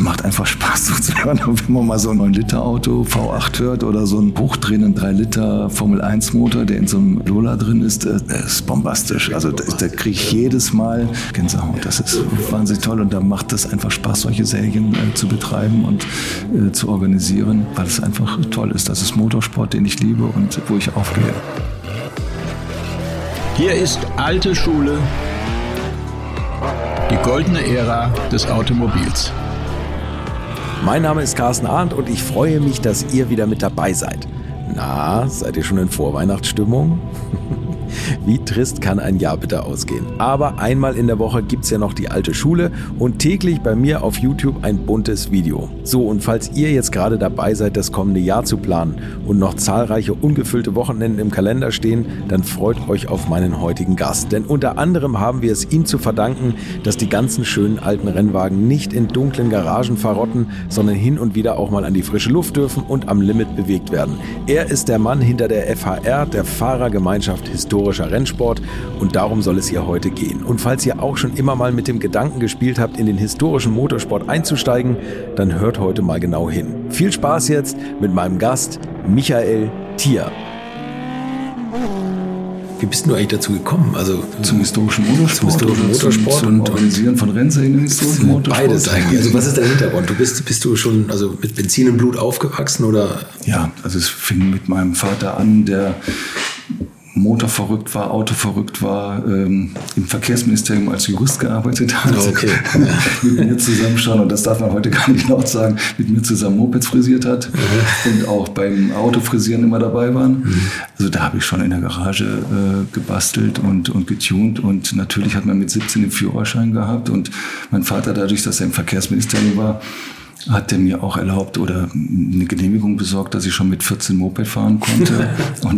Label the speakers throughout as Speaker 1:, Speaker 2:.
Speaker 1: macht einfach Spaß zuzuhören. Und wenn man mal so ein 9-Liter-Auto V8 hört oder so einen hochdrehenden 3-Liter Formel-1-Motor, der in so einem Lola drin ist, das ist bombastisch. Also da kriege ich jedes Mal Gänsehaut. Das ist wahnsinnig toll und da macht es einfach Spaß, solche Serien zu betreiben und zu organisieren, weil es einfach toll ist. Das ist Motorsport, den ich liebe und wo ich aufgehe.
Speaker 2: Hier ist alte Schule, die goldene Ära des Automobils.
Speaker 3: Mein Name ist Carsten Arndt und ich freue mich, dass ihr wieder mit dabei seid. Na, seid ihr schon in Vorweihnachtsstimmung? Wie trist kann ein Jahr bitte ausgehen? Aber einmal in der Woche gibt's ja noch die alte Schule und täglich bei mir auf YouTube ein buntes Video. So, und falls ihr jetzt gerade dabei seid, das kommende Jahr zu planen und noch zahlreiche ungefüllte Wochenenden im Kalender stehen, dann freut euch auf meinen heutigen Gast. Denn unter anderem haben wir es ihm zu verdanken, dass die ganzen schönen alten Rennwagen nicht in dunklen Garagen verrotten, sondern hin und wieder auch mal an die frische Luft dürfen und am Limit bewegt werden. Er ist der Mann hinter der FHR, der Fahrergemeinschaft Historischer Rennsport, und darum soll es hier heute gehen. Und falls ihr auch schon immer mal mit dem Gedanken gespielt habt, in den historischen Motorsport einzusteigen, dann hört heute mal genau hin. Viel Spaß jetzt mit meinem Gast Michael Thier. Wie bist du eigentlich dazu gekommen? Also
Speaker 1: zum historischen Motorsport, zum Organisieren von Rennserien im historischen Motorsport?
Speaker 3: Beides eigentlich. Also was ist dein Hintergrund? Bist du schon mit Benzin im Blut aufgewachsen oder?
Speaker 1: Ja, also es fing mit meinem Vater an, der motorverrückt war, autoverrückt war, im Verkehrsministerium als Jurist gearbeitet hat.
Speaker 3: Okay.
Speaker 1: Mit mir zusammen schon, und das darf man heute gar nicht laut sagen, mit mir zusammen Mopeds frisiert hat und auch beim Autofrisieren immer dabei waren. Also da habe ich schon in der Garage gebastelt und getunt, und natürlich hat man mit 17 den Führerschein gehabt, und mein Vater, dadurch, dass er im Verkehrsministerium war, hat er mir auch erlaubt oder eine Genehmigung besorgt, dass ich schon mit 14 Moped fahren konnte.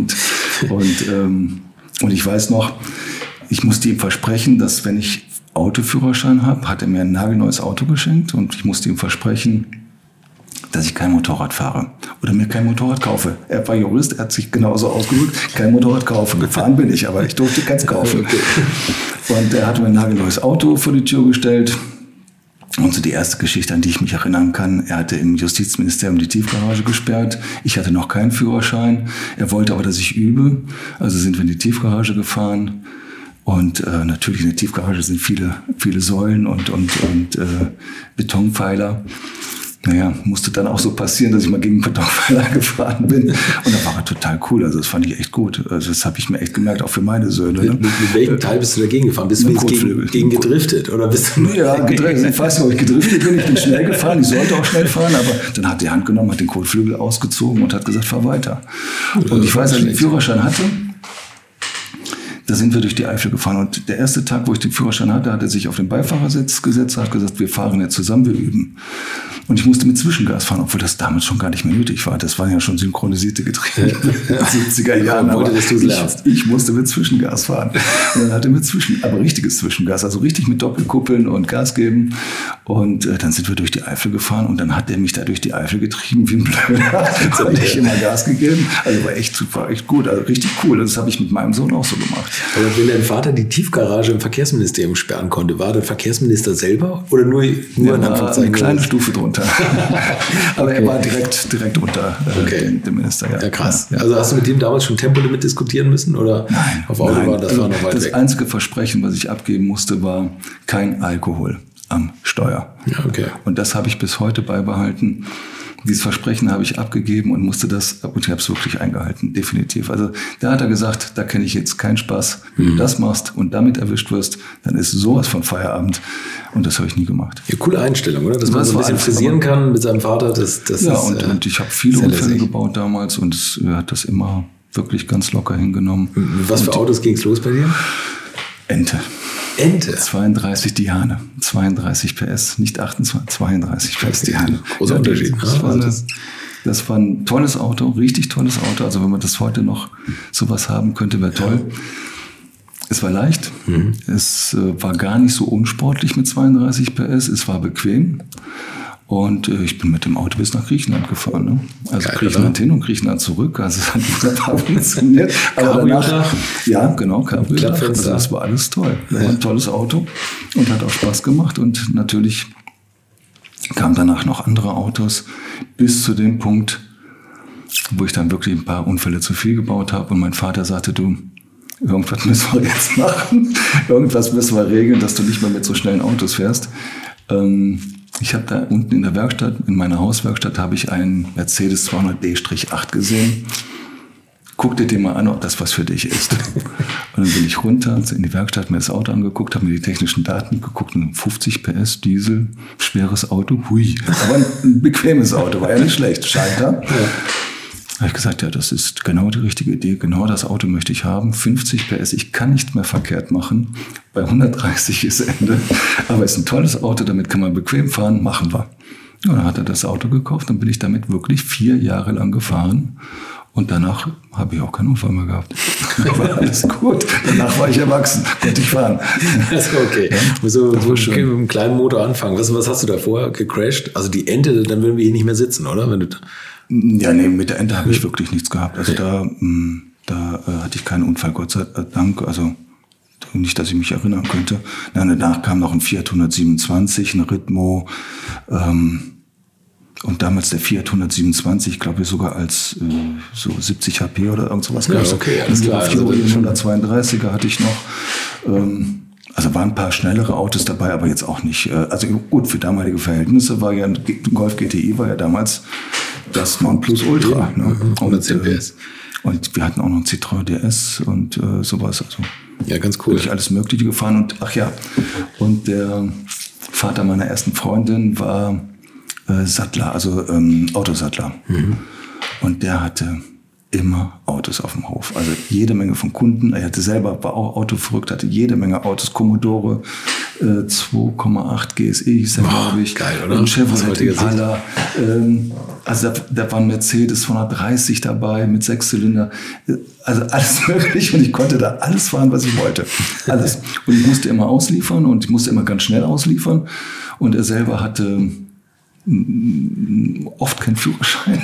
Speaker 1: und ich weiß noch, ich musste ihm versprechen, dass wenn ich Autoführerschein habe, hat er mir ein nagelneues Auto geschenkt, und ich musste ihm versprechen, dass ich kein Motorrad fahre oder mir kein Motorrad kaufe. Er war Jurist, er hat sich genauso ausgedrückt, kein Motorrad kaufen. Gefahren bin ich, aber ich durfte keins kaufen. Und er hat mir ein nagelneues Auto vor die Tür gestellt. Und so die erste Geschichte, an die ich mich erinnern kann: Er hatte im Justizministerium die Tiefgarage gesperrt. Ich hatte noch keinen Führerschein. Er wollte aber, dass ich übe. Also sind wir in die Tiefgarage gefahren. Und natürlich in der Tiefgarage sind viele Säulen und Betonpfeiler. Naja, musste dann auch so passieren, dass ich mal gegen einen Betonpfeiler gefahren bin. Und da war er total cool. Also das fand ich echt gut. Also das habe ich mir echt gemerkt, auch für meine Söhne. Ne?
Speaker 3: Mit welchem Teil bist du dagegen gefahren? Bist du gegen gedriftet? Oder bist du
Speaker 1: ja, gedriftet. Ich weiß nicht, ob ich gedriftet bin. Ich bin schnell gefahren. Ich sollte auch schnell fahren. Aber dann hat die Hand genommen, hat den Kotflügel ausgezogen und hat gesagt, fahr weiter. Und ich weiß, als ich den Führerschein hatte, da sind wir durch die Eifel gefahren. Und der erste Tag, wo ich den Führerschein hatte, hat er sich auf den Beifahrersitz gesetzt und hat gesagt, wir fahren jetzt zusammen, wir üben. Und ich musste mit Zwischengas fahren, obwohl das damals schon gar nicht mehr nötig war. Das waren ja schon synchronisierte Getriebe in den 70er Jahren. Aber ich musste mit Zwischengas fahren. Und dann hat er aber richtiges Zwischengas, also richtig mit Doppelkuppeln und Gas geben. Und dann sind wir durch die Eifel gefahren, und dann hat er mich da durch die Eifel getrieben wie ein Blöder. Jetzt habe ich immer Gas gegeben. Also war echt gut, also richtig cool. Das habe ich mit meinem Sohn auch so gemacht.
Speaker 3: Aber wenn dein Vater die Tiefgarage im Verkehrsministerium sperren konnte, war der Verkehrsminister selber oder nur in Anführungszeichen
Speaker 1: eine kleine Stufe drunter? Aber okay. Er war direkt unter dem Minister.
Speaker 3: Ja, krass. Ja. Also hast du mit dem damals schon Tempolimit diskutieren müssen? Oder
Speaker 1: nein,
Speaker 3: auf Autobahn, das war noch weit weg?
Speaker 1: Das einzige Versprechen, was ich abgeben musste, war kein Alkohol am Steuer.
Speaker 3: Ja, okay.
Speaker 1: Und das habe ich bis heute beibehalten. Dieses Versprechen habe ich abgegeben und ich habe es wirklich eingehalten, definitiv. Also da hat er gesagt, da kenne ich jetzt keinen Spaß. Wenn du das machst und damit erwischt wirst, dann ist sowas von Feierabend. Und das habe ich nie gemacht.
Speaker 3: Ja, coole Einstellung, oder? Dass man so ein bisschen frisieren kann mit seinem Vater. Das
Speaker 1: ja, und ich habe viele Unfälle gebaut damals, und er hat das immer wirklich ganz locker hingenommen.
Speaker 3: Mit was für Autos ging es los bei dir?
Speaker 1: Ente. 32 Diane, 32 PS, nicht 28, 32 PS Diane.
Speaker 3: Großer Unterschied.
Speaker 1: Das war ein tolles Auto, richtig tolles Auto. Also wenn man das heute noch sowas haben könnte, wäre toll. Ja. Es war leicht, es war gar nicht so unsportlich mit 32 PS, es war bequem. Und ich bin mit dem Auto bis nach Griechenland gefahren. Ne? Also geil, Griechenland hin und Griechenland zurück. Also es hat wunderbar funktioniert. Aber danach, ja, genau, Cabrio-Dach. Also das war alles toll. Das war ein tolles Auto und hat auch Spaß gemacht. Und natürlich kamen danach noch andere Autos, bis zu dem Punkt, wo ich dann wirklich ein paar Unfälle zu viel gebaut habe und mein Vater sagte, du, irgendwas müssen wir jetzt machen, irgendwas müssen wir regeln, dass du nicht mehr mit so schnellen Autos fährst. Ich habe da unten in der Werkstatt, in meiner Hauswerkstatt, habe ich einen Mercedes 200D-8 gesehen. Guck dir den mal an, ob das was für dich ist. Und dann bin ich runter in die Werkstatt, mir das Auto angeguckt, habe mir die technischen Daten geguckt, ein 50 PS Diesel, schweres Auto, hui. Aber ein bequemes Auto, war ja nicht schlecht, Schalter. Ja. Da habe ich gesagt, ja, das ist genau die richtige Idee, genau das Auto möchte ich haben. 50 PS, ich kann nichts mehr verkehrt machen. Bei 130 ist Ende. Aber es ist ein tolles Auto, damit kann man bequem fahren, machen wir. Und dann hat er das Auto gekauft, dann bin ich damit wirklich 4 Jahre lang gefahren. Und danach habe ich auch keinen Unfall mehr gehabt. War alles gut. Danach war ich erwachsen, konnte ich fahren.
Speaker 3: Das ist okay. Ja, so mit einem kleinen Motor anfangen. Was hast du davor gecrashed? Also die Ente, dann würden wir hier nicht mehr sitzen, oder? Wenn du
Speaker 1: ja, nee, mit der Ente habe ich wirklich nichts gehabt. Also da hatte ich keinen Unfall, Gott sei Dank. Also nicht, dass ich mich erinnern könnte. Danach kam noch ein Fiat 127, ein Ritmo. Und damals der Fiat 127, glaube ich, sogar als so 70 HP oder irgend sowas.
Speaker 3: Ja, okay, alles klar.
Speaker 1: Also 132er hatte ich noch. Also waren ein paar schnellere Autos dabei, aber jetzt auch nicht. Also gut, für damalige Verhältnisse war ja ein Golf GTI war ja damals das Nonplusultra. Ne?
Speaker 3: 110 PS.
Speaker 1: Und wir hatten auch noch einen Citroën DS und sowas. Also
Speaker 3: ja, ganz cool.
Speaker 1: Wirklich alles Mögliche gefahren. Und ach ja, und der Vater meiner ersten Freundin war Sattler, also Autosattler. Mhm. Und der hatte immer Autos auf dem Hof. Also jede Menge von Kunden. Er hatte selber, war auch autoverrückt, hatte jede Menge Autos. Commodore 2,8 GSE hieß er, glaube ich.
Speaker 3: Geil, oder?
Speaker 1: Und Chevrolet Impala. Also da war ein Mercedes 230 dabei mit 6-Zylinder. Also alles möglich. Und ich konnte da alles fahren, was ich wollte. Alles. Und ich musste immer ausliefern und ich musste immer ganz schnell ausliefern. Und er selber hatte oft keinen Führerschein.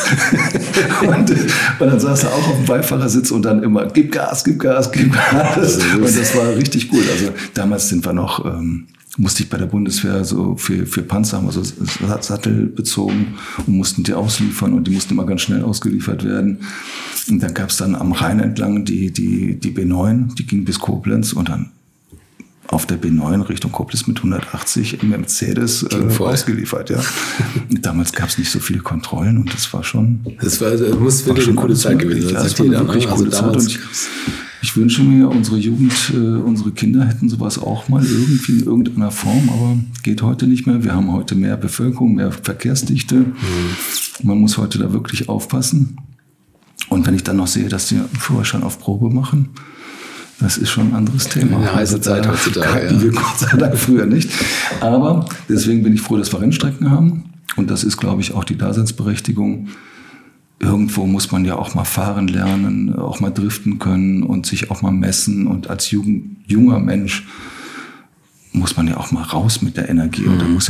Speaker 1: und dann saß er auch auf dem Beifahrersitz und dann immer, gib Gas, gib Gas, gib Gas. Und das war richtig gut. Also damals sind wir noch, musste ich bei der Bundeswehr so für Panzer haben wir so Sattel bezogen und mussten die ausliefern und die mussten immer ganz schnell ausgeliefert werden. Und dann gab es dann am Rhein entlang die B9, die ging bis Koblenz und dann auf der B9 Richtung Koblenz mit 180 im Mercedes ausgeliefert, ja. Und damals gab es nicht so viele Kontrollen und das war schon...
Speaker 3: Das muss wirklich eine coole Zeit gewesen sein.
Speaker 1: Das war eine wirklich coole Zeit und ich wünsche mir, unsere Jugend, unsere Kinder hätten sowas auch mal irgendwie in irgendeiner Form, aber geht heute nicht mehr. Wir haben heute mehr Bevölkerung, mehr Verkehrsdichte. Mhm. Man muss heute da wirklich aufpassen. Und wenn ich dann noch sehe, dass die Führerschein auf Probe machen, das ist schon ein anderes Thema.
Speaker 3: Eine heiße Zeit heutzutage.
Speaker 1: Ja. Wir Gott sei Dank früher nicht. Aber deswegen bin ich froh, dass wir Rennstrecken haben. Und das ist, glaube ich, auch die Daseinsberechtigung. Irgendwo muss man ja auch mal fahren lernen, auch mal driften können und sich auch mal messen. Und als junger Mensch muss man ja auch mal raus mit der Energie. Und da muss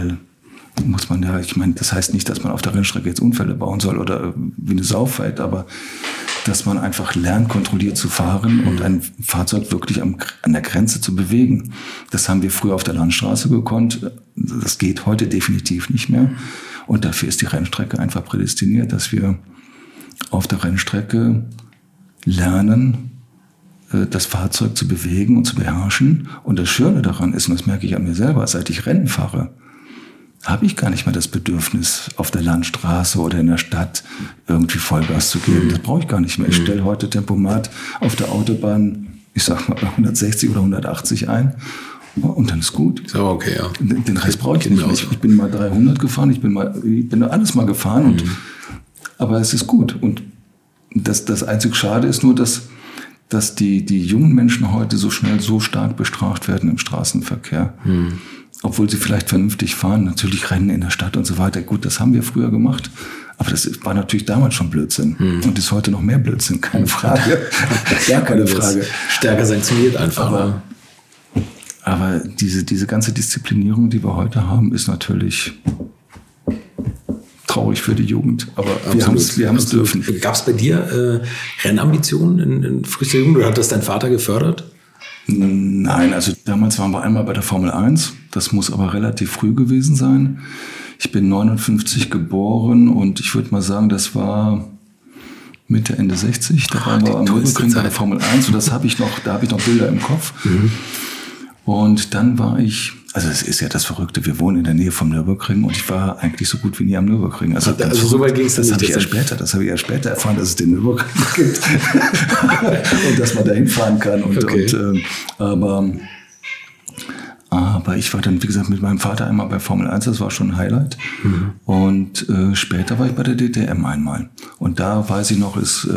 Speaker 1: man ja, ich meine, das heißt nicht, dass man auf der Rennstrecke jetzt Unfälle bauen soll oder wie eine Sau fällt, aber dass man einfach lernt, kontrolliert zu fahren und ein Fahrzeug wirklich an der Grenze zu bewegen. Das haben wir früher auf der Landstraße gekonnt. Das geht heute definitiv nicht mehr. Und dafür ist die Rennstrecke einfach prädestiniert, dass wir auf der Rennstrecke lernen, das Fahrzeug zu bewegen und zu beherrschen. Und das Schöne daran ist, und das merke ich an mir selber, seit ich Rennen fahre, habe ich gar nicht mehr das Bedürfnis, auf der Landstraße oder in der Stadt irgendwie Vollgas zu geben. Das brauche ich gar nicht mehr. Ich stelle heute Tempomat auf der Autobahn, ich sag mal 160 oder 180 ein und dann ist gut.
Speaker 3: Ist aber okay, ja.
Speaker 1: Den Rest brauche ich nicht mehr. Ich bin mal 300 gefahren, ich bin alles mal gefahren, aber es ist gut. Und das einzig Schade ist nur, dass die jungen Menschen heute so schnell so stark bestraft werden im Straßenverkehr. Obwohl sie vielleicht vernünftig fahren, natürlich Rennen in der Stadt und so weiter. Gut, das haben wir früher gemacht, aber das war natürlich damals schon Blödsinn und ist heute noch mehr Blödsinn, keine Frage. Gar keine Frage.
Speaker 3: Stärker sanktioniert einfach.
Speaker 1: Aber diese ganze Disziplinierung, die wir heute haben, ist natürlich traurig für die Jugend. Aber wir haben es dürfen.
Speaker 3: Gab es bei dir Rennambitionen in frühester Jugend oder hat das dein Vater gefördert?
Speaker 1: Nein, also damals waren wir einmal bei der Formel 1 Das muss aber relativ früh gewesen sein. Ich bin 59 geboren und ich würde mal sagen, das war Mitte, Ende 60. Da waren wir am Nürburgring bei der Formel 1 und da habe ich noch Bilder im Kopf. Und dann war ich, also es ist ja das Verrückte, wir wohnen in der Nähe vom Nürburgring und ich war eigentlich so gut wie nie am Nürburgring. Also
Speaker 3: so weit ging es dann nicht.
Speaker 1: Das habe ich erst später erfahren, dass es den Nürburgring gibt und dass man da hinfahren kann. Aber ich war dann, wie gesagt, mit meinem Vater einmal bei Formel 1, das war schon ein Highlight. Und später war ich bei der DTM einmal. Und da weiß ich noch,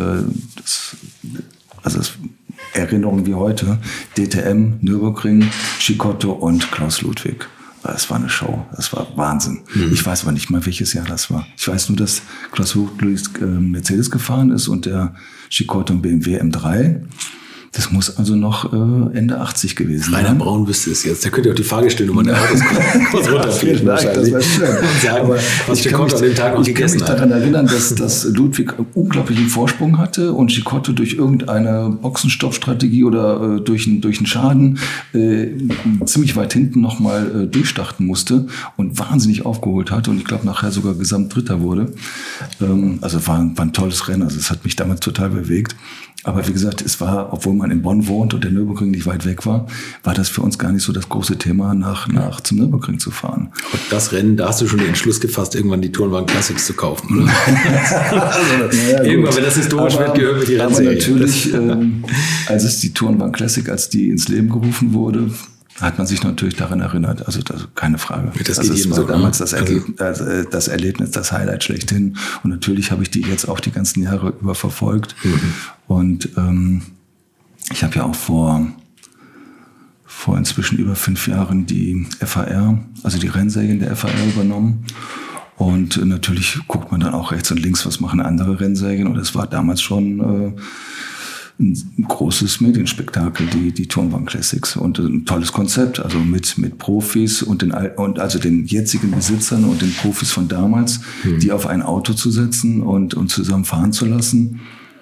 Speaker 1: Erinnerungen wie heute, DTM, Nürburgring, Cicotto und Klaus Ludwig. Das war eine Show, das war Wahnsinn. Ich weiß aber nicht mal, welches Jahr das war. Ich weiß nur, dass Klaus Ludwig Mercedes gefahren ist und der Cicotto ein BMW M3. Das muss also noch Ende 80 gewesen sein.
Speaker 3: Rainer Braun wüsste es jetzt. Da könnt ihr auch die Fahrgestellnummer der Autos kurz runterfliegen.
Speaker 1: Das wäre schön.
Speaker 3: Aber was Cicotto an dem Tag noch gegessen hat.
Speaker 1: Ich kann mich daran erinnern, dass Ludwig unglaublichen Vorsprung hatte und Cicotto durch irgendeine Boxenstoppstrategie oder durch einen Schaden ziemlich weit hinten nochmal durchstarten musste und wahnsinnig aufgeholt hat und ich glaube nachher sogar Gesamtdritter wurde. Also war ein tolles Rennen. Also es hat mich damals total bewegt. Aber wie gesagt, es war, obwohl man in Bonn wohnt und der Nürburgring nicht weit weg war das für uns gar nicht so das große Thema, nach zum Nürburgring zu fahren.
Speaker 3: Und das Rennen, da hast du schon den Entschluss gefasst, irgendwann die Tourenwagen Classics zu kaufen, oder? Irgendwann, wenn das historisch wird, gehört mit die Rennserie.
Speaker 1: Aber natürlich, als es die Tourenwagen Classic, als die ins Leben gerufen wurde, hat man sich natürlich daran erinnert. Also keine Frage.
Speaker 3: Das war so,
Speaker 1: damals das Erlebnis, das Highlight schlechthin. Und natürlich habe ich die jetzt auch die ganzen Jahre über verfolgt. Und ich habe ja auch vor inzwischen über 5 Jahren die FAR, also die Rennserien der FAR übernommen. Und natürlich guckt man dann auch rechts und links, was machen andere Rennserien. Und es war damals schon ein großes Medienspektakel, die Tourenwagen Classics, und ein tolles Konzept, also mit Profis und den jetzigen Besitzern und den Profis von damals, die auf ein Auto zu setzen und zusammen fahren zu lassen.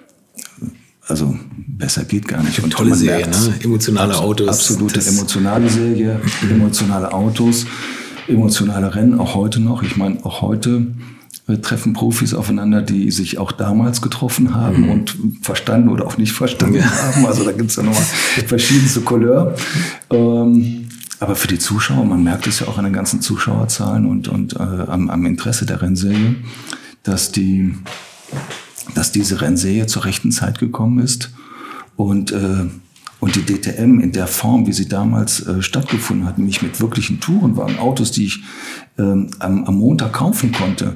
Speaker 1: Also besser geht gar nicht.
Speaker 3: Und tolle Serie, ne? Emotionale Autos.
Speaker 1: Absolute emotionale Serie, emotionale Autos, emotionale Rennen, auch heute noch. Ich meine, auch heute treffen Profis aufeinander, die sich auch damals getroffen haben und verstanden oder auch nicht verstanden haben. Also da gibt's ja nochmal verschiedenste Couleur. Aber für die Zuschauer, man merkt es ja auch an den ganzen Zuschauerzahlen und am Interesse der Rennserie, dass diese Rennserie zur rechten Zeit gekommen ist und die DTM in der Form, wie sie damals stattgefunden hat, nämlich mit wirklichen Tourenwagen, Autos, die ich am Montag kaufen konnte,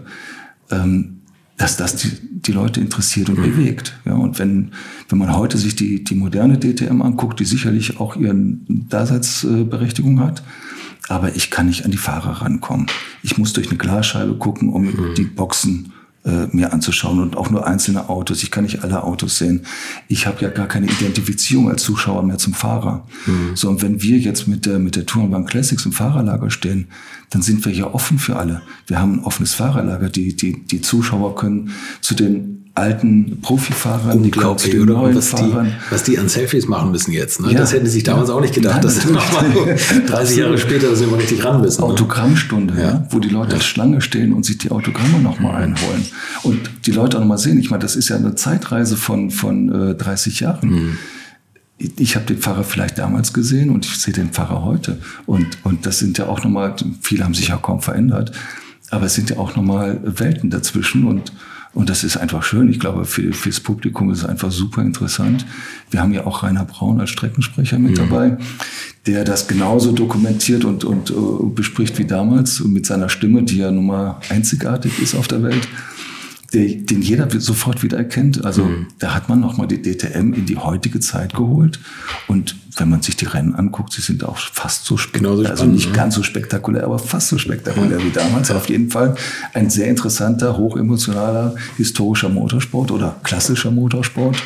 Speaker 1: dass das die Leute interessiert und bewegt. Ja, und wenn man heute sich die moderne DTM anguckt, die sicherlich auch ihren Daseinsberechtigung hat, aber ich kann nicht an die Fahrer rankommen. Ich muss durch eine Glasscheibe gucken, um die Boxen mir anzuschauen und auch nur einzelne Autos. Ich kann nicht alle Autos sehen. Ich habe ja gar keine Identifizierung als Zuschauer mehr zum Fahrer. So, und wenn wir jetzt mit der Tourenwagen Classics im Fahrerlager stehen, dann sind wir ja offen für alle. Wir haben ein offenes Fahrerlager. Die Zuschauer können zu den alten Profifahrern, die zu den neuen Fahrern.
Speaker 3: Was die an Selfies machen müssen jetzt. Ne? Ja, das hätten sie sich damals auch nicht gedacht, dass sie nochmal 30 Jahre später dass sie mal richtig ran müssen.
Speaker 1: Autogrammstunde, wo die Leute als Schlange stehen und sich die Autogramme nochmal einholen. Und die Leute auch nochmal sehen. Ich meine, das ist ja eine Zeitreise von 30 Jahren. Ich habe den Fahrer vielleicht damals gesehen und ich sehe den Fahrer heute. Und das sind ja auch nochmal, viele haben sich ja kaum verändert, aber es sind ja auch nochmal Welten dazwischen und das ist einfach schön. Ich glaube, fürs Publikum ist es einfach super interessant. Wir haben ja auch Rainer Braun als Streckensprecher mit dabei, der das genauso dokumentiert und bespricht wie damals mit seiner Stimme, die ja nun mal einzigartig ist auf der Welt, den jeder sofort wieder erkennt. Also da hat man nochmal die DTM in die heutige Zeit geholt. Und wenn man sich die Rennen anguckt, sie sind auch fast so spektakulär, also nicht ganz so spektakulär, aber fast so spektakulär wie damals. Auf jeden Fall ein sehr interessanter, hochemotionaler, historischer Motorsport oder klassischer Motorsport,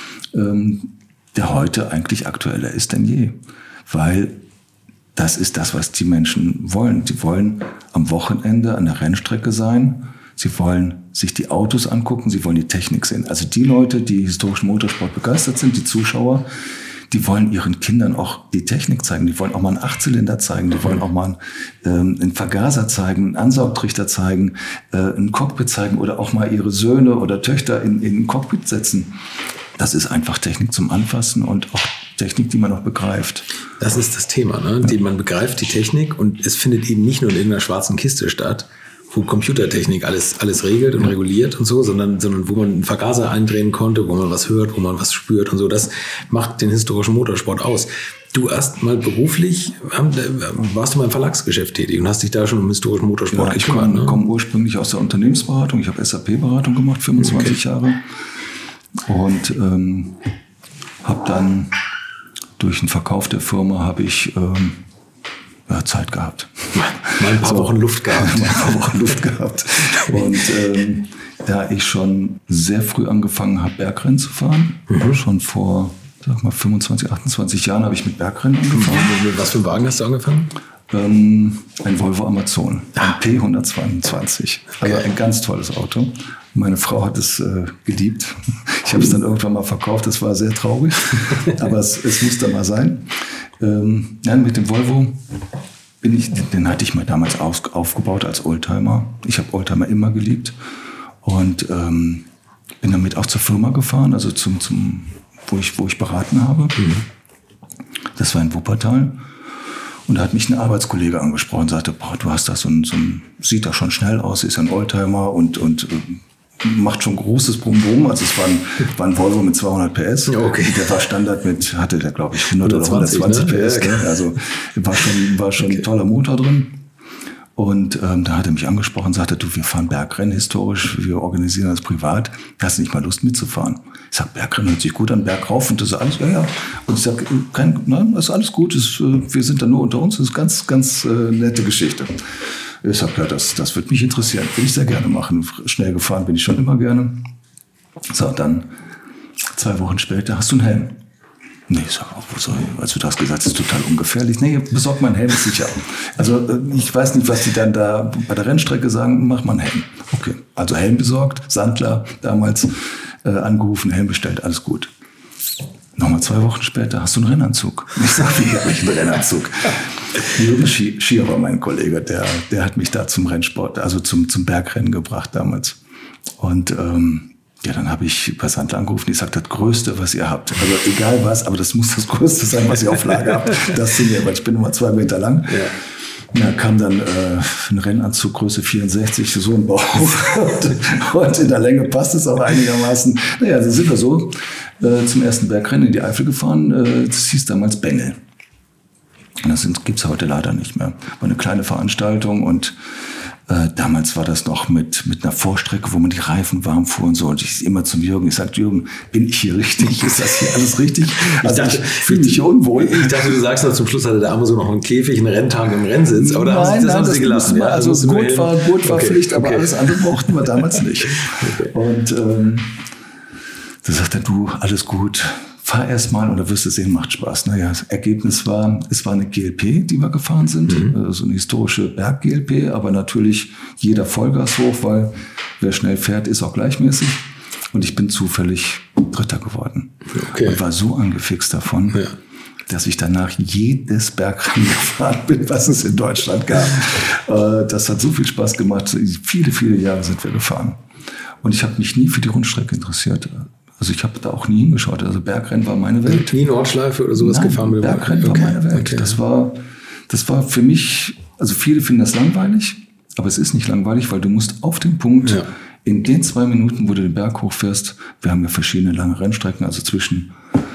Speaker 1: der heute eigentlich aktueller ist denn je. Weil das ist das, was die Menschen wollen. Sie wollen am Wochenende an der Rennstrecke sein. Sie wollen sich die Autos angucken, sie wollen die Technik sehen. Also die Leute, die historischen Motorsport begeistert sind, die Zuschauer, die wollen ihren Kindern auch die Technik zeigen. Die wollen auch mal einen Achtzylinder zeigen. Die wollen auch mal einen Vergaser zeigen, einen Ansaugtrichter zeigen, ein Cockpit zeigen oder auch mal ihre Söhne oder Töchter in ein Cockpit setzen. Das ist einfach Technik zum Anfassen und auch Technik, die man auch begreift.
Speaker 3: Das ist das Thema, ne? Die man begreift, die Technik, und es findet eben nicht nur in irgendeiner schwarzen Kiste statt, wo Computertechnik alles regelt und reguliert und so, sondern wo man einen Vergaser eindrehen konnte, wo man was hört, wo man was spürt und so. Das macht den historischen Motorsport aus. Du hast mal beruflich, warst du mal im Verlagsgeschäft tätig und hast dich da schon um historischen Motorsport gekümmert.
Speaker 1: Ich komme ursprünglich aus der Unternehmensberatung. Ich habe SAP-Beratung gemacht, 25 Jahre. Und habe dann durch den Verkauf der Firma habe ich Zeit gehabt.
Speaker 3: Mal ein paar Wochen Luft gehabt.
Speaker 1: Und da ich schon sehr früh angefangen habe, Bergrennen zu fahren, schon vor 25, 28 Jahren habe ich mit Bergrennen angefangen.
Speaker 3: Was für einen Wagen hast du angefangen?
Speaker 1: Ein Volvo Amazon, ein P122. Also ein ganz tolles Auto. Meine Frau hat es geliebt. Ich habe es dann irgendwann mal verkauft. Das war sehr traurig, aber es musste mal sein. Mit dem Volvo den hatte ich mal damals aufgebaut als Oldtimer. Ich habe Oldtimer immer geliebt und bin damit auch zur Firma gefahren, also wo ich beraten habe. Das war in Wuppertal. Und da hat mich ein Arbeitskollege angesprochen und sagte, du hast da sieht da schon schnell aus, ist ein Oldtimer und macht schon großes Brumm-Brumm. Also es war ein Volvo mit 200 PS.
Speaker 3: Okay.
Speaker 1: Der war Standard hatte der glaube ich 100 oder 120 PS. Ne? Also war schon ein toller Motor drin. Und da hat er mich angesprochen und sagte, wir fahren Bergrennen historisch, wir organisieren das privat. Hast du nicht mal Lust mitzufahren? Ich sag, Bergrennen hört sich gut an, Berg rauf und das ist alles, ja. Und ich sag, nein, das ist alles gut, wir sind da nur unter uns, das ist ganz, ganz nette Geschichte. Ich sag, ja, das wird mich interessieren, will ich sehr gerne machen. Schnell gefahren bin ich schon immer gerne. So, dann 2 Wochen später, hast du einen Helm? Nee, ich sag, wo soll ich? Als du das gesagt hast, ist total ungefährlich. Nee, besorg mal einen Helm, ist sicher. Also ich weiß nicht, was die dann da bei der Rennstrecke sagen, mach mal einen Helm. Okay, also Helm besorgt, Sandler damals angerufen, Helm bestellt, alles gut. Nochmal 2 Wochen später, hast du einen Rennanzug? Ich sag, wie habe ich einen Rennanzug? Jürgen Schier war mein Kollege, der hat mich da zum Rennsport, also zum Bergrennen gebracht damals. Und dann habe ich bei Sandler angerufen, ich sagte, das Größte, was ihr habt. Also egal was, aber das muss das Größte sein, was ihr auf Lager habt. Das sind wir, weil ich bin immer 2 Meter lang. Ja. Da kam dann ein Rennanzug, Größe 64, so ein Bauch. Und in der Länge passt es auch einigermaßen. Naja, dann sind wir so zum ersten Bergrennen in die Eifel gefahren. Das hieß damals Bengel. Und das gibt's heute leider nicht mehr. War eine kleine Veranstaltung und damals war das noch mit einer Vorstrecke, wo man die Reifen warm fuhr und so. Und ich immer zum Jürgen, ich sagte, Jürgen, bin ich hier richtig? Ist das hier alles richtig? Also ich fühle mich hier unwohl.
Speaker 3: Ich dachte, du sagst noch, zum Schluss hatte der Amazon noch einen Käfig, einen Renntag im Rennsitz. Aber das haben sie gelassen.
Speaker 1: Ja? Also Gurt war Pflicht, aber alles andere brauchten wir damals nicht. Okay. Und da sagte er, du, alles gut. Fahr erst mal und da wirst du sehen, macht Spaß. Naja, das Ergebnis war, es war eine GLP, die wir gefahren sind. So eine historische Berg-GLP, aber natürlich jeder Vollgas hoch, weil wer schnell fährt, ist auch gleichmäßig. Und ich bin zufällig Dritter geworden. Okay. Und war so angefixt davon, dass ich danach jedes Bergrennen gefahren bin, was es in Deutschland gab. Das hat so viel Spaß gemacht. Viele, viele Jahre sind wir gefahren. Und ich habe mich nie für die Rundstrecke interessiert. Also ich habe da auch nie hingeschaut. Also Bergrennen war meine Welt.
Speaker 3: Nie Nordschleife oder sowas gefahren mit dem
Speaker 1: Bergrennen war meine Welt. Okay. Das war für mich, also viele finden das langweilig, aber es ist nicht langweilig, weil du musst auf den Punkt, in den 2 Minuten, wo du den Berg hochfährst, wir haben ja verschiedene lange Rennstrecken, also zwischen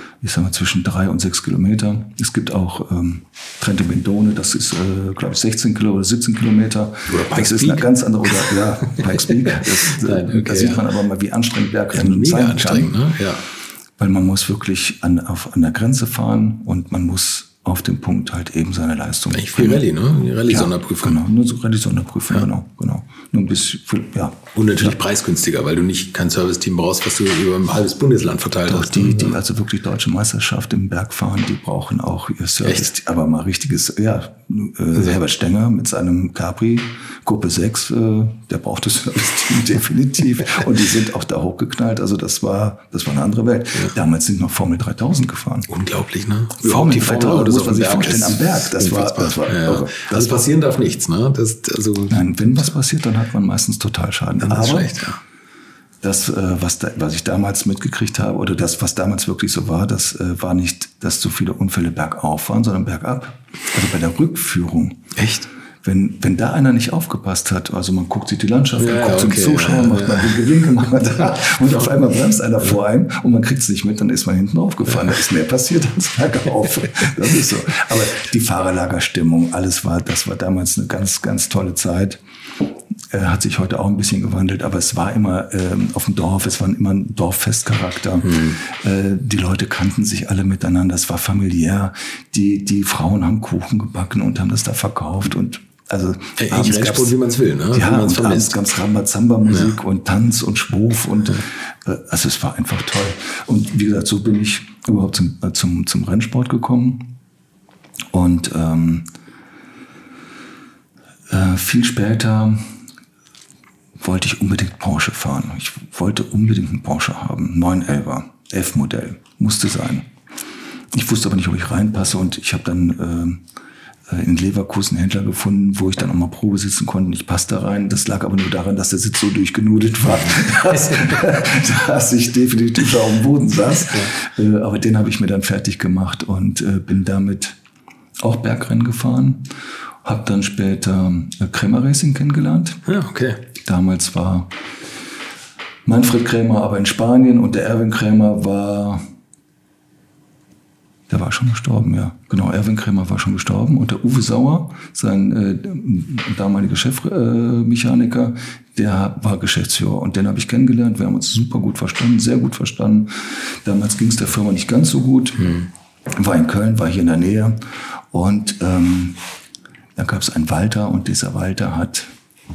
Speaker 1: 3 und 6 Kilometer. Es gibt auch Trento Bendone, das ist, glaube ich, 16 oder 17 Kilometer.
Speaker 3: Oder
Speaker 1: das ist eine ganz andere, Pikes Peak. Da sieht man aber mal, wie anstrengend Bergrennen sein kann. Ne? Ja. Weil man muss wirklich an der Grenze fahren und man muss auf dem Punkt halt eben seine Leistung.
Speaker 3: Eigentlich viel Rallye, ne? Die Rallye-Sonderprüfung.
Speaker 1: Genau, nur so Rallye-Sonderprüfung, genau. Nur ein bisschen,
Speaker 3: Und natürlich preisgünstiger, weil du nicht kein Serviceteam brauchst, was du über ein halbes Bundesland verteilt hast.
Speaker 1: Die also wirklich deutsche Meisterschaft im Bergfahren, die brauchen auch ihr Service. Aber mal richtiges, Herbert Stenger mit seinem Capri Gruppe 6, der brauchte das Team definitiv. Und die sind auch da hochgeknallt. Also das war eine andere Welt. Ja. Damals sind noch Formel 3000 gefahren.
Speaker 3: Unglaublich, ne?
Speaker 1: Formel 3000, muss man sich vorstellen, am Berg. Das war irre.
Speaker 3: Also passieren darf nichts, ne?
Speaker 1: Nein, wenn was passiert, dann hat man meistens Totalschaden.
Speaker 3: Aber schlecht, ja.
Speaker 1: Das, was ich damals mitgekriegt habe, oder das, was damals wirklich so war, das war nicht, dass so viele Unfälle bergauf waren, sondern bergab. Also bei der Rückführung.
Speaker 3: Echt?
Speaker 1: Wenn da einer nicht aufgepasst hat, also man guckt sich die Landschaft an, guckt zum Zuschauer, macht mal den Gewinke, macht man da, und auf einmal bremst einer vor einem und man kriegt es nicht mit, dann ist man hinten aufgefahren. Da ist mehr passiert als bergauf. Das ist so. Aber die Fahrerlagerstimmung, das war damals eine ganz, ganz tolle Zeit. Hat sich heute auch ein bisschen gewandelt, aber es war immer auf dem Dorf, es war immer ein Dorffestcharakter. Die Leute kannten sich alle miteinander, es war familiär. Die Frauen haben Kuchen gebacken und haben das da verkauft und also
Speaker 3: Rennsport, wie man es will, ne?
Speaker 1: Ja, und abends gab es Rambazamba-Musik und Tanz und Schwuf und also es war einfach toll. Und wie gesagt, so bin ich überhaupt zum Rennsport gekommen und viel später wollte ich unbedingt Porsche fahren. Ich wollte unbedingt einen Porsche haben, 911er, F-Modell, musste sein. Ich wusste aber nicht, ob ich reinpasse und ich habe dann in Leverkusen einen Händler gefunden, wo ich dann auch mal Probe sitzen konnte. Ich passte da rein. Das lag aber nur daran, dass der Sitz so durchgenudelt war, dass ich definitiv auf dem Boden saß. Ja. Aber den habe ich mir dann fertig gemacht und bin damit auch Bergrennen gefahren. Habe dann später Krämer Racing kennengelernt.
Speaker 3: Ja, okay.
Speaker 1: Damals war Manfred Krämer aber in Spanien und der Erwin Krämer der war schon gestorben, ja. Genau, Erwin Krämer war schon gestorben und der Uwe Sauer, sein damaliger Chefmechaniker, der war Geschäftsführer und den habe ich kennengelernt. Wir haben uns super gut verstanden, sehr gut verstanden. Damals ging es der Firma nicht ganz so gut. War in Köln, war hier in der Nähe und dann gab es einen Walter und dieser Walter hat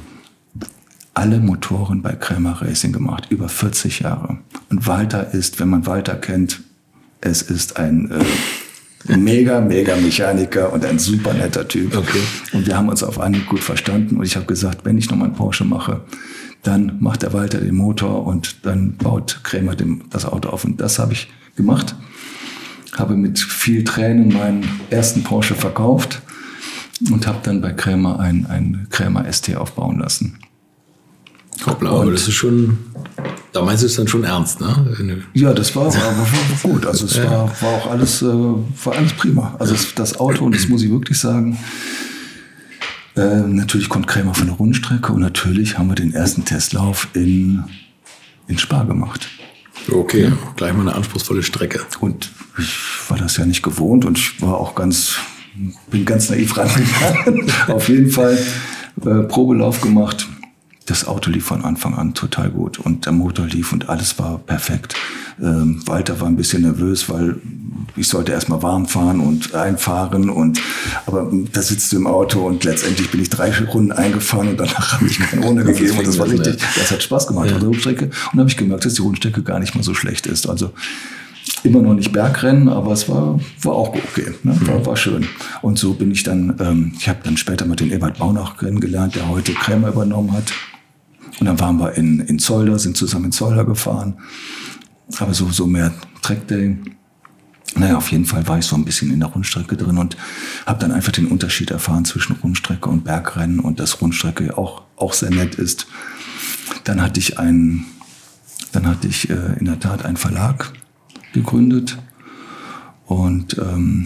Speaker 1: alle Motoren bei Krämer Racing gemacht, über 40 Jahre. Und Walter ist, wenn man Walter kennt, es ist ein mega Mechaniker und ein super netter Typ. Okay. Und wir haben uns auf Anhieb gut verstanden. Und ich habe gesagt, wenn ich nochmal einen Porsche mache, dann macht der Walter den Motor und dann baut Krämer das Auto auf. Und das habe ich gemacht. Habe mit viel Tränen meinen ersten Porsche verkauft und habe dann bei Krämer ein Krämer ST aufbauen lassen.
Speaker 3: Hoppla, aber das ist schon, da meinst du es dann schon ernst, ne?
Speaker 1: Ja, das war gut. Also es war auch alles, war alles prima. Also das Auto, und das muss ich wirklich sagen, natürlich kommt Krämer von der Rundstrecke und natürlich haben wir den ersten Testlauf in Spa gemacht.
Speaker 3: Okay, ja. Gleich mal eine anspruchsvolle Strecke.
Speaker 1: Und ich war das ja nicht gewohnt und ich war auch bin ganz naiv rangegangen. Auf jeden Fall Probelauf gemacht. Das Auto lief von Anfang an total gut und der Motor lief und alles war perfekt. Walter war ein bisschen nervös, weil ich sollte erstmal warm fahren und einfahren aber da sitzt du im Auto und letztendlich bin ich 3 Runden eingefahren und danach habe ich keinen ohne gegeben und das war richtig, das hat Spaß gemacht auf der Rundstrecke und da habe ich gemerkt, dass die Rundstrecke gar nicht mal so schlecht ist. Also immer noch nicht Bergrennen, aber es war auch okay, ne? War schön. Und so bin ich dann, ich habe dann später mal den Ebert Baunach kennengelernt, der heute Krämer übernommen hat. Und dann waren wir in Zolder, sind zusammen in Zolder gefahren. Aber so mehr Trackday. Naja, auf jeden Fall war ich so ein bisschen in der Rundstrecke drin und habe dann einfach den Unterschied erfahren zwischen Rundstrecke und Bergrennen und dass Rundstrecke auch sehr nett ist. Dann hatte ich in der Tat einen Verlag gegründet und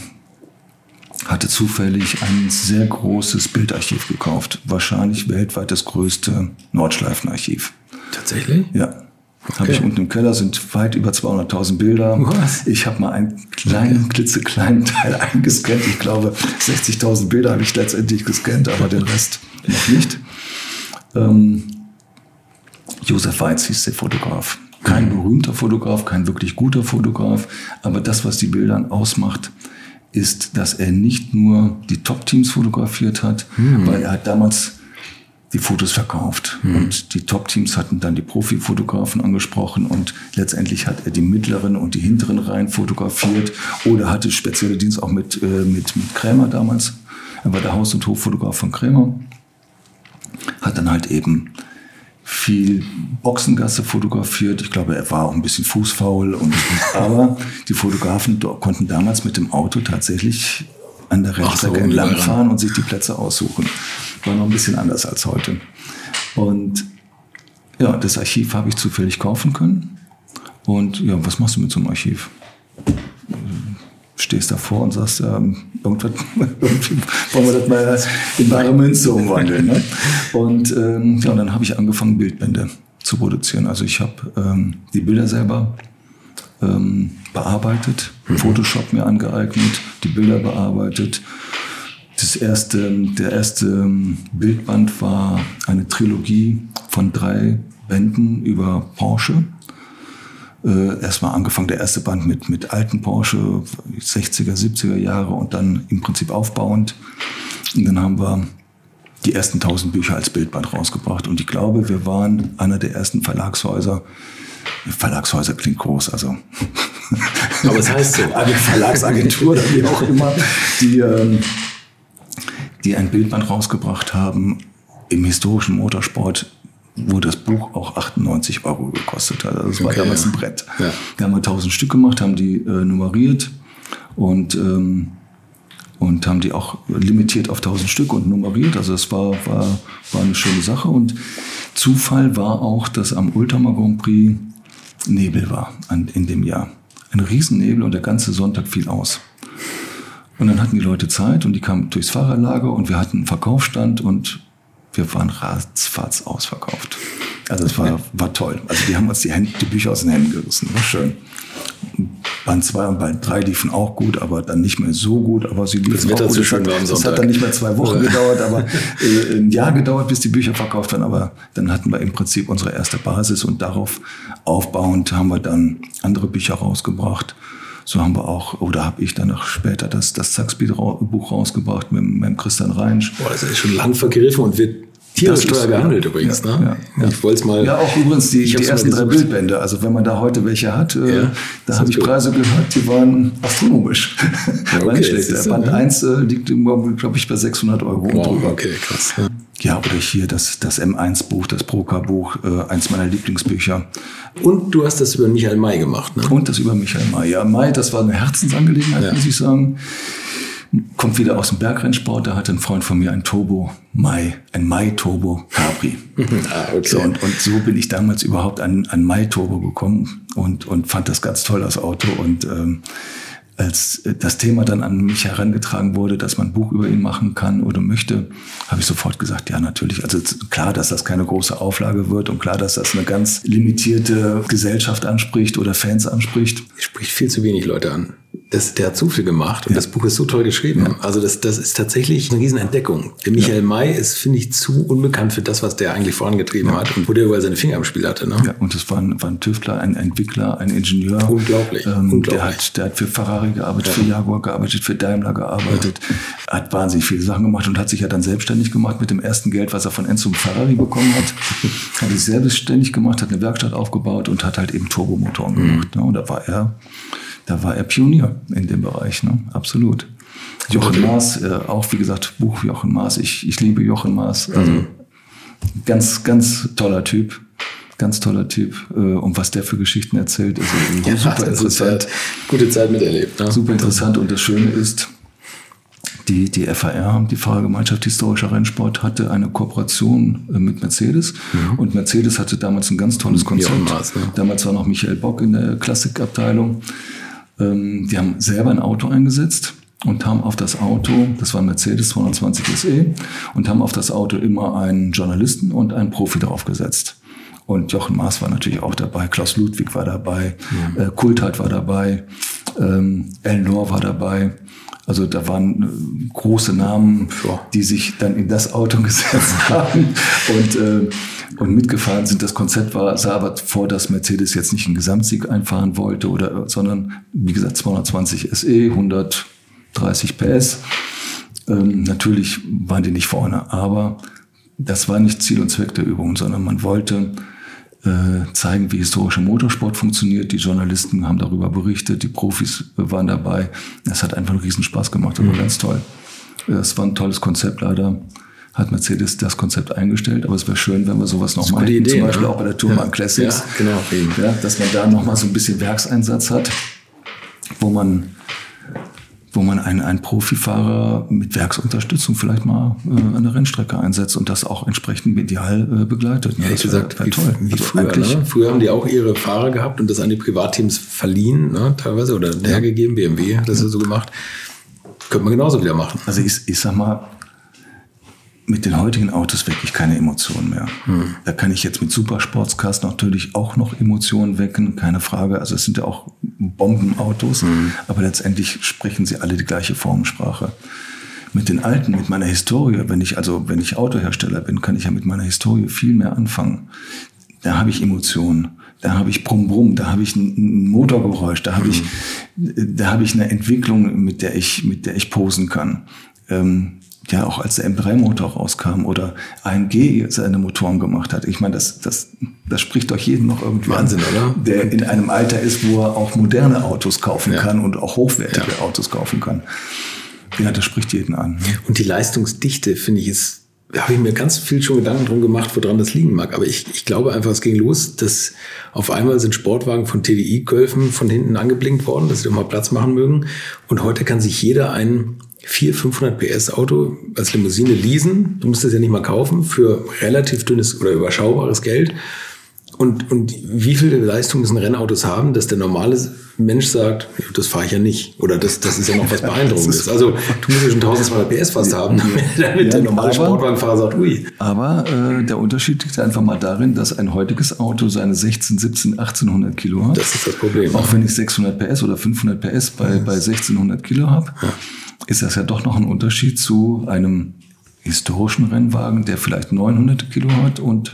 Speaker 1: hatte zufällig ein sehr großes Bildarchiv gekauft. Wahrscheinlich weltweit das größte Nordschleifenarchiv.
Speaker 3: Tatsächlich?
Speaker 1: Ja. Okay. Habe ich unten im Keller, sind weit über 200.000 Bilder.
Speaker 3: Was?
Speaker 1: Ich habe mal einen klitzekleinen Teil eingescannt. Ich glaube, 60.000 Bilder habe ich letztendlich gescannt, aber den Rest noch nicht. Josef Weiz hieß der Fotograf. Kein berühmter Fotograf, kein wirklich guter Fotograf, aber das, was die Bilder ausmacht, ist, dass er nicht nur die Top-Teams fotografiert hat, weil er hat damals die Fotos verkauft. Und die Top-Teams hatten dann die Profifotografen angesprochen und letztendlich hat er die mittleren und die hinteren Reihen fotografiert oder hatte spezielle Dienst auch mit Krämer damals. Er war der Haus- und Hoffotograf von Krämer. Hat dann halt eben viel Boxengasse fotografiert. Ich glaube, er war auch ein bisschen fußfaul. Aber die Fotografen konnten damals mit dem Auto tatsächlich an der Rennstrecke entlangfahren und sich die Plätze aussuchen. War noch ein bisschen anders als heute. Und ja, das Archiv habe ich zufällig kaufen können. Und ja, was machst du mit so einem Archiv? Stehst davor und sagst, irgendwie wollen wir das mal in bare Münze umwandeln. Ne? Und und dann habe ich angefangen, Bildbände zu produzieren. Also ich habe die Bilder selber bearbeitet, Photoshop mir angeeignet, die Bilder bearbeitet. Der erste Bildband war eine Trilogie von 3 Bänden über Porsche. Erstmal angefangen, der erste Band mit alten Porsche, 60er, 70er Jahre und dann im Prinzip aufbauend. Und dann haben wir die ersten 1000 Bücher als Bildband rausgebracht. Und ich glaube, wir waren einer der ersten Verlagshäuser. Verlagshäuser klingt groß, also.
Speaker 3: Aber es heißt so.
Speaker 1: Eine Verlagsagentur oder wie auch immer, die ein Bildband rausgebracht haben im historischen Motorsport, wo das Buch auch 98 € gekostet hat. Also das war damals ein Brett. Ja. Da haben wir 1000 Stück gemacht, haben die nummeriert und haben die auch limitiert auf 1000 Stück und nummeriert. Also das war eine schöne Sache. Und Zufall war auch, dass am Oldtimer Grand Prix Nebel war in dem Jahr. Ein Riesennebel und der ganze Sonntag fiel aus. Und dann hatten die Leute Zeit und die kamen durchs Fahrerlager und wir hatten einen Verkaufsstand und wir waren ratzfatz ausverkauft. Also es war toll. Also die haben uns die Bücher aus den Händen gerissen. War schön. Band 2 und Band 3 liefen auch gut, aber dann nicht mehr so gut. Aber sie liefen auch gut. Das hat dann nicht mehr 2 Wochen gedauert, aber ein Jahr gedauert, bis die Bücher verkauft waren. Aber dann hatten wir im Prinzip unsere erste Basis und darauf aufbauend haben wir dann andere Bücher rausgebracht. So haben wir auch, oder habe ich dann noch später das Zackspeed-Buch rausgebracht mit Christian Reinsch.
Speaker 3: Boah, das ist schon lang vergriffen und wird tierisch teuer gehandelt übrigens.
Speaker 1: Ja,
Speaker 3: ne?
Speaker 1: Ja.
Speaker 3: Ich wollte es mal.
Speaker 1: Ja, auch übrigens die ersten 3 Bildbände. Also wenn man da heute welche hat, da habe ich Preise gehört, die waren astronomisch. Ja, war nicht schlecht. Der Band 1 liegt, glaube ich, bei 600 €
Speaker 3: wow,
Speaker 1: drüber.
Speaker 3: Okay, krass.
Speaker 1: Ja, oder hier das M1-Buch, das Proca-Buch, eins meiner Lieblingsbücher.
Speaker 3: Und du hast das über Michael May gemacht, ne?
Speaker 1: Und das über Michael May. Ja, May, das war eine Herzensangelegenheit, muss ich sagen. Kommt wieder aus dem Bergrennsport, da hatte ein Freund von mir ein May Turbo Capri.
Speaker 3: Okay.
Speaker 1: So, und so bin ich damals überhaupt an May Turbo gekommen und fand das ganz toll, das Auto. Und als das Thema dann an mich herangetragen wurde, dass man ein Buch über ihn machen kann oder möchte, habe ich sofort gesagt, ja natürlich. Also klar, dass das keine große Auflage wird und klar, dass das eine ganz limitierte Gesellschaft anspricht oder Fans anspricht.
Speaker 3: Spricht viel zu wenig Leute an. Der hat so viel gemacht und das Buch ist so toll geschrieben. Ja. Also das ist tatsächlich eine Riesenentdeckung. Der Michael May ist, finde ich, zu unbekannt für das, was der eigentlich vorangetrieben hat und wo der überall seine Finger im Spiel hatte. Ne? Ja,
Speaker 1: und das war ein Tüftler, ein Entwickler, ein Ingenieur.
Speaker 3: Unglaublich.
Speaker 1: Der hat für Ferrari gearbeitet, für Jaguar gearbeitet, für Daimler gearbeitet, hat wahnsinnig viele Sachen gemacht und hat sich ja dann selbstständig gemacht mit dem ersten Geld, was er von Enzo Ferrari bekommen hat. Hat sich selbstständig gemacht, hat eine Werkstatt aufgebaut und hat halt eben Turbomotoren gemacht. Ne? Und da war er Pionier in dem Bereich, ne? Absolut. Jochen Maas, auch wie gesagt, Buch Jochen Maas. Ich liebe Jochen Maas. Also ganz, ganz toller Typ. Ganz toller Typ. Und was der für Geschichten erzählt, ist super interessant.
Speaker 3: Gute Zeit miterlebt. Ne?
Speaker 1: Super interessant. Und das Schöne ist, die FAR, die Fahrergemeinschaft Historischer Rennsport, hatte eine Kooperation mit Mercedes. Und Mercedes hatte damals ein ganz tolles Konzept.
Speaker 3: Maas, ne?
Speaker 1: Damals war noch Michael Bock in der Klassikabteilung. Die haben selber ein Auto eingesetzt und haben auf das Auto, das war ein Mercedes 220 SE, und haben auf das Auto immer einen Journalisten und einen Profi draufgesetzt. Und Jochen Maas war natürlich auch dabei, Klaus Ludwig war dabei, Kulthard war dabei, Ellen Lohr war dabei. Also da waren große Namen, die sich dann in das Auto gesetzt haben und mitgefahren sind. Das Konzept sah aber vor, dass Mercedes jetzt nicht einen Gesamtsieg einfahren wollte, sondern wie gesagt 220 SE, 130 PS. Natürlich waren die nicht vorne, aber das war nicht Ziel und Zweck der Übung, sondern man wollte zeigen, wie historischer Motorsport funktioniert. Die Journalisten haben darüber berichtet, die Profis waren dabei. Es hat einfach einen Riesenspaß gemacht, das war ganz toll. Es war ein tolles Konzept, leider hat Mercedes das Konzept eingestellt, aber es wäre schön, wenn wir sowas nochmal hätten, zum Beispiel auch bei der Tourman Classics, ja, dass man da nochmal so ein bisschen Werkseinsatz hat, wo man einen Profifahrer mit Werksunterstützung vielleicht mal an der Rennstrecke einsetzt und das auch entsprechend medial begleitet.
Speaker 3: Ja, ehrlich gesagt, toll. Wie früher, ne? Früher haben die auch ihre Fahrer gehabt und das an die Privatteams verliehen, ne, teilweise, oder hergegeben. BMW hat das ja so gemacht. Könnte man genauso wieder machen.
Speaker 1: Also ich sag mal, mit den heutigen Autos wirklich keine Emotionen mehr. Da kann ich jetzt mit Supersportscars natürlich auch noch Emotionen wecken, keine Frage. Also es sind ja auch Bombenautos, aber letztendlich sprechen sie alle die gleiche Formensprache. Mit den alten, mit meiner Historie, wenn ich Autohersteller bin, kann ich ja mit meiner Historie viel mehr anfangen. Da habe ich Emotionen, da habe ich Brumm-Brumm, da habe ich ein Motorgeräusch, da habe ich eine Entwicklung, mit der ich posen kann. Ja, auch als der M3-Motor rauskam oder AMG seine Motoren gemacht hat. Ich meine, das spricht doch jeden noch irgendwie
Speaker 3: Wahnsinn,
Speaker 1: an,
Speaker 3: oder?
Speaker 1: Der in einem Alter ist, wo er auch moderne Autos kaufen kann und auch hochwertige Autos kaufen kann. Ja, das spricht jeden an.
Speaker 3: Und die Leistungsdichte, finde ich, habe ich mir ganz viel schon Gedanken drum gemacht, woran das liegen mag. Aber ich glaube einfach, es ging los, dass auf einmal sind Sportwagen von TDI-Gölfen von hinten angeblinkt worden, dass sie doch mal Platz machen mögen. Und heute kann sich jeder ein 400-500 PS Auto als Limousine leasen. Du musst das ja nicht mal kaufen für relativ dünnes oder überschaubares Geld. Und wie viel Leistung müssen Rennautos haben, dass der normale Mensch sagt, das fahre ich ja nicht. Oder das ist ja noch was Beeindruckendes. Also du musst ja schon 1200 PS fast haben, damit der normale Sportwagenfahrer sagt, ui.
Speaker 1: Aber der Unterschied liegt einfach mal darin, dass ein heutiges Auto seine 16, 17, 1800 Kilo hat.
Speaker 3: Das ist das Problem.
Speaker 1: Auch wenn ich 600 PS oder 500 PS bei 1600 Kilo habe, ist das ja doch noch ein Unterschied zu einem historischen Rennwagen, der vielleicht 900 Kilo hat und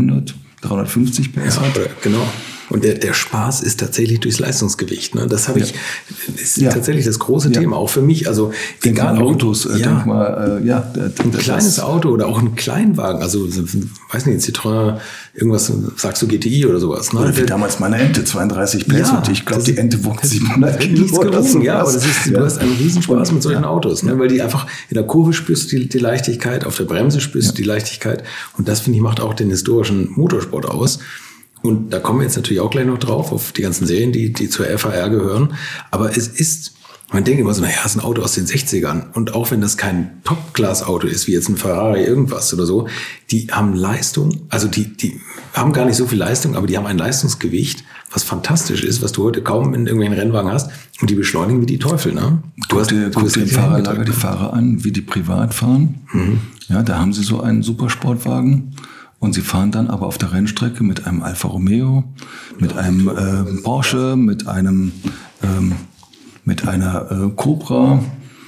Speaker 1: 350 PS hat.
Speaker 3: Genau. Und der Spaß ist tatsächlich durchs Leistungsgewicht. Ne? Das ist tatsächlich das große Thema, auch für mich. Also egal
Speaker 1: Autos, denk mal,
Speaker 3: ein kleines Auto oder auch ein Kleinwagen, also weiß nicht, ein Citroën, irgendwas, sagst du GTI oder sowas. Ne?
Speaker 1: Oder wie damals meine Ente, 32 PS und ich glaube, die Ente wog 700 Kilo.
Speaker 3: Aber du hast einen Riesenspaß mit solchen Autos, ne? Weil die einfach in der Kurve spürst du die Leichtigkeit, auf der Bremse spürst du die Leichtigkeit und das, finde ich, macht auch den historischen Motorsport aus. Und da kommen wir jetzt natürlich auch gleich noch drauf, auf die ganzen Serien, die zur FAR gehören. Aber es ist, man denkt immer so, naja, es ist ein Auto aus den 60ern. Und auch wenn das kein Top-Class-Auto ist, wie jetzt ein Ferrari irgendwas oder so, die haben Leistung, also die haben gar nicht so viel Leistung, aber die haben ein Leistungsgewicht, was fantastisch ist, was du heute kaum in irgendwelchen Rennwagen hast. Und die beschleunigen wie die Teufel, ne?
Speaker 1: Guck dir im Fahrerlager die Fahrer an, wie die privat fahren. Ja, da haben sie so einen Supersportwagen. Und sie fahren dann aber auf der Rennstrecke mit einem Alfa Romeo, mit einem Porsche, mit einer Cobra.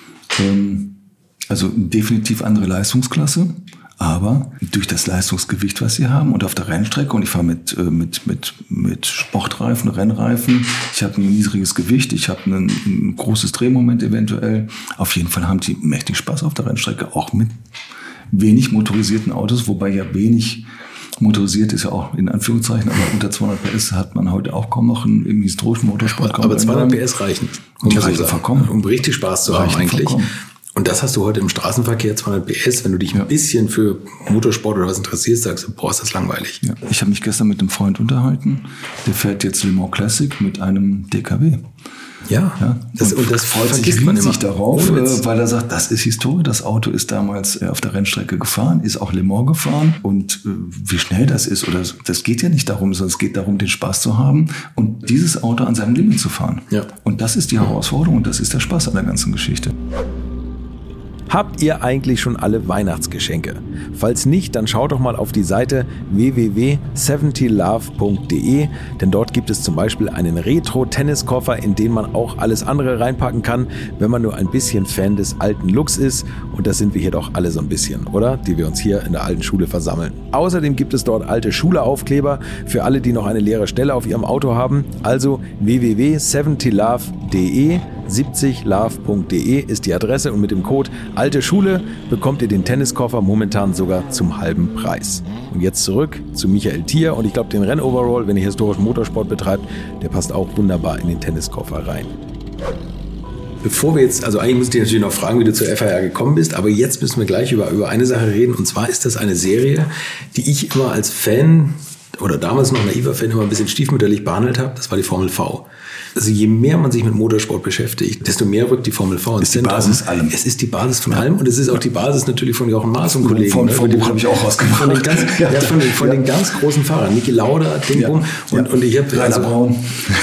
Speaker 1: Also definitiv andere Leistungsklasse, aber durch das Leistungsgewicht, was sie haben und auf der Rennstrecke. Und ich fahre mit Sportreifen, Rennreifen. Ich habe ein niedriges Gewicht, ich habe ein großes Drehmoment eventuell. Auf jeden Fall haben die mächtig Spaß auf der Rennstrecke, auch mit wenig motorisierten Autos, wobei ja wenig motorisiert ist ja auch in Anführungszeichen, aber unter 200 PS hat man heute auch kaum noch im historischen Motorsport.
Speaker 3: Aber 200 PS reichen.
Speaker 1: Die reichen vollkommen.
Speaker 3: Um richtig Spaß zu haben eigentlich. Vollkommen. Und das hast du heute im Straßenverkehr, 200 PS, wenn du dich ein bisschen für Motorsport oder was interessierst, sagst du, boah, ist das langweilig. Ja.
Speaker 1: Ich habe mich gestern mit einem Freund unterhalten, der fährt jetzt Le Mans Classic mit einem DKW.
Speaker 3: Ja.
Speaker 1: Das freut sich riesig darauf, weil er sagt, das ist Historie. Das Auto ist damals auf der Rennstrecke gefahren, ist auch Le Mans gefahren. Und wie schnell das ist, oder das geht ja nicht darum, sondern es geht darum, den Spaß zu haben und dieses Auto an seinem Limit zu fahren. Ja. Und das ist die Herausforderung und das ist der Spaß an der ganzen Geschichte.
Speaker 3: Habt ihr eigentlich schon alle Weihnachtsgeschenke? Falls nicht, dann schaut doch mal auf die Seite www.70love.de, denn dort gibt es zum Beispiel einen Retro-Tenniskoffer, in den man auch alles andere reinpacken kann, wenn man nur ein bisschen Fan des alten Looks ist. Und das sind wir hier doch alle so ein bisschen, oder? Die wir uns hier in der alten Schule versammeln. Außerdem gibt es dort alte Schule-Aufkleber für alle, die noch eine leere Stelle auf ihrem Auto haben. Also www.70love.de. tenniskoffer.de, 70love.de ist die Adresse und mit dem Code Alte Schule bekommt ihr den Tenniskoffer momentan sogar zum halben Preis. Und jetzt zurück zu Michael Thier und ich glaube, den Rennoverall, wenn ihr historischen Motorsport betreibt, der passt auch wunderbar in den Tenniskoffer rein. Bevor wir jetzt, also eigentlich muss ich dich natürlich noch fragen, wie du zur FIA gekommen bist, aber jetzt müssen wir gleich über eine Sache reden und zwar ist das eine Serie, die ich immer als Fan oder damals noch naiver Fan immer ein bisschen stiefmütterlich behandelt habe, das war die Formel V. Also je mehr man sich mit Motorsport beschäftigt, desto mehr rückt die Formel V ins Zentrum.
Speaker 1: Basis allem.
Speaker 3: Es ist die Basis von allem und es ist auch die Basis natürlich von Jochen Maas und Kollegen.
Speaker 1: Von habe ich auch rausgemacht.
Speaker 3: Von den ganz großen Fahrern. Niki Lauda, Ding, und ich habe
Speaker 1: Rainer Braun.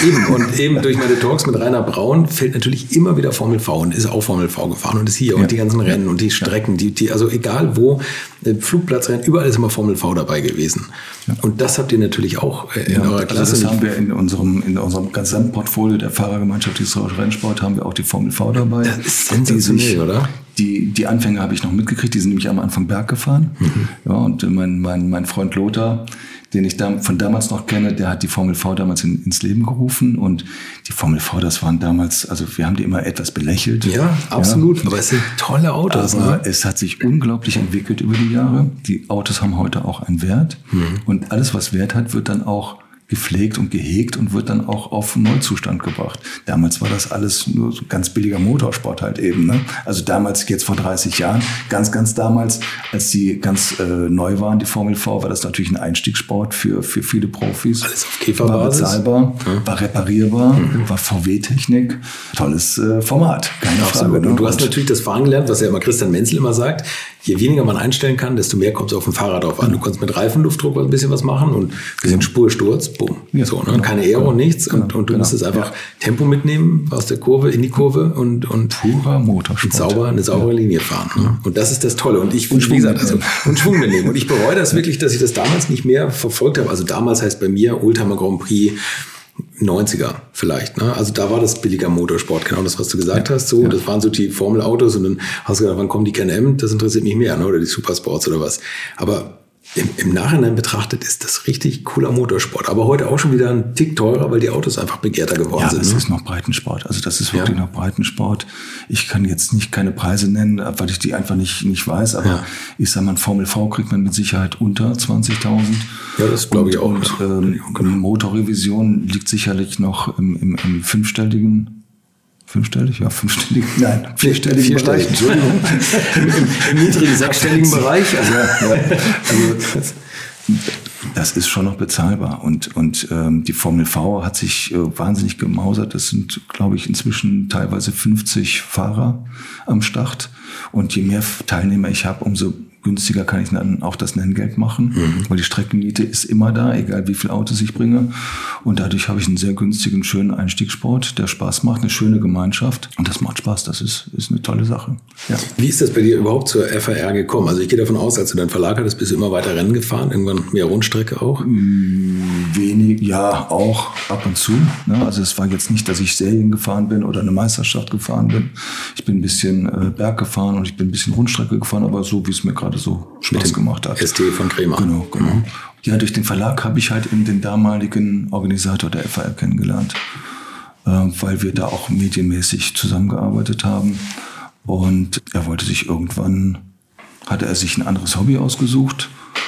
Speaker 3: Eben durch meine Talks mit Rainer Braun fällt natürlich immer wieder Formel V und ist auch Formel V gefahren und ist hier und die ganzen Rennen und die Strecken, also egal wo, Flugplatzrennen, überall ist immer Formel V dabei gewesen. Ja. Und das habt ihr natürlich auch in eurer Klasse.
Speaker 1: Also das haben wir in unserem Gesamtportfolio der Fahrergemeinschaft historischer Rennsport haben wir auch die Formel V dabei.
Speaker 3: Das ist sensationell, oder?
Speaker 1: Die Anfänge habe ich noch mitgekriegt, die sind nämlich am Anfang Berg gefahren. Ja, und mein Freund Lothar, den ich von damals noch kenne, der hat die Formel V damals ins Leben gerufen und die Formel V, das waren damals, also wir haben die immer etwas belächelt.
Speaker 3: Ja, absolut, ja. Aber es sind tolle Autos.
Speaker 1: Aber es hat sich unglaublich entwickelt über die Jahre. Die Autos haben heute auch einen Wert und alles, was Wert hat, wird dann auch gepflegt und gehegt und wird dann auch auf Neuzustand gebracht. Damals war das alles nur so ganz billiger Motorsport halt eben. Ne? Also damals, jetzt vor 30 Jahren, ganz damals, als die ganz neu waren, die Formel V, war das natürlich ein Einstiegssport für viele Profis.
Speaker 3: Alles auf Käferbasis.
Speaker 1: War bezahlbar, war reparierbar, war VW-Technik. Tolles Format, keine Frage.
Speaker 3: Und du hast natürlich das Fahren gelernt, was ja immer Christian Menzel immer sagt, je weniger man einstellen kann, desto mehr kommt es auf dem Fahrrad drauf an. Du kannst mit Reifenluftdruck ein bisschen was machen und ein bisschen Spursturz, bumm. Ja, so, ne? Keine Aero, nichts. Und du musstest einfach Tempo mitnehmen aus der Kurve in die Kurve und
Speaker 1: purer Motorsport.
Speaker 3: Eine saubere Linie fahren. Ne? Und das ist das Tolle. Und ich, wie gesagt, und Schwung mitnehmen. Und ich bereue das wirklich, dass ich das damals nicht mehr verfolgt habe. Also damals heißt bei mir Oldtimer Grand Prix 90er vielleicht, ne? Also da war das billiger Motorsport, genau das, was du gesagt hast. So, das waren so die Formelautos und dann hast du gedacht, wann kommen die Can-Am? Das interessiert mich mehr, ne? Oder die Supersports oder was. Aber im Nachhinein betrachtet ist das richtig cooler Motorsport. Aber heute auch schon wieder ein Tick teurer, weil die Autos einfach begehrter geworden sind.
Speaker 1: Ja, das ist noch Breitensport. Also das ist wirklich noch Breitensport. Ich kann jetzt keine Preise nennen, weil ich die einfach nicht weiß. Aber ich sag mal, Formel V kriegt man mit Sicherheit unter 20.000.
Speaker 3: Ja, das glaube ich auch.
Speaker 1: Und Motorrevision liegt sicherlich noch im vierstelligen Bereich. Entschuldigung.
Speaker 3: Im niedrigen sechsstelligen Bereich.
Speaker 1: Also das ist schon noch bezahlbar. Und die Formel V hat sich wahnsinnig gemausert. Das sind, glaube ich, inzwischen teilweise 50 Fahrer am Start. Und je mehr Teilnehmer ich habe, umso günstiger kann ich dann auch das Nenngeld machen, weil die Streckenmiete ist immer da, egal wie viele Autos ich bringe. Und dadurch habe ich einen sehr günstigen, schönen Einstiegssport, der Spaß macht, eine schöne Gemeinschaft. Und das macht Spaß, das ist eine tolle Sache. Ja.
Speaker 3: Wie ist das bei dir überhaupt zur FIR gekommen? Also ich gehe davon aus, als du deinen Verlag hattest, bist du immer weiter Rennen gefahren, irgendwann mehr Rundstrecke auch?
Speaker 1: Wenig, ja, auch ab und zu. Ne? Also es war jetzt nicht, dass ich Serien gefahren bin oder eine Meisterschaft gefahren bin. Ich bin ein bisschen Berg gefahren und ich bin ein bisschen Rundstrecke gefahren, aber so, wie es mir gerade so Spaß gemacht hat.
Speaker 3: ST von Kremer.
Speaker 1: Genau. Ja, durch den Verlag habe ich halt eben den damaligen Organisator der FIR kennengelernt, weil wir da auch medienmäßig zusammengearbeitet haben. Und er wollte sich hatte er sich ein anderes Hobby ausgesucht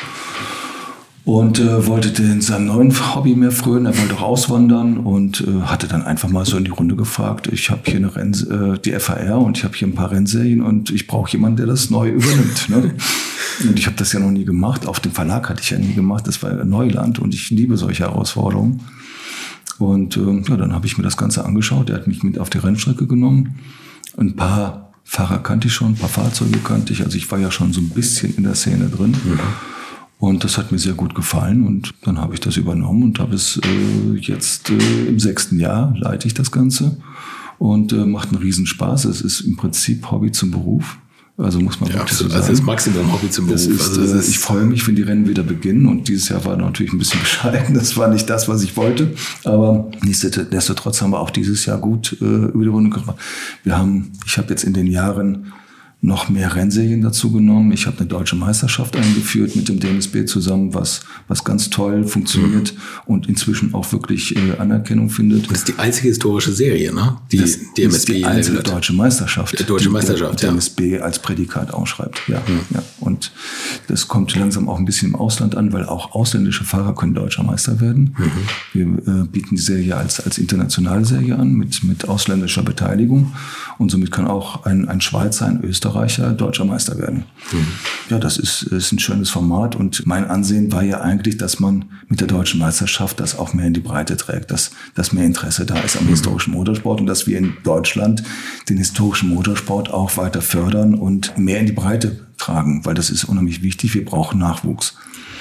Speaker 1: und wollte in seinem neuen Hobby mehr frönen. Er wollte auch auswandern und hatte dann einfach mal so in die Runde gefragt, ich habe hier die FIR und ich habe hier ein paar Rennserien und ich brauche jemanden, der das neu übernimmt. Ne? Und ich habe das ja noch nie gemacht. Auf dem Verlag hatte ich ja nie gemacht. Das war Neuland und ich liebe solche Herausforderungen. Und dann habe ich mir das Ganze angeschaut. Er hat mich mit auf die Rennstrecke genommen. Ein paar Fahrer kannte ich schon, ein paar Fahrzeuge kannte ich. Also ich war ja schon so ein bisschen in der Szene drin. Und das hat mir sehr gut gefallen. Und dann habe ich das übernommen und habe es jetzt im 6. Jahr leite ich das Ganze. Und macht einen Riesenspaß. Es ist im Prinzip Hobby zum Beruf. Also muss man wirklich so sagen.
Speaker 3: Also das Maximum Hobby zum Beruf.
Speaker 1: Ich freue mich, wenn die Rennen wieder beginnen. Und dieses Jahr war natürlich ein bisschen bescheiden. Das war nicht das, was ich wollte. Aber nichtsdestotrotz haben wir auch dieses Jahr gut über die Runde gemacht. Ich habe jetzt in den Jahren noch mehr Rennserien dazu genommen. Ich habe eine deutsche Meisterschaft eingeführt mit dem DMSB zusammen, was ganz toll funktioniert und inzwischen auch wirklich Anerkennung findet.
Speaker 3: Das ist die einzige historische Serie, ne? Die DMSB
Speaker 1: ist die einzige deutsche Meisterschaft,
Speaker 3: die
Speaker 1: DMSB als Prädikat ausschreibt. Ja. Und das kommt langsam auch ein bisschen im Ausland an, weil auch ausländische Fahrer können deutscher Meister werden. Wir bieten die Serie als internationale Serie an mit ausländischer Beteiligung und somit kann auch ein Schweizer, ein Österreicher deutscher Meister werden. Ja, das ist ein schönes Format und mein Ansehen war ja eigentlich, dass man mit der deutschen Meisterschaft das auch mehr in die Breite trägt, dass mehr Interesse da ist am historischen Motorsport und dass wir in Deutschland den historischen Motorsport auch weiter fördern und mehr in die Breite tragen, weil das ist unheimlich wichtig. Wir brauchen Nachwuchs.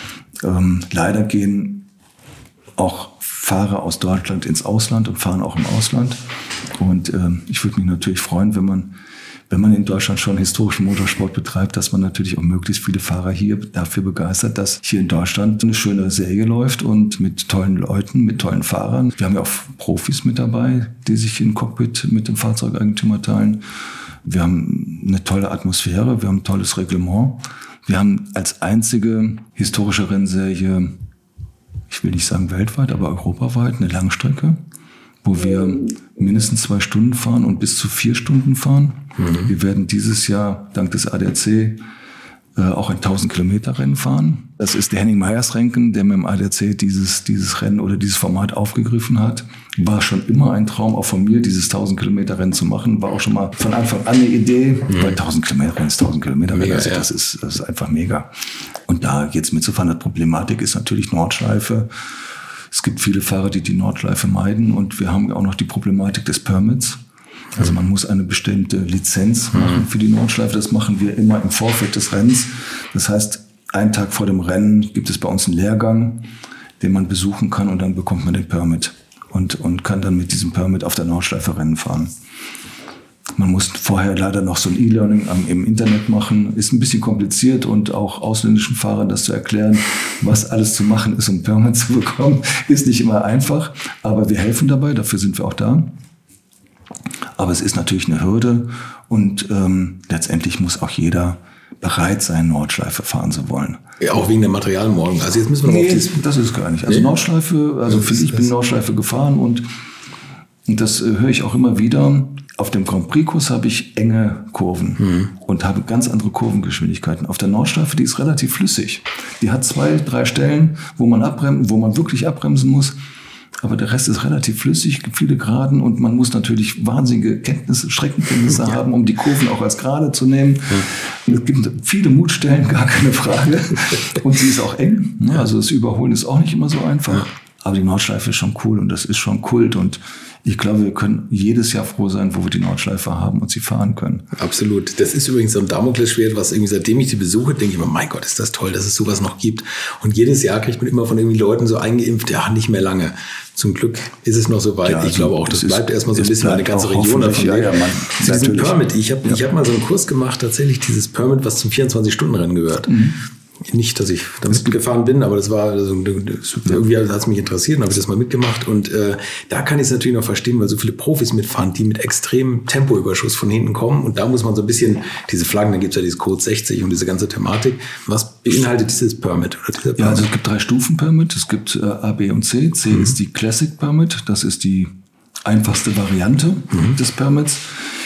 Speaker 1: Leider gehen auch Fahrer aus Deutschland ins Ausland und fahren auch im Ausland. Und ich würde mich natürlich freuen, wenn man in Deutschland schon historischen Motorsport betreibt, dass man natürlich auch möglichst viele Fahrer hier dafür begeistert, dass hier in Deutschland eine schöne Serie läuft und mit tollen Leuten, mit tollen Fahrern. Wir haben ja auch Profis mit dabei, die sich im Cockpit mit dem Fahrzeugeigentümer teilen. Wir haben eine tolle Atmosphäre, wir haben ein tolles Reglement. Wir haben als einzige historische Rennserie, ich will nicht sagen weltweit, aber europaweit, eine Langstrecke, wo wir mindestens 2 Stunden fahren und bis zu 4 Stunden fahren. Wir werden dieses Jahr dank des ADAC auch ein 1000-Kilometer-Rennen fahren. Das ist der Henning Meyers-Renken, der mit dem ADAC dieses Rennen oder dieses Format aufgegriffen hat. War schon immer ein Traum auch von mir, dieses 1000-Kilometer-Rennen zu machen. War auch schon mal von Anfang an eine Idee, weil 1000-Kilometer-Rennen ist 1000-Kilometer-Rennen. Also das ist einfach mega. Und da jetzt mitzufahren, die Problematik ist natürlich Nordschleife. Es gibt viele Fahrer, die die Nordschleife meiden und wir haben auch noch die Problematik des Permits. Also man muss eine bestimmte Lizenz machen für die Nordschleife. Das machen wir immer im Vorfeld des Rennens. Das heißt, einen Tag vor dem Rennen gibt es bei uns einen Lehrgang, den man besuchen kann und dann bekommt man den Permit und kann dann mit diesem Permit auf der Nordschleife Rennen fahren. Man muss vorher leider noch so ein E-Learning im Internet machen. Ist ein bisschen kompliziert und auch ausländischen Fahrern das zu erklären, was alles zu machen ist, um Permit zu bekommen, ist nicht immer einfach. Aber wir helfen dabei, dafür sind wir auch da. Aber es ist natürlich eine Hürde und letztendlich muss auch jeder bereit sein, Nordschleife fahren zu wollen.
Speaker 3: Ja, auch wegen der Materialmorgen. Also jetzt müssen wir noch
Speaker 1: das ist gar nicht. Also Nordschleife, ich bin Nordschleife gefahren und das höre ich auch immer wieder. Auf dem Grand Prix-Kurs habe ich enge Kurven und habe ganz andere Kurvengeschwindigkeiten. Auf der Nordschleife, die ist relativ flüssig. Die hat 2, 3 Stellen, wo man wirklich abbremsen muss. Aber der Rest ist relativ flüssig, viele Geraden und man muss natürlich wahnsinnige Streckenkenntnisse haben, um die Kurven auch als gerade zu nehmen. Es gibt viele Mutstellen, gar keine Frage. Und sie ist auch eng. Also das Überholen ist auch nicht immer so einfach. Aber die Nordschleife ist schon cool und das ist schon Kult und ich glaube, wir können jedes Jahr froh sein, wo wir die Nordschleife haben und sie fahren können.
Speaker 3: Absolut. Das ist übrigens so ein Damoklesschwert, was irgendwie, seitdem ich die besuche, denke ich immer, mein Gott, ist das toll, dass es sowas noch gibt. Und jedes Jahr kriegt man immer von irgendwie Leuten so eingeimpft, ja, nicht mehr lange. Zum Glück ist es noch so weit. Ja, also ich glaube auch, das bleibt erstmal so ein bisschen eine ganze Region davon. Diesen Permit. Ich hab mal so einen Kurs gemacht, tatsächlich dieses Permit, was zum 24-Stunden-Rennen gehört. Nicht, dass ich damit gefahren bin, aber das war irgendwie hat es mich interessiert und habe ich das mal mitgemacht. Und da kann ich es natürlich noch verstehen, weil so viele Profis mitfahren, die mit extremem Tempoüberschuss von hinten kommen. Und da muss man so ein bisschen diese Flaggen, da gibt es ja dieses Code 60 und diese ganze Thematik. Was beinhaltet dieses Permit? Oder dieser Permit? Ja,
Speaker 1: also es gibt 3 Stufen Permit. Es gibt A, B und C. C ist die Classic Permit. Das ist die einfachste Variante des Permits.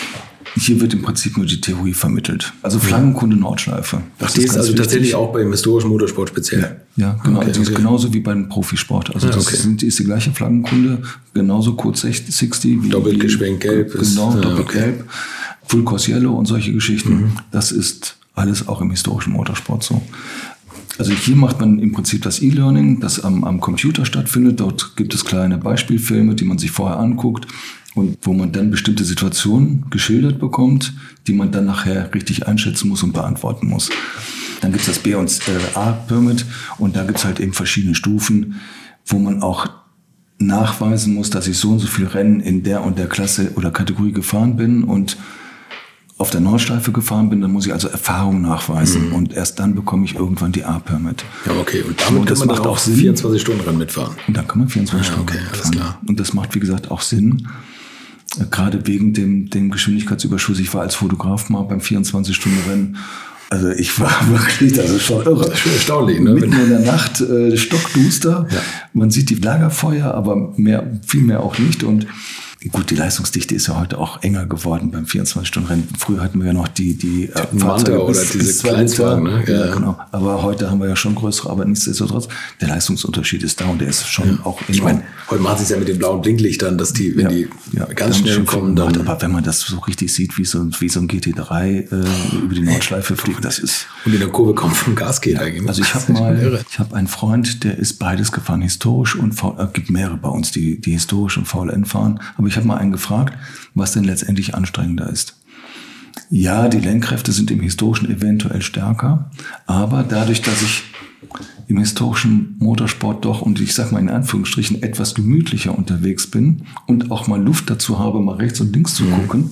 Speaker 1: Hier wird im Prinzip nur die Theorie vermittelt. Also Flaggenkunde Nordschleife.
Speaker 3: Ach, die ist also tatsächlich auch beim historischen Motorsport speziell?
Speaker 1: Ja, genau. Okay, die ist genauso wie beim Profisport. Also das ist die gleiche Flaggenkunde, genauso Code 60. Wie
Speaker 3: doppelt gelb.
Speaker 1: Genau, doppelt gelb. Full Course Yellow und solche Geschichten. Das ist alles auch im historischen Motorsport so. Also hier macht man im Prinzip das E-Learning, das am Computer stattfindet. Dort gibt es kleine Beispielfilme, die man sich vorher anguckt. Und wo man dann bestimmte Situationen geschildert bekommt, die man dann nachher richtig einschätzen muss und beantworten muss. Dann gibt es das B- und A-Permit und da gibt es halt eben verschiedene Stufen, wo man auch nachweisen muss, dass ich so und so viel Rennen in der und der Klasse oder Kategorie gefahren bin und auf der Nordschleife gefahren bin, dann muss ich also Erfahrung nachweisen und erst dann bekomme ich irgendwann die A-Permit.
Speaker 3: Ja, okay. Und damit kann man dann auch 24 Stunden Rennen mitfahren.
Speaker 1: Und dann kann man 24 Stunden
Speaker 3: mitfahren.
Speaker 1: Alles klar. Und das macht, wie gesagt, auch Sinn. Gerade wegen dem Geschwindigkeitsüberschuss. Ich war als Fotograf mal beim 24-Stunden-Rennen. Also ich war wirklich, das ist schon irre.
Speaker 3: Das ist schon erstaunlich, ne?
Speaker 1: Mitten in der Nacht, stockduster. Ja. Man sieht die Lagerfeuer, aber viel mehr auch nicht. Und gut, die Leistungsdichte ist ja heute auch enger geworden beim 24-Stunden-Rennen. Früher hatten wir ja noch die
Speaker 3: Manta oder diese Kleinstwagen. Ne?
Speaker 1: Ja, genau. Aber heute haben wir ja schon größere, aber nichtsdestotrotz, der Leistungsunterschied ist da und der ist schon auch enorm.
Speaker 3: Ich meine, heute machen sie es ja mit den blauen Blinklichtern, dass die, wenn die ganz schnell kommen, dann...
Speaker 1: Aber wenn man das so richtig sieht, wie so ein GT3 über die Nordschleife fliegt, das ist...
Speaker 3: Und in der Kurve kommt vom Gas geht eigentlich.
Speaker 1: Also ich habe einen Freund, der ist beides gefahren, historisch und gibt mehrere bei uns, die historisch und VLN fahren. Aber ich habe mal einen gefragt, was denn letztendlich anstrengender ist. Ja, die Lenkkräfte sind im Historischen eventuell stärker, aber dadurch, dass ich im historischen Motorsport doch, und ich sag mal in Anführungsstrichen, etwas gemütlicher unterwegs bin und auch mal Luft dazu habe, mal rechts und links zu gucken,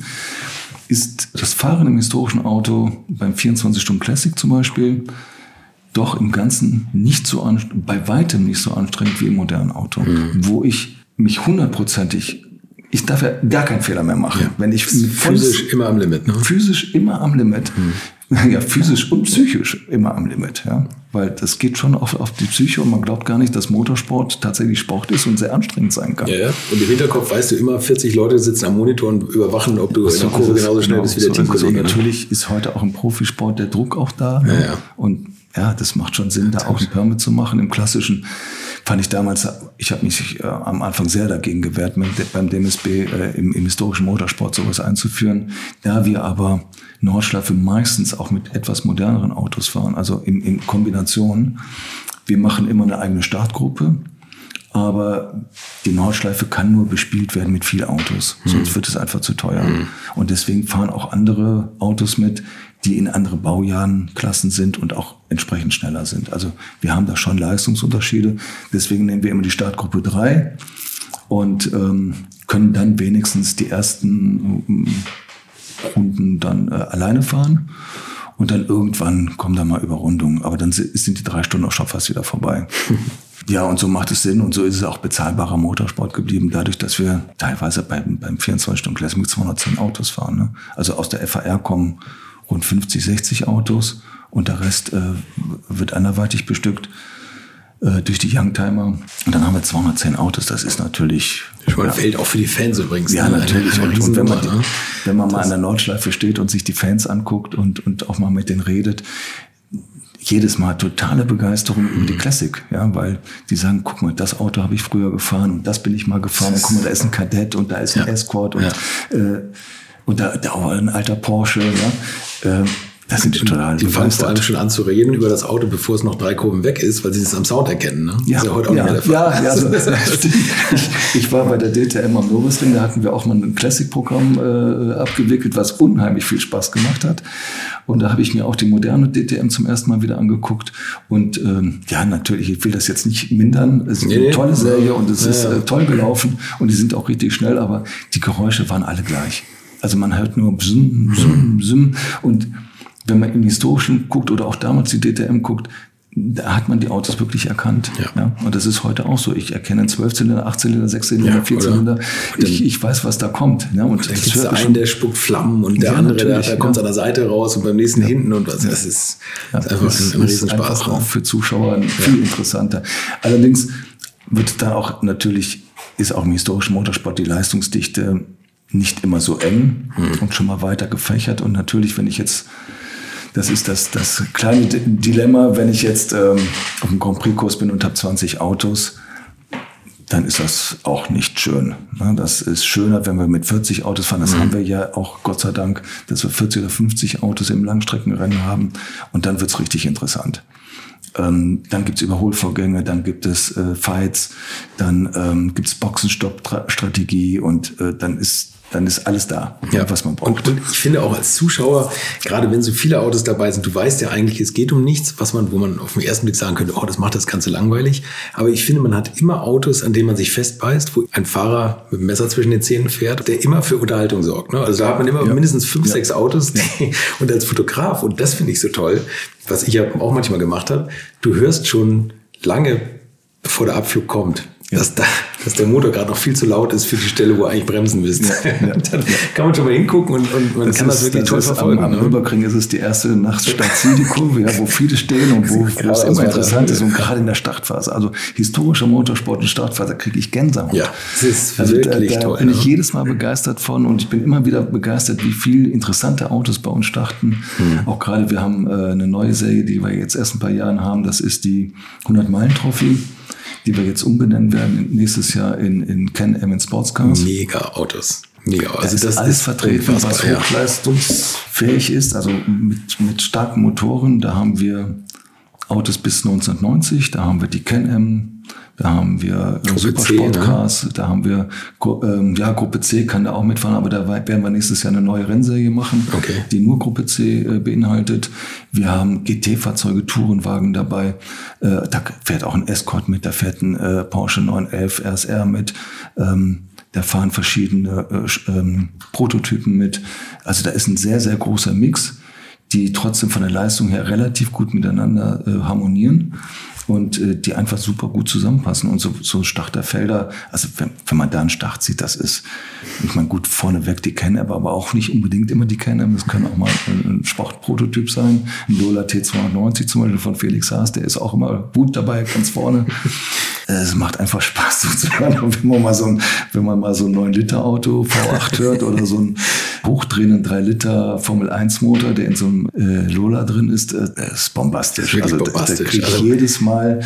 Speaker 1: ist das Fahren im historischen Auto beim 24-Stunden Classic zum Beispiel doch im Ganzen nicht so bei weitem nicht so anstrengend wie im modernen Auto, wo ich mich 100%, ich darf ja gar keinen Fehler mehr machen.
Speaker 3: Ja.
Speaker 1: Wenn ich
Speaker 3: physisch immer am Limit, ne?
Speaker 1: Physisch immer am Limit. Ja, physisch und psychisch immer am Limit, ja. Weil das geht schon auf die Psyche und man glaubt gar nicht, dass Motorsport tatsächlich Sport ist und sehr anstrengend sein kann.
Speaker 3: Ja. Und im Hinterkopf weißt du immer, 40 Leute sitzen am Monitor und überwachen, ob du in der Kurve genauso schnell bist wie der Teamkollege.
Speaker 1: Natürlich ist heute auch im Profisport der Druck auch da.
Speaker 3: Ja, ja.
Speaker 1: Und ja, das macht schon Sinn, da auch ein Permit zu machen. Im Klassischen fand ich damals, ich habe mich am Anfang sehr dagegen gewehrt, beim DMSB im historischen Motorsport sowas einzuführen. Da wir aber Nordschleife meistens auch mit etwas moderneren Autos fahren, also in Kombination. Wir machen immer eine eigene Startgruppe, aber die Nordschleife kann nur bespielt werden mit viel Autos, sonst wird es einfach zu teuer. Und deswegen fahren auch andere Autos mit, die in andere Baujahrklassen sind und auch entsprechend schneller sind. Also wir haben da schon Leistungsunterschiede. Deswegen nehmen wir immer die Startgruppe 3 und können dann wenigstens die ersten Runden dann alleine fahren. Und dann irgendwann kommen da mal Überrundungen. Aber dann sind die 3 Stunden auch schon fast wieder vorbei. Ja, und so macht es Sinn. Und so ist es auch bezahlbarer Motorsport geblieben, dadurch, dass wir teilweise beim 24-Stunden-Classic mit 210 Autos fahren. Ne? Also aus der FAR kommen rund 50, 60 Autos und der Rest wird anderweitig bestückt durch die Youngtimer. Und dann haben wir 210 Autos. Das ist natürlich...
Speaker 3: Schon mal ein Feld auch für die Fans übrigens.
Speaker 1: Ja, natürlich. Und wenn man mal
Speaker 3: das
Speaker 1: an der Nordschleife steht und sich die Fans anguckt und auch mal mit denen redet, jedes Mal totale Begeisterung über die Classic, ja, weil die sagen, guck mal, das Auto habe ich früher gefahren und das bin ich mal gefahren und guck mal, da ist ein Kadett und da ist ein Escort und da auch ein alter Porsche, ja. Das sind die total
Speaker 3: die fangen vor allem schon an zu reden über das Auto, bevor es noch 3 Kurven weg ist, weil sie es am Sound erkennen. Ne?
Speaker 1: Ja,
Speaker 3: das ist ja heute auch nicht mehr der Fall.
Speaker 1: Ja, also, ich war bei der DTM am Nürburgring, da hatten wir auch mal ein Classic-Programm abgewickelt, was unheimlich viel Spaß gemacht hat. Und da habe ich mir auch die moderne DTM zum ersten Mal wieder angeguckt. Und ja, natürlich, ich will das jetzt nicht mindern. Es ist eine tolle Serie und es ist toll gelaufen und die sind auch richtig schnell, aber die Geräusche waren alle gleich. Also man hört nur Bzum, Bzum, Bzum. Und wenn man im Historischen guckt oder auch damals die DTM guckt, da hat man die Autos wirklich erkannt. Ja. Und das ist heute auch so. Ich erkenne einen 12-Zylinder, 8-Zylinder, 6-Zylinder, 4-Zylinder. Ich weiß, was da kommt. Ja, und
Speaker 3: dann gibt es einen, der spuckt Flammen und der andere, der kommt an der Seite raus und beim nächsten hinten. Und was. Das ist einfach ein Riesenspaß.
Speaker 1: Einfach auch für Zuschauer viel interessanter. Allerdings wird da auch natürlich, ist auch im historischen Motorsport die Leistungsdichte nicht immer so eng und schon mal weiter gefächert. Und natürlich, wenn ich jetzt... Das ist das kleine Dilemma, wenn ich jetzt auf einem Grand Prix-Kurs bin und habe 20 Autos, dann ist das auch nicht schön. Das ist schöner, wenn wir mit 40 Autos fahren. Das haben wir ja auch, Gott sei Dank, dass wir 40 oder 50 Autos im Langstreckenrennen haben. Und dann wird's richtig interessant. Dann gibt's Überholvorgänge, dann gibt es Fights, dann gibt's Boxenstopp-Strategie und dann ist alles da, was man braucht.
Speaker 3: Und ich finde auch als Zuschauer, gerade wenn so viele Autos dabei sind, du weißt ja eigentlich, es geht um nichts, wo man auf den ersten Blick sagen könnte, oh, das macht das Ganze langweilig. Aber ich finde, man hat immer Autos, an denen man sich festbeißt, wo ein Fahrer mit dem Messer zwischen den Zähnen fährt, der immer für Unterhaltung sorgt. Ne? Also da hat man immer mindestens 5, 6 Autos. Und als Fotograf, und das finde ich so toll, was ich ja auch manchmal gemacht habe, du hörst schon lange, bevor der Abflug kommt, dass der Motor gerade noch viel zu laut ist für die Stelle, wo du eigentlich bremsen willst. Dann kann man schon mal hingucken und man kann das wirklich toll verfolgen.
Speaker 1: Am Nürburgring ist es die erste Nachtstation, die Kurve, wo viele stehen und wo es immer interessant ist. Und gerade in der Startphase. Also historischer Motorsport und Startphase kriege ich Gänsehaut.
Speaker 3: Ja, das ist wirklich toll.
Speaker 1: Da bin ich jedes Mal begeistert von und ich bin immer wieder begeistert, wie viele interessante Autos bei uns starten. Auch gerade, wir haben eine neue Serie, die wir jetzt erst ein paar Jahren haben. Das ist die 100-Meilen-Trophy, die wir jetzt umbenennen werden nächstes Jahr in Can-Am Sportscars.
Speaker 3: Mega Autos. Mega Autos.
Speaker 1: Also das ist alles vertreten, was hochleistungsfähig ist, also mit starken Motoren. Da haben wir Autos bis 1990, da haben wir die Can-Am, da haben wir Supersportcars, ne? Da haben wir, Gruppe C kann da auch mitfahren, aber da werden wir nächstes Jahr eine neue Rennserie machen, die nur Gruppe C beinhaltet. Wir haben GT-Fahrzeuge, Tourenwagen dabei, da fährt auch ein Escort mit, da fährt ein Porsche 911 RSR mit, da fahren verschiedene Prototypen mit. Also da ist ein sehr, sehr großer Mix, die trotzdem von der Leistung her relativ gut miteinander harmonieren und die einfach super gut zusammenpassen. Und so Starterfelder, also wenn man da einen Start sieht, das ist, ich meine, gut, vorneweg die Can-Am, aber auch nicht unbedingt immer die Can-Am. Das kann auch mal ein Sportprototyp sein. Ein Lola T290 zum Beispiel von Felix Haas, der ist auch immer gut dabei, ganz vorne. Es macht einfach Spaß zuzuhören. Und wenn man mal so ein 9-Liter-Auto V8 hört oder so einen hochdrehenden 3-Liter Formel-1-Motor, der in so einem Lola drin ist, ist bombastisch.
Speaker 3: Das ist bombastisch.
Speaker 1: Da kriege ich jedes Mal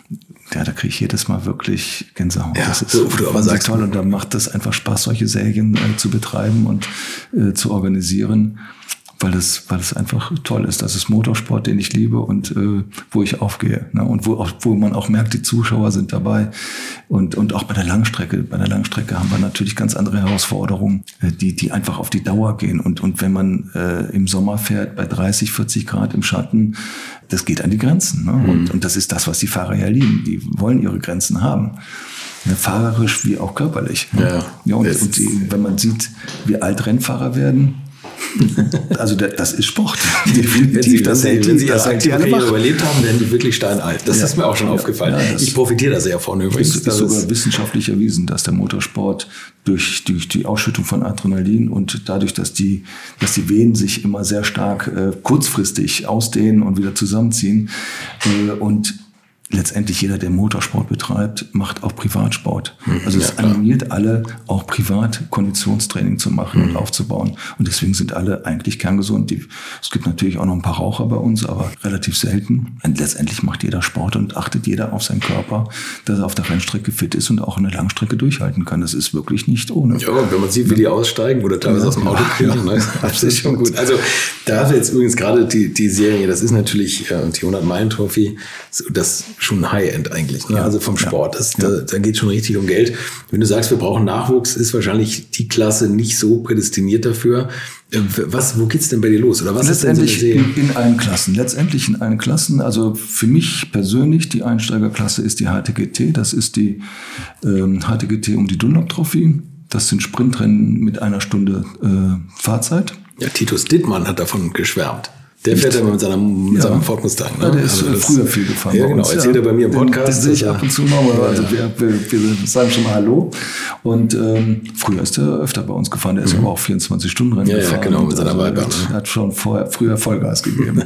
Speaker 1: wirklich Gänsehaut.
Speaker 3: Ja,
Speaker 1: das ist
Speaker 3: wo du aber sagst,
Speaker 1: toll und da macht es einfach Spaß, solche Serien zu betreiben und zu organisieren. Weil es einfach toll ist. Das ist Motorsport, den ich liebe und wo ich aufgehe. Ne? Und wo man auch merkt, die Zuschauer sind dabei. Und auch bei der Langstrecke. Bei der Langstrecke haben wir natürlich ganz andere Herausforderungen, die einfach auf die Dauer gehen. Und wenn man im Sommer fährt bei 30, 40 Grad im Schatten, das geht an die Grenzen. Ne? Und das ist das, was die Fahrer ja lieben. Die wollen ihre Grenzen haben. Ja, fahrerisch wie auch körperlich. Ne? Und wenn man sieht, wie alt Rennfahrer werden, also das ist Sport.
Speaker 3: Definitiv. Wenn Sie ihre Karriere überlebt haben, werden die wirklich steinalt. Das ist mir auch schon aufgefallen. Ja, ich profitiere da sehr von übrigens.
Speaker 1: Es ist sogar wissenschaftlich erwiesen, dass der Motorsport durch die Ausschüttung von Adrenalin und dadurch, dass die Venen sich immer sehr stark kurzfristig ausdehnen und wieder zusammenziehen und letztendlich jeder, der Motorsport betreibt, macht auch Privatsport. Also es animiert alle, auch privat Konditionstraining zu machen und aufzubauen. Und deswegen sind alle eigentlich kerngesund. Es gibt natürlich auch noch ein paar Raucher bei uns, aber relativ selten. Und letztendlich macht jeder Sport und achtet jeder auf seinen Körper, dass er auf der Rennstrecke fit ist und auch eine Langstrecke durchhalten kann. Das ist wirklich nicht ohne.
Speaker 3: Ja, wenn man sieht, wie die aussteigen oder teilweise aus dem Auto kriegen, das ist schon gut. Also da haben wir jetzt übrigens gerade die Serie, das ist natürlich die 100-Meilen-Trophy, das schon High-End eigentlich, ne? Also vom Sport. Da geht schon richtig um Geld. Wenn du sagst, wir brauchen Nachwuchs, ist wahrscheinlich die Klasse nicht so prädestiniert dafür. Wo geht's denn bei dir los? Oder was
Speaker 1: letztendlich ist denn so in allen Klassen. Letztendlich in allen Klassen. Also für mich persönlich, die Einsteigerklasse ist die HTGT. Das ist die HTGT um die Dunlop Trophy. Das sind Sprintrennen mit 1 Stunde Fahrzeit.
Speaker 3: Ja, Titus Dittmann hat davon geschwärmt. Der fährt ja mit seinem Ford Mustang. Ne?
Speaker 1: Ja, der ist früher viel gefahren.
Speaker 3: Ja, genau. Erzählt er bei mir im Podcast.
Speaker 1: Den sehe ich ab und zu mal. Also wir sagen schon mal Hallo. Und früher ist er öfter bei uns gefahren. Der ist aber auch 24-Stunden-Rennen gefahren. Ja, genau, mit seiner Weiber. Er hat schon früher Vollgas gegeben.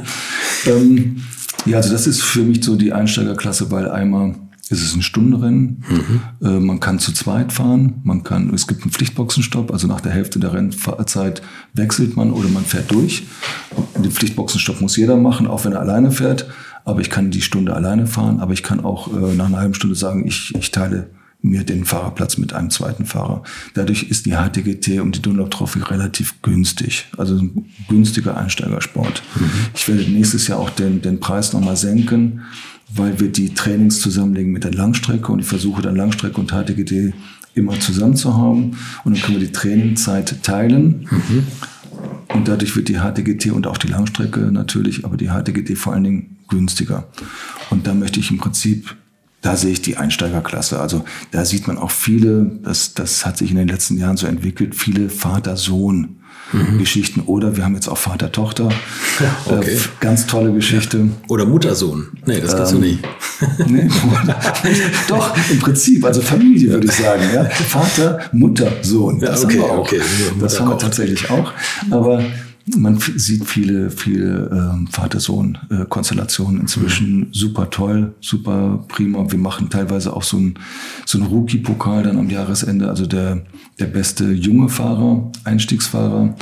Speaker 1: Also das ist für mich so die Einsteigerklasse, weil einmal ist es ein Stundenrennen. Man kann zu zweit fahren. Es gibt einen Pflichtboxenstopp. Also nach der Hälfte der Rennzeit wechselt man oder man fährt durch. Den Pflichtboxenstopp muss jeder machen, auch wenn er alleine fährt. Aber ich kann die Stunde alleine fahren. Aber ich kann auch nach einer halben Stunde sagen, ich teile mir den Fahrerplatz mit einem zweiten Fahrer. Dadurch ist die HTGT um die Dunlop Trophy relativ günstig. Also ein günstiger Einsteigersport. Ich werde nächstes Jahr auch den Preis nochmal senken, weil wir die Trainings zusammenlegen mit der Langstrecke und ich versuche dann Langstrecke und HTGT immer zusammen zu haben und dann können wir die Trainingzeit teilen und dadurch wird die HTGT und auch die Langstrecke natürlich, aber die HTGT vor allen Dingen günstiger. Und da möchte ich im Prinzip, da sehe ich die Einsteigerklasse. Also da sieht man auch viele, das hat sich in den letzten Jahren so entwickelt, viele Vater-Sohn Geschichten. Oder wir haben jetzt auch Vater-Tochter.
Speaker 3: Okay.
Speaker 1: Ganz tolle Geschichte.
Speaker 3: Oder Mutter-Sohn. Nee, das kannst du nicht.
Speaker 1: Nee, doch, im Prinzip, also Familie würde ich sagen. Ja? Vater, Mutter, Sohn. Das haben wir auch. Okay. Das haben wir tatsächlich auch. Aber man sieht viele Vater-Sohn-Konstellationen inzwischen. Super toll, super prima. Wir machen teilweise auch so einen Rookie-Pokal dann am Jahresende. Also der beste junge Fahrer, Einstiegsfahrer.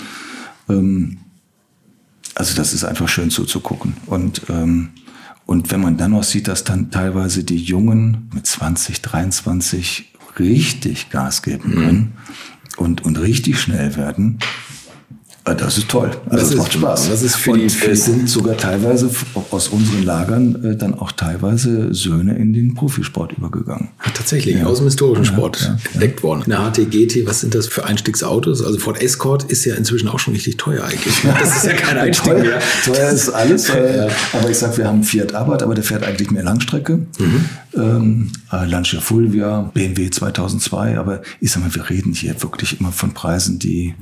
Speaker 1: Also das ist einfach schön zuzugucken. Und wenn man dann noch sieht, dass dann teilweise die Jungen mit 20, 23 richtig Gas geben können und richtig schnell werden, das ist toll. Also das macht Spaß.
Speaker 3: Das ist
Speaker 1: und es sind sogar teilweise aus unseren Lagern dann auch teilweise Söhne in den Profisport übergegangen.
Speaker 3: Tatsächlich, ja. Aus dem historischen Sport entdeckt worden. Eine HT-GT, was sind das für Einstiegsautos? Also Ford Escort ist ja inzwischen auch schon richtig teuer eigentlich. Das ist ja kein Einstieg mehr.
Speaker 1: Teuer ist alles. Aber ich sag, wir haben Fiat Abarth, aber der fährt eigentlich mehr Langstrecke. Lancia Fulvia, BMW 2002. Aber ich sag mal, wir reden hier wirklich immer von Preisen, die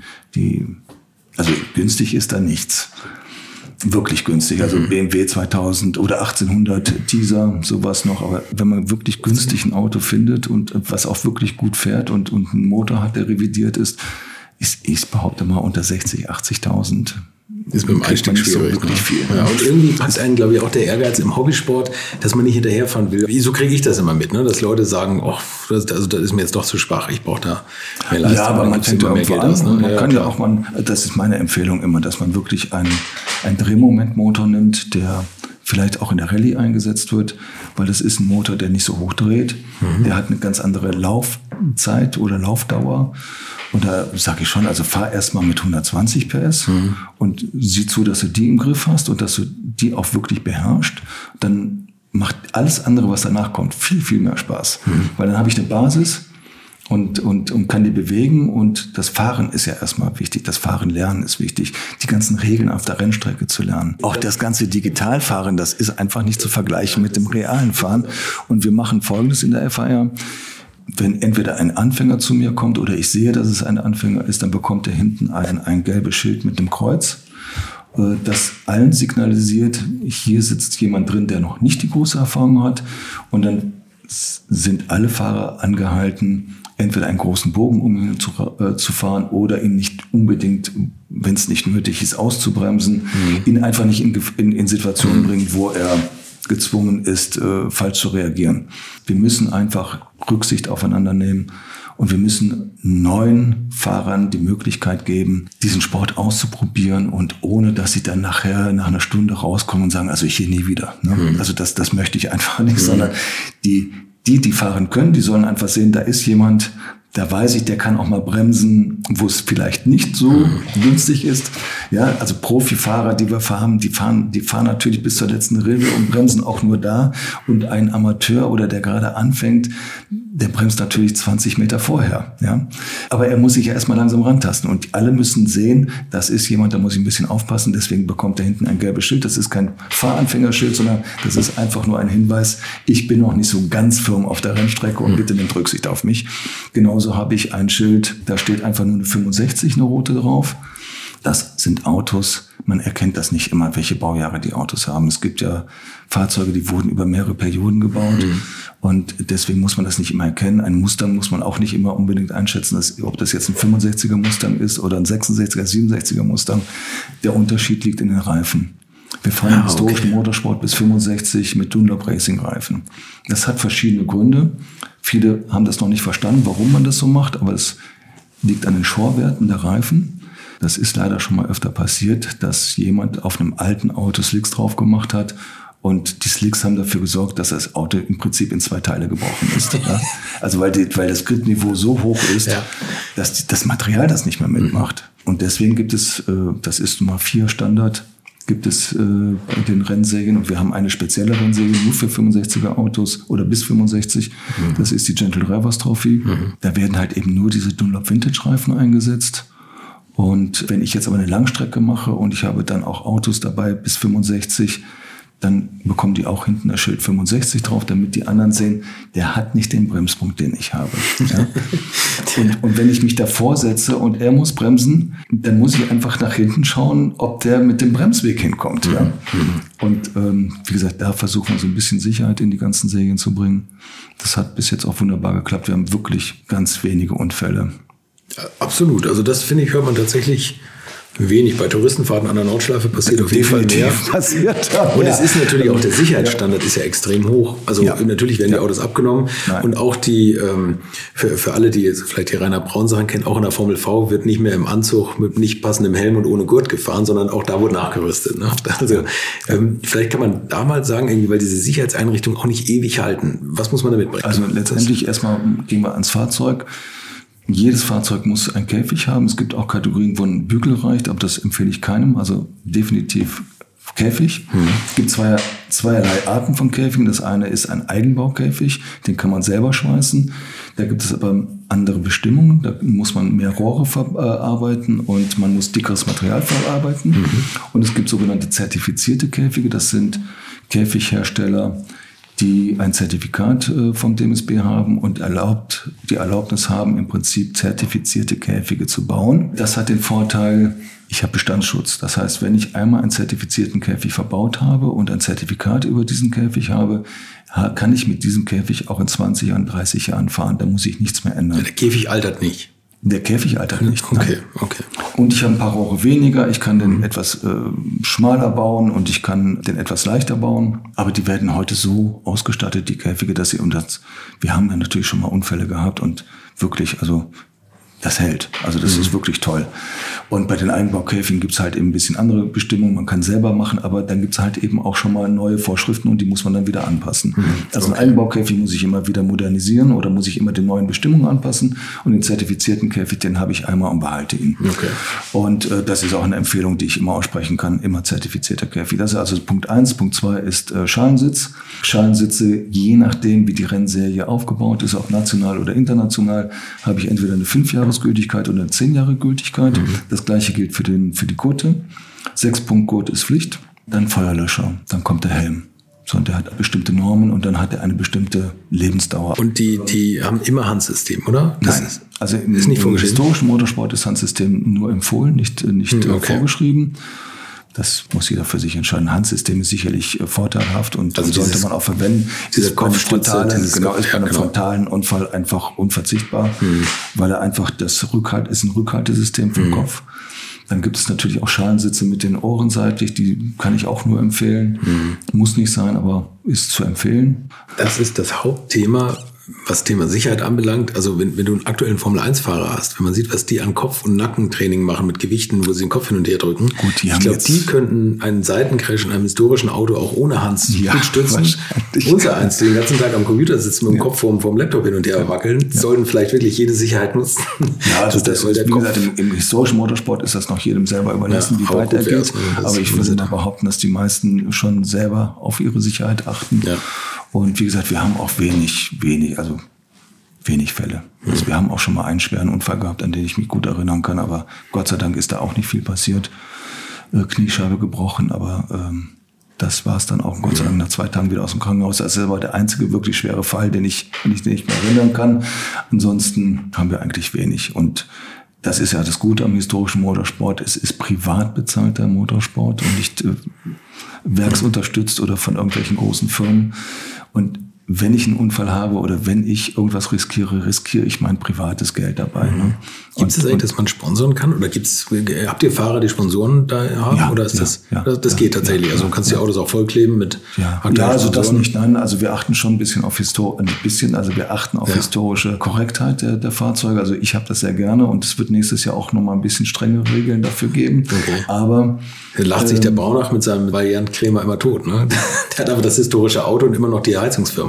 Speaker 1: also günstig ist da nichts. Wirklich günstig. Also BMW 2000 oder 1800 Teaser, sowas noch. Aber wenn man wirklich günstig ein Auto findet und was auch wirklich gut fährt und einen Motor hat, der revidiert ist, ich behaupte mal unter 60.000, 80.000.
Speaker 3: Ist mit dem Einstieg schwierig.
Speaker 1: So wirklich viel.
Speaker 3: Ja, und irgendwie hat einen, glaube ich, auch der Ehrgeiz im Hobbysport, dass man nicht hinterherfahren will. So kriege ich das immer mit, ne? Dass Leute sagen, das ist mir jetzt doch zu schwach, ich brauche da mehr Leistung.
Speaker 1: Ja, aber man fängt immer mehr Geld aus. Ne? Man kann ja auch das ist meine Empfehlung immer, dass man wirklich einen Drehmomentmotor nimmt, der vielleicht auch in der Rallye eingesetzt wird, weil das ist ein Motor, der nicht so hoch dreht. Der hat eine ganz andere Laufzeit oder Laufdauer. Und da sage ich schon, also fahr erstmal mit 120 PS und sieh zu, dass du die im Griff hast und dass du die auch wirklich beherrschst. Dann macht alles andere, was danach kommt, viel, viel mehr Spaß. Weil dann habe ich eine Basis und kann die bewegen und das Fahren ist ja erstmal wichtig. Das Fahren lernen ist wichtig. Die ganzen Regeln auf der Rennstrecke zu lernen. Auch das ganze Digitalfahren, das ist einfach nicht zu vergleichen mit dem realen Fahren. Und wir machen Folgendes in der FIA. Wenn entweder ein Anfänger zu mir kommt oder ich sehe, dass es ein Anfänger ist, dann bekommt er hinten ein gelbes Schild mit dem Kreuz, das allen signalisiert, hier sitzt jemand drin, der noch nicht die große Erfahrung hat. Und dann sind alle Fahrer angehalten, entweder einen großen Bogen um ihn zu fahren oder ihn nicht unbedingt, wenn es nicht nötig ist, auszubremsen, ihn einfach nicht in Situationen bringen, wo er gezwungen ist, falsch zu reagieren. Wir müssen einfach Rücksicht aufeinander nehmen und wir müssen neuen Fahrern die Möglichkeit geben, diesen Sport auszuprobieren und ohne, dass sie dann nachher nach einer Stunde rauskommen und sagen, also ich hier nie wieder. Ne? Also das möchte ich einfach nicht, sondern die fahren können, die sollen einfach sehen, da ist jemand, da weiß ich, der kann auch mal bremsen, wo es vielleicht nicht so günstig ist. Ja, also Profifahrer, die wir fahren, die fahren natürlich bis zur letzten Rille und bremsen auch nur da. Und ein Amateur oder der gerade anfängt, der bremst natürlich 20 Meter vorher. Ja, aber er muss sich ja erstmal langsam rantasten. Und alle müssen sehen, das ist jemand, da muss ich ein bisschen aufpassen. Deswegen bekommt er hinten ein gelbes Schild. Das ist kein Fahranfängerschild, sondern das ist einfach nur ein Hinweis. Ich bin noch nicht so ganz firm auf der Rennstrecke und bitte nehmt Rücksicht auf mich. Genauso habe ich ein Schild, da steht einfach nur eine 65, eine rote drauf. Das sind Autos, man erkennt das nicht immer, welche Baujahre die Autos haben. Es gibt ja Fahrzeuge, die wurden über mehrere Perioden gebaut und deswegen muss man das nicht immer erkennen. Ein Mustang muss man auch nicht immer unbedingt einschätzen, ob das jetzt ein 65er Mustang ist oder ein 66er, 67er Mustang. Der Unterschied liegt in den Reifen. Wir fahren im historischen Motorsport bis 65 mit Dunlop Racing Reifen. Das hat verschiedene Gründe. Viele haben das noch nicht verstanden, warum man das so macht, aber es liegt an den Schorwerten der Reifen. Das ist leider schon mal öfter passiert, dass jemand auf einem alten Auto Slicks drauf gemacht hat und die Slicks haben dafür gesorgt, dass das Auto im Prinzip in 2 Teile gebrochen ist. Ja? Also weil das Gridniveau so hoch ist, dass das Material das nicht mehr mitmacht. Und deswegen gibt es, das ist Nummer 4 Standard, gibt es bei den Rennsägen und wir haben eine spezielle Rennsäge nur für 65er Autos oder bis 65. Das ist die Gentle Drivers Trophy. Da werden halt eben nur diese Dunlop Vintage Reifen eingesetzt. Und wenn ich jetzt aber eine Langstrecke mache und ich habe dann auch Autos dabei bis 65, dann bekommen die auch hinten das Schild 65 drauf, damit die anderen sehen, der hat nicht den Bremspunkt, den ich habe. Ja? Und wenn ich mich davor setze und er muss bremsen, dann muss ich einfach nach hinten schauen, ob der mit dem Bremsweg hinkommt. Ja? Und wie gesagt, da versuchen wir so ein bisschen Sicherheit in die ganzen Serien zu bringen. Das hat bis jetzt auch wunderbar geklappt. Wir haben wirklich ganz wenige Unfälle.
Speaker 3: Absolut. Also das, finde ich, hört man tatsächlich wenig. Bei Touristenfahrten an der Nordschleife passiert auf jeden Fall mehr.
Speaker 1: Passiert.
Speaker 3: Und es ist natürlich auch, der Sicherheitsstandard ist ja extrem hoch. Also natürlich werden die Autos abgenommen. Nein. Und auch die, für alle, die jetzt vielleicht die Rainer Braun Sachen kennen, auch in der Formel V wird nicht mehr im Anzug mit nicht passendem Helm und ohne Gurt gefahren, sondern auch da wurde nachgerüstet. Ne? Also vielleicht kann man da mal sagen, irgendwie, weil diese Sicherheitseinrichtungen auch nicht ewig halten. Was muss man damit bringen?
Speaker 1: Also letztendlich erstmal gehen wir ans Fahrzeug. Jedes Fahrzeug muss einen Käfig haben. Es gibt auch Kategorien, wo ein Bügel reicht, aber das empfehle ich keinem. Also definitiv Käfig. Es gibt zweierlei Arten von Käfigen. Das eine ist ein Eigenbaukäfig, den kann man selber schweißen. Da gibt es aber andere Bestimmungen. Da muss man mehr Rohre verarbeiten und man muss dickeres Material verarbeiten. Und es gibt sogenannte zertifizierte Käfige. Das sind Käfighersteller, die ein Zertifikat vom DMSB haben und die Erlaubnis haben, im Prinzip zertifizierte Käfige zu bauen. Das hat den Vorteil, ich habe Bestandsschutz. Das heißt, wenn ich einmal einen zertifizierten Käfig verbaut habe und ein Zertifikat über diesen Käfig habe, kann ich mit diesem Käfig auch in 20 Jahren, 30 Jahren fahren. Da muss ich nichts mehr ändern.
Speaker 3: Der Käfig altert nicht.
Speaker 1: Der Käfig altert nicht.
Speaker 3: Okay.
Speaker 1: Und ich habe ein paar Rohre weniger. Ich kann den etwas schmaler bauen und ich kann den etwas leichter bauen. Aber die werden heute so ausgestattet, die Käfige, dass sie wir haben ja natürlich schon mal Unfälle gehabt und wirklich, also das hält. Also das ist wirklich toll. Und bei den Eigenbaukäfigen gibt's halt eben ein bisschen andere Bestimmungen. Man kann selber machen, aber dann gibt's halt eben auch schon mal neue Vorschriften und die muss man dann wieder anpassen. Also ein Eigenbaukäfig muss ich immer wieder modernisieren oder muss ich immer den neuen Bestimmungen anpassen. Und den zertifizierten Käfig, den habe ich einmal und behalte ihn. Okay. Und das ist auch eine Empfehlung, die ich immer aussprechen kann. Immer zertifizierter Käfig. Das ist also Punkt 1. Punkt 2 ist Schalensitz. Schalensitze, je nachdem, wie die Rennserie aufgebaut ist, ob national oder international, habe ich entweder eine 5-Jahres-Gültigkeit oder eine 10-Jahre-Gültigkeit. Das Gleiche gilt für die Gurte. 6-Punkt-Gurt ist Pflicht. Dann Feuerlöscher. Dann kommt der Helm. So, und der hat bestimmte Normen und dann hat er eine bestimmte Lebensdauer.
Speaker 3: Und die haben immer Handsystem, oder?
Speaker 1: Nein. Also im historischen Motorsport ist Handsystem nur empfohlen, nicht vorgeschrieben. Das muss jeder für sich entscheiden. Handsystem ist sicherlich vorteilhaft und also sollte man auch verwenden. Diese Kopfstütze ist bei einem frontalen Unfall einfach unverzichtbar, weil er einfach ist ein Rückhaltesystem für den Kopf. Dann gibt es natürlich auch Schalensitze mit den Ohren seitlich, die kann ich auch nur empfehlen. Muss nicht sein, aber ist zu empfehlen.
Speaker 3: Das ist das Hauptthema, was Thema Sicherheit anbelangt. Also wenn du einen aktuellen Formel-1-Fahrer hast, wenn man sieht, was die an Kopf- und Nackentraining machen mit Gewichten, wo sie den Kopf hin und her drücken.
Speaker 1: Gut,
Speaker 3: ich glaube, die könnten einen Seitencrash in einem historischen Auto auch ohne Hans gut stützen. Unser eins, die den ganzen Tag am Computer sitzen mit dem Kopf vom Laptop hin und her wackeln, sollten vielleicht wirklich jede Sicherheit nutzen.
Speaker 1: Ja, also das ist, wie gesagt, im historischen Motorsport ist das noch jedem selber überlassen, wie weit er geht. Aber ich würde mal behaupten, dass die meisten schon selber auf ihre Sicherheit achten. Ja. Und wie gesagt, wir haben auch wenig Fälle. Also wir haben auch schon mal einen schweren Unfall gehabt, an den ich mich gut erinnern kann, aber Gott sei Dank ist da auch nicht viel passiert. Kniescheibe gebrochen, aber das war es dann auch Gott sei Dank nach 2 Tagen wieder aus dem Krankenhaus. Das war der einzige wirklich schwere Fall, den ich nicht mehr erinnern kann. Ansonsten haben wir eigentlich wenig. Und das ist ja das Gute am historischen Motorsport. Es ist privat bezahlter Motorsport und nicht werksunterstützt oder von irgendwelchen großen Firmen. Und wenn ich einen Unfall habe oder wenn ich irgendwas riskiere ich mein privates Geld dabei. Ne?
Speaker 3: Gibt es das eigentlich, dass man sponsern kann? Oder habt ihr Fahrer, die Sponsoren da haben?
Speaker 1: Ja,
Speaker 3: oder ist das geht tatsächlich? Also du kannst die Autos auch vollkleben mit
Speaker 1: also das nicht, nein. Also wir achten schon ein bisschen auf historische Korrektheit der Fahrzeuge. Also ich habe das sehr gerne und es wird nächstes Jahr auch nochmal ein bisschen strengere Regeln dafür geben. Okay. Aber
Speaker 3: lacht sich der Braunach mit seinem Variant-Krämer immer tot, ne? Der hat aber das historische Auto und immer noch die Heizungsfirma.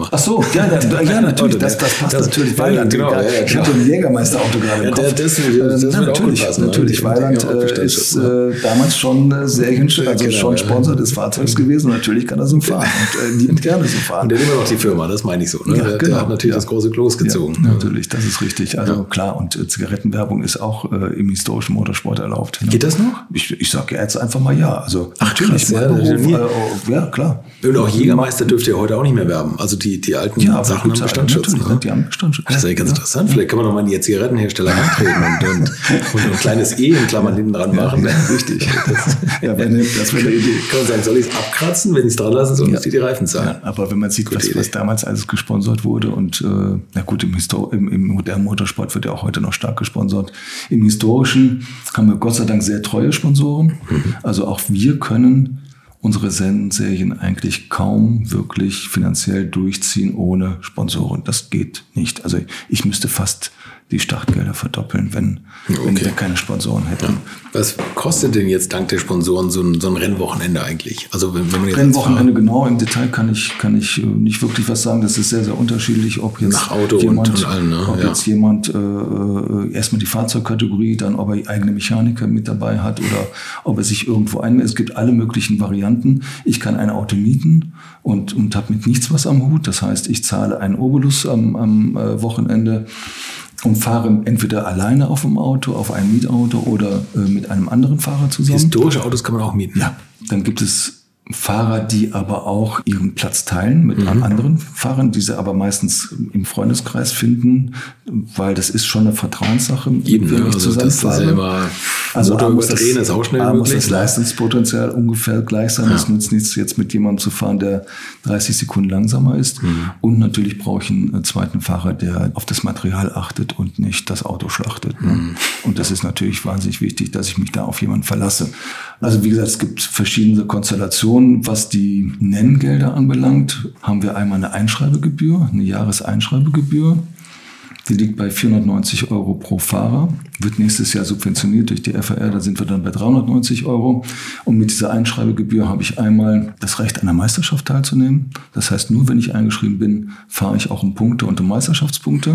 Speaker 3: noch.
Speaker 1: Ach so, ja, natürlich, das passt natürlich. Weiland,
Speaker 3: genau.
Speaker 1: Ich habe ein Jägermeister-Auto gerade im Kopf.
Speaker 3: Das wird
Speaker 1: natürlich,
Speaker 3: auch passen,
Speaker 1: natürlich. Weiland ist damals schon schon Sponsor des Fahrzeugs gewesen. Natürlich kann er so fahren und liebt gerne so fahren.
Speaker 3: Und der immer noch die Firma, das meine ich so. Ne?
Speaker 1: Ja,
Speaker 3: der hat natürlich das große Klos gezogen.
Speaker 1: Ja, natürlich, das ist richtig. Also klar, und Zigarettenwerbung ist auch im historischen Motorsport erlaubt.
Speaker 3: Geht das noch?
Speaker 1: Ich sage jetzt einfach mal ja. Also natürlich,
Speaker 3: krass,
Speaker 1: ja, klar.
Speaker 3: Und auch Jägermeister dürfte ja heute auch nicht mehr werben. Also die alten Sachen haben Bestandsschutz.
Speaker 1: Natürlich, die haben Bestandsschutz.
Speaker 3: Das ist ja ganz interessant. Vielleicht kann man noch mal die Zigarettenhersteller antreten und ein kleines E in Klammern hinten dran machen.
Speaker 1: Ja, richtig. Das wäre eine Idee.
Speaker 3: Kann man sagen, soll ich es abkratzen? Wenn ich es dran lassen, sollen die Reifen zahlen.
Speaker 1: Ja, aber wenn man sieht, was damals alles gesponsert wurde und na gut, im modernen Motorsport wird ja auch heute noch stark gesponsert. Im historischen haben wir Gott sei Dank sehr treue Sponsoren. Also auch wir können unsere Serien eigentlich kaum wirklich finanziell durchziehen ohne Sponsoren. Das geht nicht. Also ich müsste fast die Startgelder verdoppeln, wenn wir keine Sponsoren hätten. Ja.
Speaker 3: Was kostet denn jetzt dank der Sponsoren so ein Rennwochenende eigentlich? Also wenn man jetzt
Speaker 1: Rennwochenende genau im Detail kann ich nicht wirklich was sagen. Das ist sehr, sehr unterschiedlich, ob jetzt
Speaker 3: nach Auto
Speaker 1: jemand,
Speaker 3: und allen, ne?
Speaker 1: jetzt jemand erstmal die Fahrzeugkategorie, dann ob er eigene Mechaniker mit dabei hat oder ob er sich irgendwo Es gibt alle möglichen Varianten. Ich kann ein Auto mieten und habe mit nichts was am Hut. Das heißt, ich zahle einen Obolus am Wochenende und fahre entweder alleine auf dem Auto, auf einem Mietauto oder mit einem anderen Fahrer zusammen.
Speaker 3: Historische Autos kann man auch mieten.
Speaker 1: Ja, dann gibt es Fahrer, die aber auch ihren Platz teilen mit anderen Fahrern, die sie aber meistens im Freundeskreis finden, weil das ist schon eine Vertrauenssache.
Speaker 3: Eben, also das ist selber Motor überdrehen ist auch schnell möglich.
Speaker 1: Muss das Leistungspotenzial ungefähr gleich sein. Es nützt nichts, jetzt mit jemandem zu fahren, der 30 Sekunden langsamer ist. Und natürlich brauche ich einen zweiten Fahrer, der auf das Material achtet und nicht das Auto schlachtet. Und das ist natürlich wahnsinnig wichtig, dass ich mich da auf jemanden verlasse. Also wie gesagt, es gibt verschiedene Konstellationen. Was die Nenngelder anbelangt, haben wir einmal eine Einschreibegebühr, eine Jahreseinschreibegebühr. Die liegt bei 490 € pro Fahrer, wird nächstes Jahr subventioniert durch die FAR, da sind wir dann bei 390 €. Und mit dieser Einschreibegebühr habe ich einmal das Recht, an der Meisterschaft teilzunehmen. Das heißt, nur wenn ich eingeschrieben bin, fahre ich auch um Punkte und um Meisterschaftspunkte.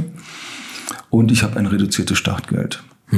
Speaker 1: Und ich habe ein reduziertes Startgeld.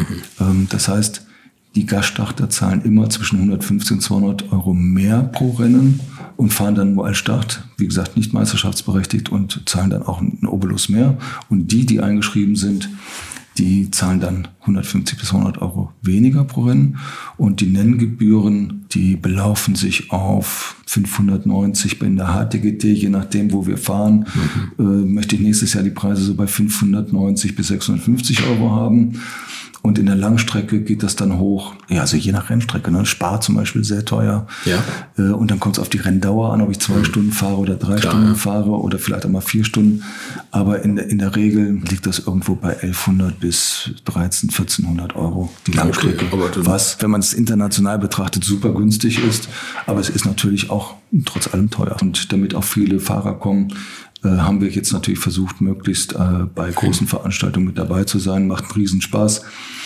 Speaker 1: Das heißt, die Gaststarter zahlen immer zwischen 150 und 200 € mehr pro Rennen und fahren dann nur als Start, wie gesagt, nicht meisterschaftsberechtigt und zahlen dann auch einen Obolus mehr. Und die eingeschrieben sind, die zahlen dann 150 bis 100 € weniger pro Rennen. Und die Nenngebühren, die belaufen sich auf 590 in der HTGT, je nachdem, wo wir fahren. Möchte ich nächstes Jahr die Preise so bei 590 bis 650 € haben. Und in der Langstrecke geht das dann hoch, ja, also je nach Rennstrecke, ne? Spa zum Beispiel sehr teuer. Ja. Und dann kommt es auf die Renndauer an, ob ich 2 Stunden fahre oder 3 Stunden fahre oder vielleicht auch mal 4 Stunden. Aber in der Regel liegt das irgendwo bei 1100 bis 1400 € die Langstrecke. Was, wenn man es international betrachtet, super günstig ist. Aber es ist natürlich auch trotz allem teuer. Und damit auch viele Fahrer kommen, haben wir jetzt natürlich versucht, möglichst bei großen Veranstaltungen mit dabei zu sein. Macht einen Riesenspaß.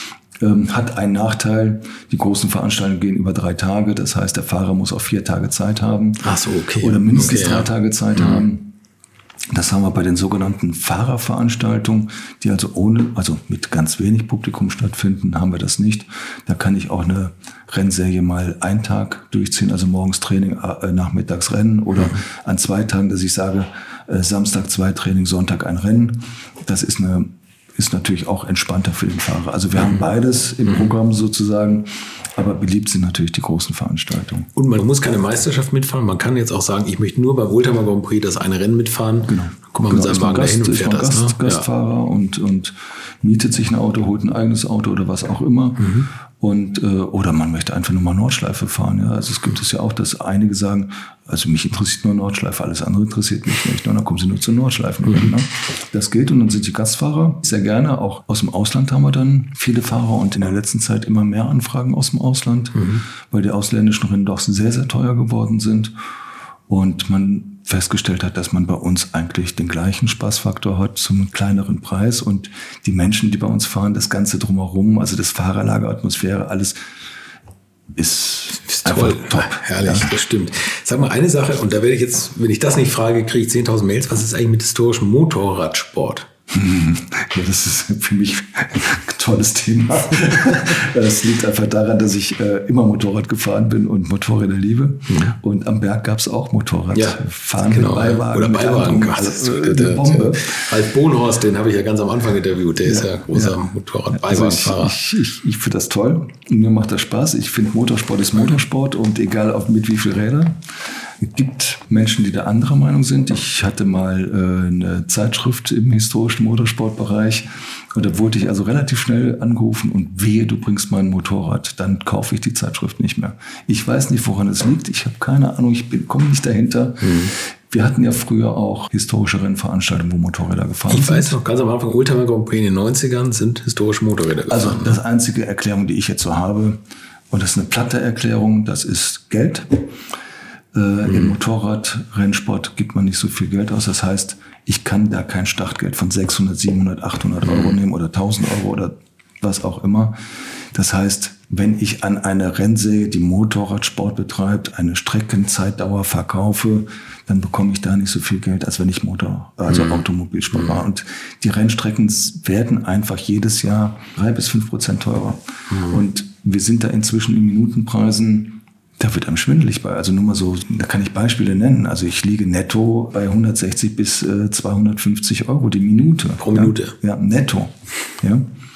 Speaker 1: Hat einen Nachteil, die großen Veranstaltungen gehen über 3 Tage. Das heißt, der Fahrer muss auch 4 Tage Zeit haben.
Speaker 3: Ach so, okay.
Speaker 1: Oder mindestens 3 Tage Zeit haben. Das haben wir bei den sogenannten Fahrerveranstaltungen, die also mit ganz wenig Publikum stattfinden, haben wir das nicht. Da kann ich auch eine Rennserie mal einen Tag durchziehen, also morgens Training, nachmittags Rennen oder an 2 Tagen, dass ich sage, Samstag 2 Training, Sonntag ein Rennen. Das ist natürlich auch entspannter für den Fahrer. Also wir haben beides im Programm sozusagen, aber beliebt sind natürlich die großen Veranstaltungen.
Speaker 3: Und man muss keine Meisterschaft mitfahren. Man kann jetzt auch sagen, ich möchte nur bei Oldtimer Grand Prix das eine Rennen mitfahren.
Speaker 1: Genau.
Speaker 3: Guck mal, mit seinem Wagen dahin und fährt das.
Speaker 1: Gastfahrer und mietet sich ein Auto, holt ein eigenes Auto oder was auch immer. Und oder man möchte einfach nur mal Nordschleife fahren. Ja? Also es gibt es ja auch, dass einige sagen, also mich interessiert nur Nordschleife, alles andere interessiert mich nicht. Und dann kommen sie nur zu Nordschleifen. Ne? Das geht und dann sind die Gastfahrer sehr gerne. Auch aus dem Ausland haben wir dann viele Fahrer und in der letzten Zeit immer mehr Anfragen aus dem Ausland, weil die ausländischen Rennen doch sehr, sehr teuer geworden sind. Und man festgestellt hat, dass man bei uns eigentlich den gleichen Spaßfaktor hat zum kleineren Preis und die Menschen, die bei uns fahren, das Ganze drumherum, also das Fahrerlager, Atmosphäre, alles ist
Speaker 3: Toll, top. Herrlich, das stimmt. Sag mal eine Sache, und da werde ich jetzt, wenn ich das nicht frage, kriege ich 10.000 Mails. Was ist eigentlich mit historischem Motorradsport?
Speaker 1: Ja, das ist für mich ein tolles Thema. Das liegt einfach daran, dass ich immer Motorrad gefahren bin und Motorräder liebe. Und am Berg gab es auch Motorradfahren mit Beiwagen.
Speaker 3: Oder Beiwagen. Ralf Bohnhorst, den habe ich ja ganz am Anfang interviewt. Der ist ja großer Motorrad-Beiwagenfahrer.
Speaker 1: Also ich finde das toll. Mir macht das Spaß. Ich finde, Motorsport ist Motorsport und egal mit wie viel Rädern. Es gibt Menschen, die da anderer Meinung sind. Ich hatte mal eine Zeitschrift im historischen Motorsportbereich und da wurde ich also relativ schnell angerufen und wehe, du bringst mein Motorrad, dann kaufe ich die Zeitschrift nicht mehr. Ich weiß nicht, woran es liegt. Ich habe keine Ahnung, komme nicht dahinter. Wir hatten ja früher auch historische Rennveranstaltungen, wo Motorräder gefahren sind.
Speaker 3: Ich weiß noch, ganz am Anfang, Oldtimer Grand Prix in den 90ern sind historische Motorräder gefahren.
Speaker 1: Also das einzige Erklärung, die ich jetzt so habe, und das ist eine platte Erklärung, das ist Geld. Im Motorradrennsport gibt man nicht so viel Geld aus. Das heißt, ich kann da kein Startgeld von 600, 700, 800 Euro nehmen oder 1000 Euro oder was auch immer. Das heißt, wenn ich an einer Rennserie, die Motorradsport betreibt, eine Streckenzeitdauer verkaufe, dann bekomme ich da nicht so viel Geld, als wenn ich Automobilsport mache. Und die Rennstrecken werden einfach jedes Jahr 3-5% teurer. Und wir sind da inzwischen in Minutenpreisen. Da wird einem schwindelig bei. Also nur mal so, da kann ich Beispiele nennen. Also ich liege netto bei 160 bis 250 Euro die Minute.
Speaker 3: Pro Minute?
Speaker 1: Ja, netto. Ja.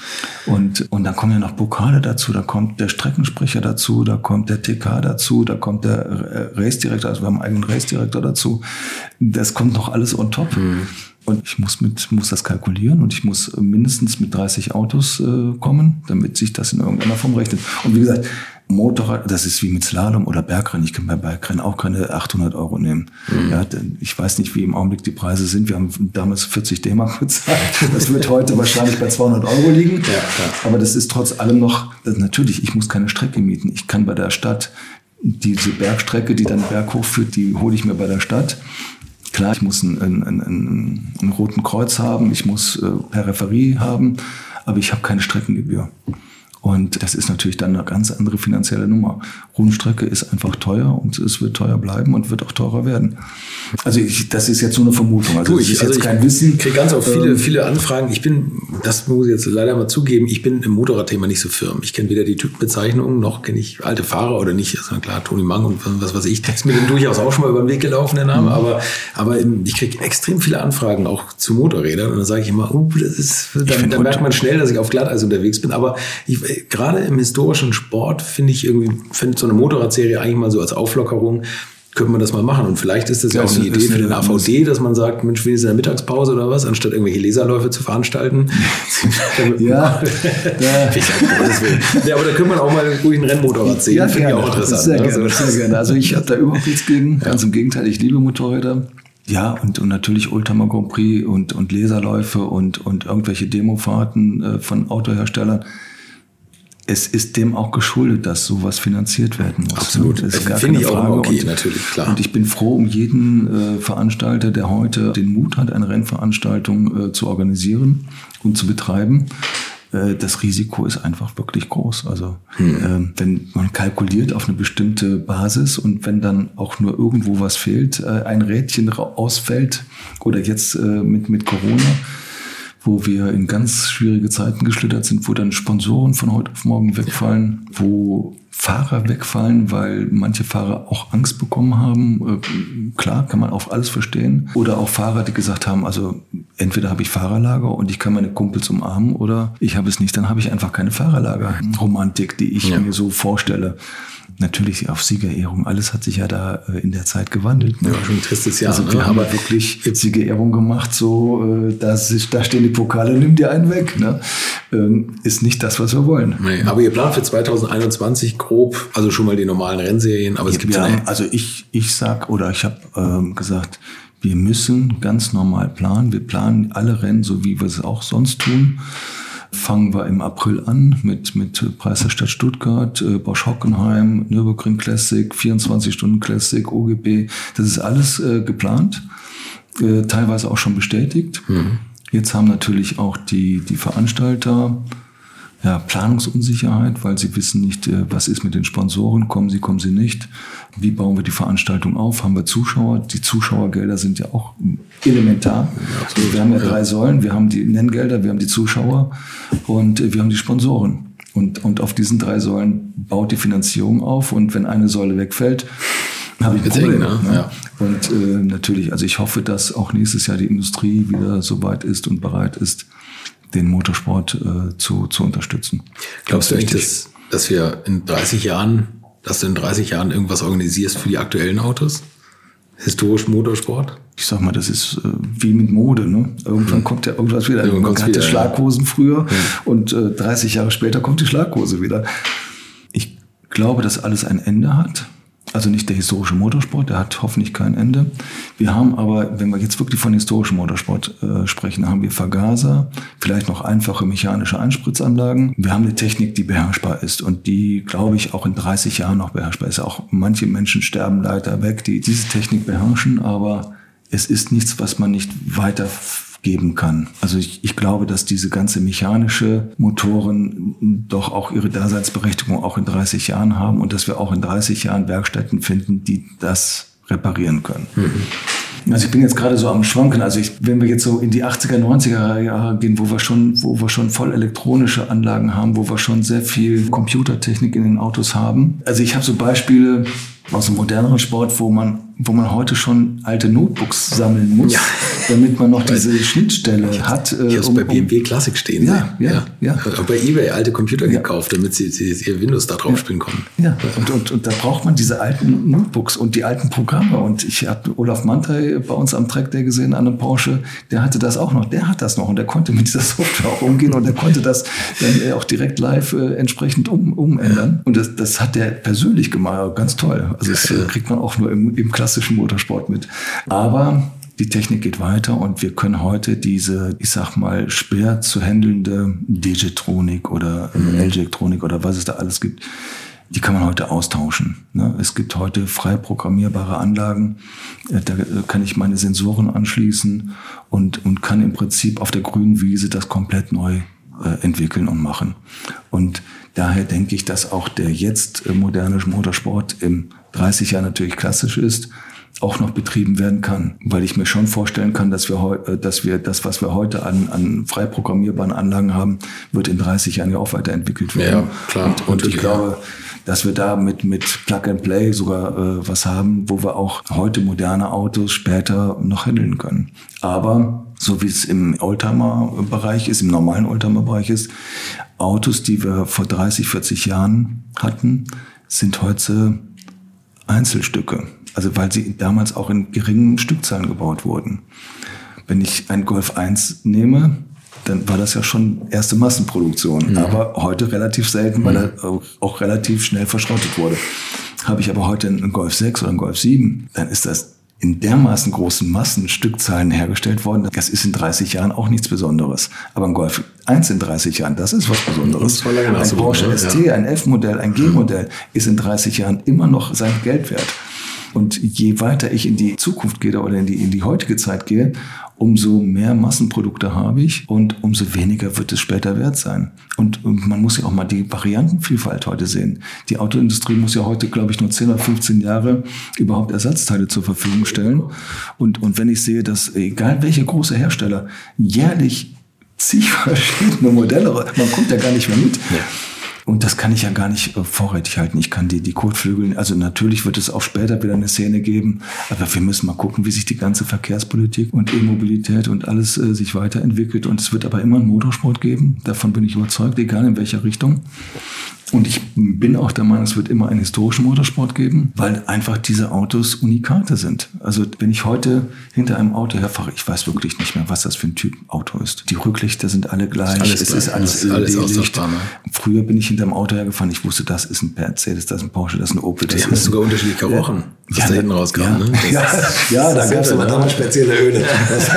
Speaker 1: Und dann kommen ja noch Pokale dazu, da kommt der Streckensprecher dazu, da kommt der TK dazu, da kommt der Race-Direktor, also wir haben einen eigenen Race-Direktor dazu. Das kommt noch alles on top. Und ich muss das kalkulieren und ich muss mindestens mit 30 Autos kommen, damit sich das in irgendeiner Form rechnet. Und wie gesagt, Motorrad, das ist wie mit Slalom oder Bergrennen. Ich kann bei Bergrennen auch keine 800 Euro nehmen. Ja, ich weiß nicht, wie im Augenblick die Preise sind. Wir haben damals 40 D-Mark bezahlt. Das wird heute wahrscheinlich bei 200 Euro liegen. Ja. Aber das ist trotz allem noch, natürlich, ich muss keine Strecke mieten. Ich kann bei der Stadt diese Bergstrecke, die dann berghoch führt, die hole ich mir bei der Stadt. Klar, ich muss einen roten Kreuz haben, ich muss Peripherie haben, aber ich habe keine Streckengebühr. Und das ist natürlich dann eine ganz andere finanzielle Nummer. Rundstrecke ist einfach teuer und es wird teuer bleiben und wird auch teurer werden. Also das ist jetzt nur eine Vermutung. Also das ist jetzt kein Wissen.
Speaker 3: Ich kriege ganz oft viele Anfragen. Das muss ich jetzt leider mal zugeben, ich bin im Motorradthema nicht so firm. Ich kenne weder die Typenbezeichnungen, noch kenne ich alte Fahrer oder nicht. Also klar, Toni Mang und was weiß ich. Das ist mir durchaus auch schon mal über den Weg gelaufen, der Name. Aber ich kriege extrem viele Anfragen auch zu Motorrädern. Und dann sage ich immer, dann merkt man schnell, dass ich auf Glatteis unterwegs bin. Aber gerade im historischen Sport finde so eine Motorradserie eigentlich mal so als Auflockerung, könnte man das mal machen. Und vielleicht ist das ja auch eine Idee für den AVD, dass man sagt, Mensch, wenigstens in der Mittagspause oder was, anstatt irgendwelche Leserläufe zu veranstalten.
Speaker 1: Ja,
Speaker 3: aber da könnte man auch mal ruhig ein Rennmotorrad sehen.
Speaker 1: Ja,
Speaker 3: finde ich auch interessant.
Speaker 1: Sehr gerne. Also ich habe da überhaupt nichts gegen. Ganz im Gegenteil, ich liebe Motorräder. Ja, und natürlich Oldtimer Grand Prix und Leserläufe und irgendwelche Demofahrten von Autoherstellern. Es ist dem auch geschuldet, dass sowas finanziert werden muss.
Speaker 3: Absolut.
Speaker 1: Das ist gar keine Frage.
Speaker 3: Auch okay, natürlich, klar.
Speaker 1: Und ich bin froh um jeden Veranstalter, der heute den Mut hat, eine Rennveranstaltung zu organisieren und zu betreiben. Das Risiko ist einfach wirklich groß. Also wenn man kalkuliert auf eine bestimmte Basis und wenn dann auch nur irgendwo was fehlt, ein Rädchen ausfällt oder jetzt mit Corona, wo wir in ganz schwierige Zeiten geschlittert sind, wo dann Sponsoren von heute auf morgen wegfallen, wo Fahrer wegfallen, weil manche Fahrer auch Angst bekommen haben. Klar, kann man auch alles verstehen. Oder auch Fahrer, die gesagt haben, also entweder habe ich Fahrerlager und ich kann meine Kumpels umarmen oder ich habe es nicht, dann habe ich einfach keine Fahrerlager-Romantik, die ich mir so vorstelle. Natürlich auf Siegerehrung, alles hat sich ja da in der Zeit gewandelt.
Speaker 3: Ne? Ja, schon ein tristes Jahr.
Speaker 1: Also wir haben ja wirklich Siegerehrung gemacht, so da stehen die Pokale, nimm dir einen weg. Ne? Ist nicht das, was wir wollen.
Speaker 3: Nee, aber ihr plant für 2021 grob, also schon mal die normalen Rennserien, aber es gibt
Speaker 1: also ich habe gesagt, wir müssen ganz normal planen. Wir planen alle Rennen, so wie wir es auch sonst tun. Fangen wir im April an mit Preis der Stadt Stuttgart, Bosch Hockenheim, Nürburgring Classic, 24-Stunden Classic, OGB. Das ist alles geplant, teilweise auch schon bestätigt. Jetzt haben natürlich auch die Veranstalter Planungsunsicherheit, weil sie wissen nicht, was ist mit den Sponsoren, kommen sie nicht, wie bauen wir die Veranstaltung auf, haben wir Zuschauer, die Zuschauergelder sind ja auch elementar. Ja, wir haben ja 3 Säulen, wir haben die Nenngelder, wir haben die Zuschauer und wir haben die Sponsoren. Und auf diesen 3 Säulen baut die Finanzierung auf und wenn eine Säule wegfällt, habe ich ein Problem. Ne? Ja. Und natürlich, also ich hoffe, dass auch nächstes Jahr die Industrie wieder so weit ist und bereit ist, den Motorsport zu unterstützen.
Speaker 3: Glaubst du nicht, dass du in 30 Jahren irgendwas organisierst für die aktuellen Autos? Historisch Motorsport?
Speaker 1: Ich sag mal, das ist wie mit Mode. Ne? Irgendwann kommt ja irgendwas wieder. Man hatte Schlaghosen früher und 30 Jahre später kommt die Schlaghose wieder. Ich glaube, dass alles ein Ende hat. Also nicht der historische Motorsport, der hat hoffentlich kein Ende. Wir haben aber, wenn wir jetzt wirklich von historischem Motorsport sprechen, haben wir Vergaser, vielleicht noch einfache mechanische Einspritzanlagen. Wir haben eine Technik, die beherrschbar ist und die, glaube ich, auch in 30 Jahren noch beherrschbar ist. Auch manche Menschen sterben leider weg, die diese Technik beherrschen, aber es ist nichts, was man nicht weitergeben kann. Also ich glaube, dass diese ganze mechanische Motoren doch auch ihre Daseinsberechtigung auch in 30 Jahren haben und dass wir auch in 30 Jahren Werkstätten finden, die das reparieren können. Also ich bin jetzt gerade so am Schwanken. Also wenn wir jetzt so in die 80er, 90er Jahre gehen, wo wir schon voll elektronische Anlagen haben, wo wir schon sehr viel Computertechnik in den Autos haben. Also ich habe so Beispiele aus dem moderneren Sport, wo man heute schon alte Notebooks sammeln muss, damit man noch diese Schnittstelle hat.
Speaker 3: Ich habe bei BMW Classic stehen.
Speaker 1: Ja.
Speaker 3: Auch bei eBay alte Computer gekauft, damit sie ihr Windows da drauf spielen konnten.
Speaker 1: Ja, und da braucht man diese alten Notebooks und die alten Programme. Und ich habe Olaf Manthey bei uns am Track Day gesehen an einem Porsche, der hatte das auch noch. Der hat das noch und der konnte mit dieser Software auch umgehen und der konnte das dann auch direkt live entsprechend umändern. Und das hat der persönlich gemacht, ganz toll. Also das kriegt man auch nur im klassischen Motorsport mit. Aber die Technik geht weiter und wir können heute diese, ich sag mal, schwer zu handelnde Digitronik oder Elektronik oder was es da alles gibt, die kann man heute austauschen. Ne? Es gibt heute frei programmierbare Anlagen, da kann ich meine Sensoren anschließen und kann im Prinzip auf der grünen Wiese das komplett neu entwickeln und machen. Und daher denke ich, dass auch der jetzt moderne Motorsport im 30 Jahren natürlich klassisch ist, auch noch betrieben werden kann. Weil ich mir schon vorstellen kann, dass wir das, was wir heute an frei programmierbaren Anlagen haben, wird in 30 Jahren ja auch weiterentwickelt werden.
Speaker 3: Ja, klar.
Speaker 1: Und ich glaube, dass wir da mit Plug and Play sogar was haben, wo wir auch heute moderne Autos später noch handeln können. Aber so wie es im Oldtimer-Bereich ist, im normalen Oldtimer-Bereich ist, Autos, die wir vor 30, 40 Jahren hatten, sind heute Einzelstücke. Also weil sie damals auch in geringen Stückzahlen gebaut wurden. Wenn ich einen Golf 1 nehme, dann war das ja schon erste Massenproduktion. Aber heute relativ selten, weil er auch relativ schnell verschrottet wurde. Habe ich aber heute einen Golf 6 oder einen Golf 7, dann ist das in dermaßen großen Massenstückzahlen hergestellt worden. Das ist in 30 Jahren auch nichts Besonderes. Aber ein Golf 1 in 30 Jahren, das ist was Besonderes. Ein Porsche ST, ein F-Modell, ein G-Modell ist in 30 Jahren immer noch sein Geld wert. Und je weiter ich in die Zukunft gehe oder in die heutige Zeit gehe, umso mehr Massenprodukte habe ich und umso weniger wird es später wert sein. Und man muss ja auch mal die Variantenvielfalt heute sehen. Die Autoindustrie muss ja heute, glaube ich, nur 10 oder 15 Jahre überhaupt Ersatzteile zur Verfügung stellen. Und wenn ich sehe, dass egal welche große Hersteller jährlich zig verschiedene Modelle, man kommt ja gar nicht mehr mit. Ja. Und das kann ich ja gar nicht vorrätig halten. Ich kann die Kotflügel, also natürlich wird es auch später wieder eine Szene geben, aber wir müssen mal gucken, wie sich die ganze Verkehrspolitik und E-Mobilität und alles sich weiterentwickelt. Und es wird aber immer einen Motorsport geben, davon bin ich überzeugt, egal in welcher Richtung. Und ich bin auch der Meinung, es wird immer einen historischen Motorsport geben, weil einfach diese Autos Unikate sind. Also wenn ich heute hinter einem Auto herfahre, ich weiß wirklich nicht mehr, was das für ein Typ Auto ist. Die Rücklichter sind alle gleich. Es ist alles austauschbar. Früher bin ich hinter dem Auto hergefahren, ich wusste, das ist ein Mercedes, das ist ein Porsche, das ist ein Opel.
Speaker 3: Die haben sogar unterschiedlich gerochen, was da hinten rauskam.
Speaker 1: Ja, da gab es aber damals spezielle Öle.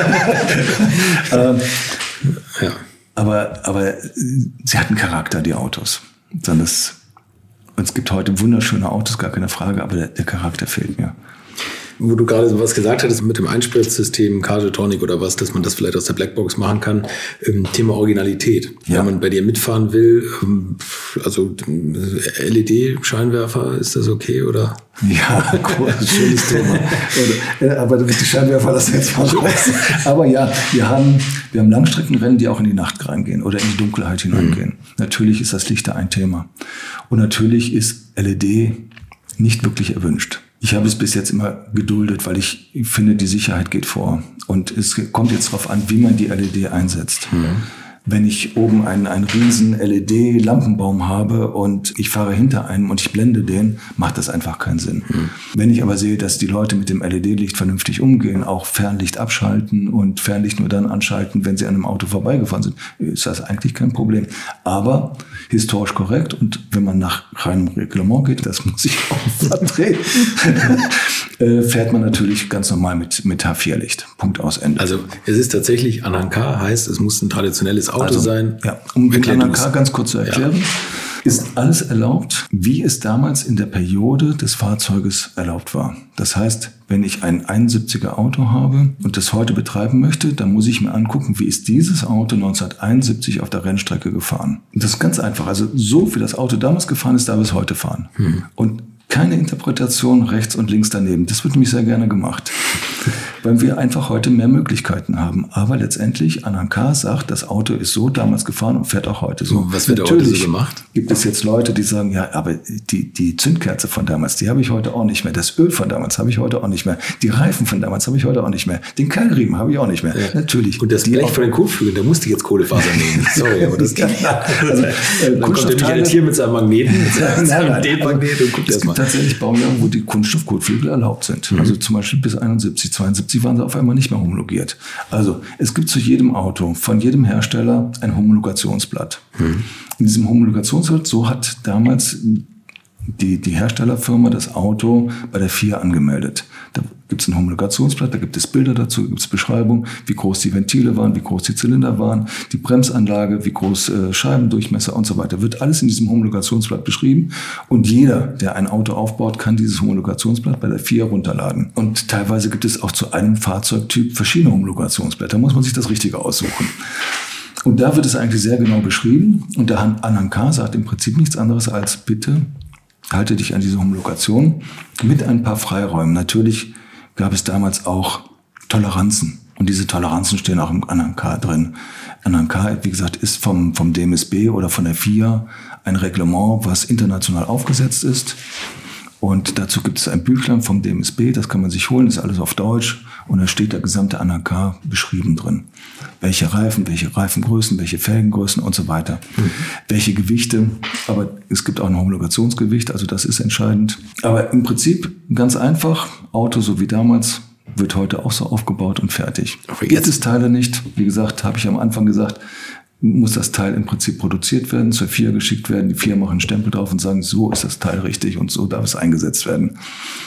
Speaker 1: Aber sie hatten Charakter, die Autos. Und es gibt heute wunderschöne Autos, gar keine Frage, aber der Charakter fehlt mir.
Speaker 3: wo du gerade sowas gesagt hattest mit dem Einspritzsystem, Cargotonic oder was, dass man das vielleicht aus der Blackbox machen kann. Thema Originalität. Ja. Wenn man bei dir mitfahren will, also LED-Scheinwerfer, ist das okay oder?
Speaker 1: Ja, cool, schönes Thema. Aber die Scheinwerfer lassen jetzt mal raus. Aber ja, wir haben Langstreckenrennen, die auch in die Nacht reingehen oder in die Dunkelheit hineingehen. Natürlich ist das Licht da ein Thema. Und natürlich ist LED nicht wirklich erwünscht. Ich habe es bis jetzt immer geduldet, weil ich finde, die Sicherheit geht vor. Und es kommt jetzt darauf an, wie man die LED einsetzt. Wenn ich oben einen riesen LED-Lampenbaum habe und ich fahre hinter einem und ich blende den, macht das einfach keinen Sinn. Wenn ich aber sehe, dass die Leute mit dem LED-Licht vernünftig umgehen, auch Fernlicht abschalten und Fernlicht nur dann anschalten, wenn sie an einem Auto vorbeigefahren sind, ist das eigentlich kein Problem. Aber historisch korrekt und wenn man nach reinem Reglement geht, das muss ich auch vertreten, fährt man natürlich ganz normal mit H4-Licht. Punkt, aus, Ende.
Speaker 3: Also es ist tatsächlich Anhang K, heißt es muss ein traditionelles Auto sein.
Speaker 1: Ja, um den Anhang K ganz kurz zu erklären, ist alles erlaubt, wie es damals in der Periode des Fahrzeuges erlaubt war. Das heißt, wenn ich ein 71er Auto habe und das heute betreiben möchte, dann muss ich mir angucken, wie ist dieses Auto 1971 auf der Rennstrecke gefahren. Und das ist ganz einfach. Also so wie das Auto damals gefahren ist, darf es heute fahren. Und keine Interpretation rechts und links daneben. Das wird nämlich sehr gerne gemacht, weil wir einfach heute mehr Möglichkeiten haben. Aber letztendlich, Anhang K sagt, das Auto ist so damals gefahren und fährt auch heute so.
Speaker 3: Was wird heute so gemacht?
Speaker 1: Gibt es jetzt Leute, die sagen, ja, aber die Zündkerze von damals, die habe ich heute auch nicht mehr. Das Öl von damals habe ich heute auch nicht mehr. Die Reifen von damals habe ich heute auch nicht mehr. Den Keilriemen habe ich auch nicht mehr. Ja. Natürlich.
Speaker 3: Und das Blech von den Kotflügeln, da musste ich jetzt Kohlefaser nehmen. Sorry, aber das geht. Also, dann kommt der Michael hier mit seinem Magneten, mit seinem Magnetmagnet und guckt erstmal.
Speaker 1: Tatsächlich Baujahren, wo die Kunststoffkotflügel erlaubt sind. Also zum Beispiel bis 71, 72 waren sie auf einmal nicht mehr homologiert. Also es gibt zu jedem Auto, von jedem Hersteller ein Homologationsblatt. In diesem Homologationsblatt, so hat damals die Herstellerfirma das Auto bei der FIA angemeldet. Da gibt es ein Homologationsblatt, da gibt es Bilder dazu, gibt es Beschreibung, wie groß die Ventile waren, wie groß die Zylinder waren, die Bremsanlage, wie groß Scheibendurchmesser und so weiter. Wird alles in diesem Homologationsblatt beschrieben und jeder, der ein Auto aufbaut, kann dieses Homologationsblatt bei der FIA runterladen. Und teilweise gibt es auch zu einem Fahrzeugtyp verschiedene Homologationsblätter, da muss man sich das Richtige aussuchen. Und da wird es eigentlich sehr genau beschrieben und der Anhang K sagt im Prinzip nichts anderes als bitte halte dich an diese Homologation mit ein paar Freiräumen. Natürlich gab es damals auch Toleranzen. Und diese Toleranzen stehen auch im Anhang K drin. Anhang K, wie gesagt, ist vom DMSB oder von der FIA ein Reglement, was international aufgesetzt ist. Und dazu gibt es ein Büchlein vom DMSB, das kann man sich holen, ist alles auf Deutsch. Und da steht der gesamte Anhang K beschrieben drin. Welche Reifen, welche Reifengrößen, welche Felgengrößen und so weiter. Welche Gewichte, aber es gibt auch ein Homologationsgewicht, also das ist entscheidend. Aber im Prinzip ganz einfach, Auto so wie damals, wird heute auch so aufgebaut und fertig. Gibt es Teile nicht, wie gesagt, habe ich am Anfang gesagt, muss das Teil im Prinzip produziert werden, zur FIA geschickt werden, die FIA machen einen Stempel drauf und sagen, so ist das Teil richtig und so darf es eingesetzt werden.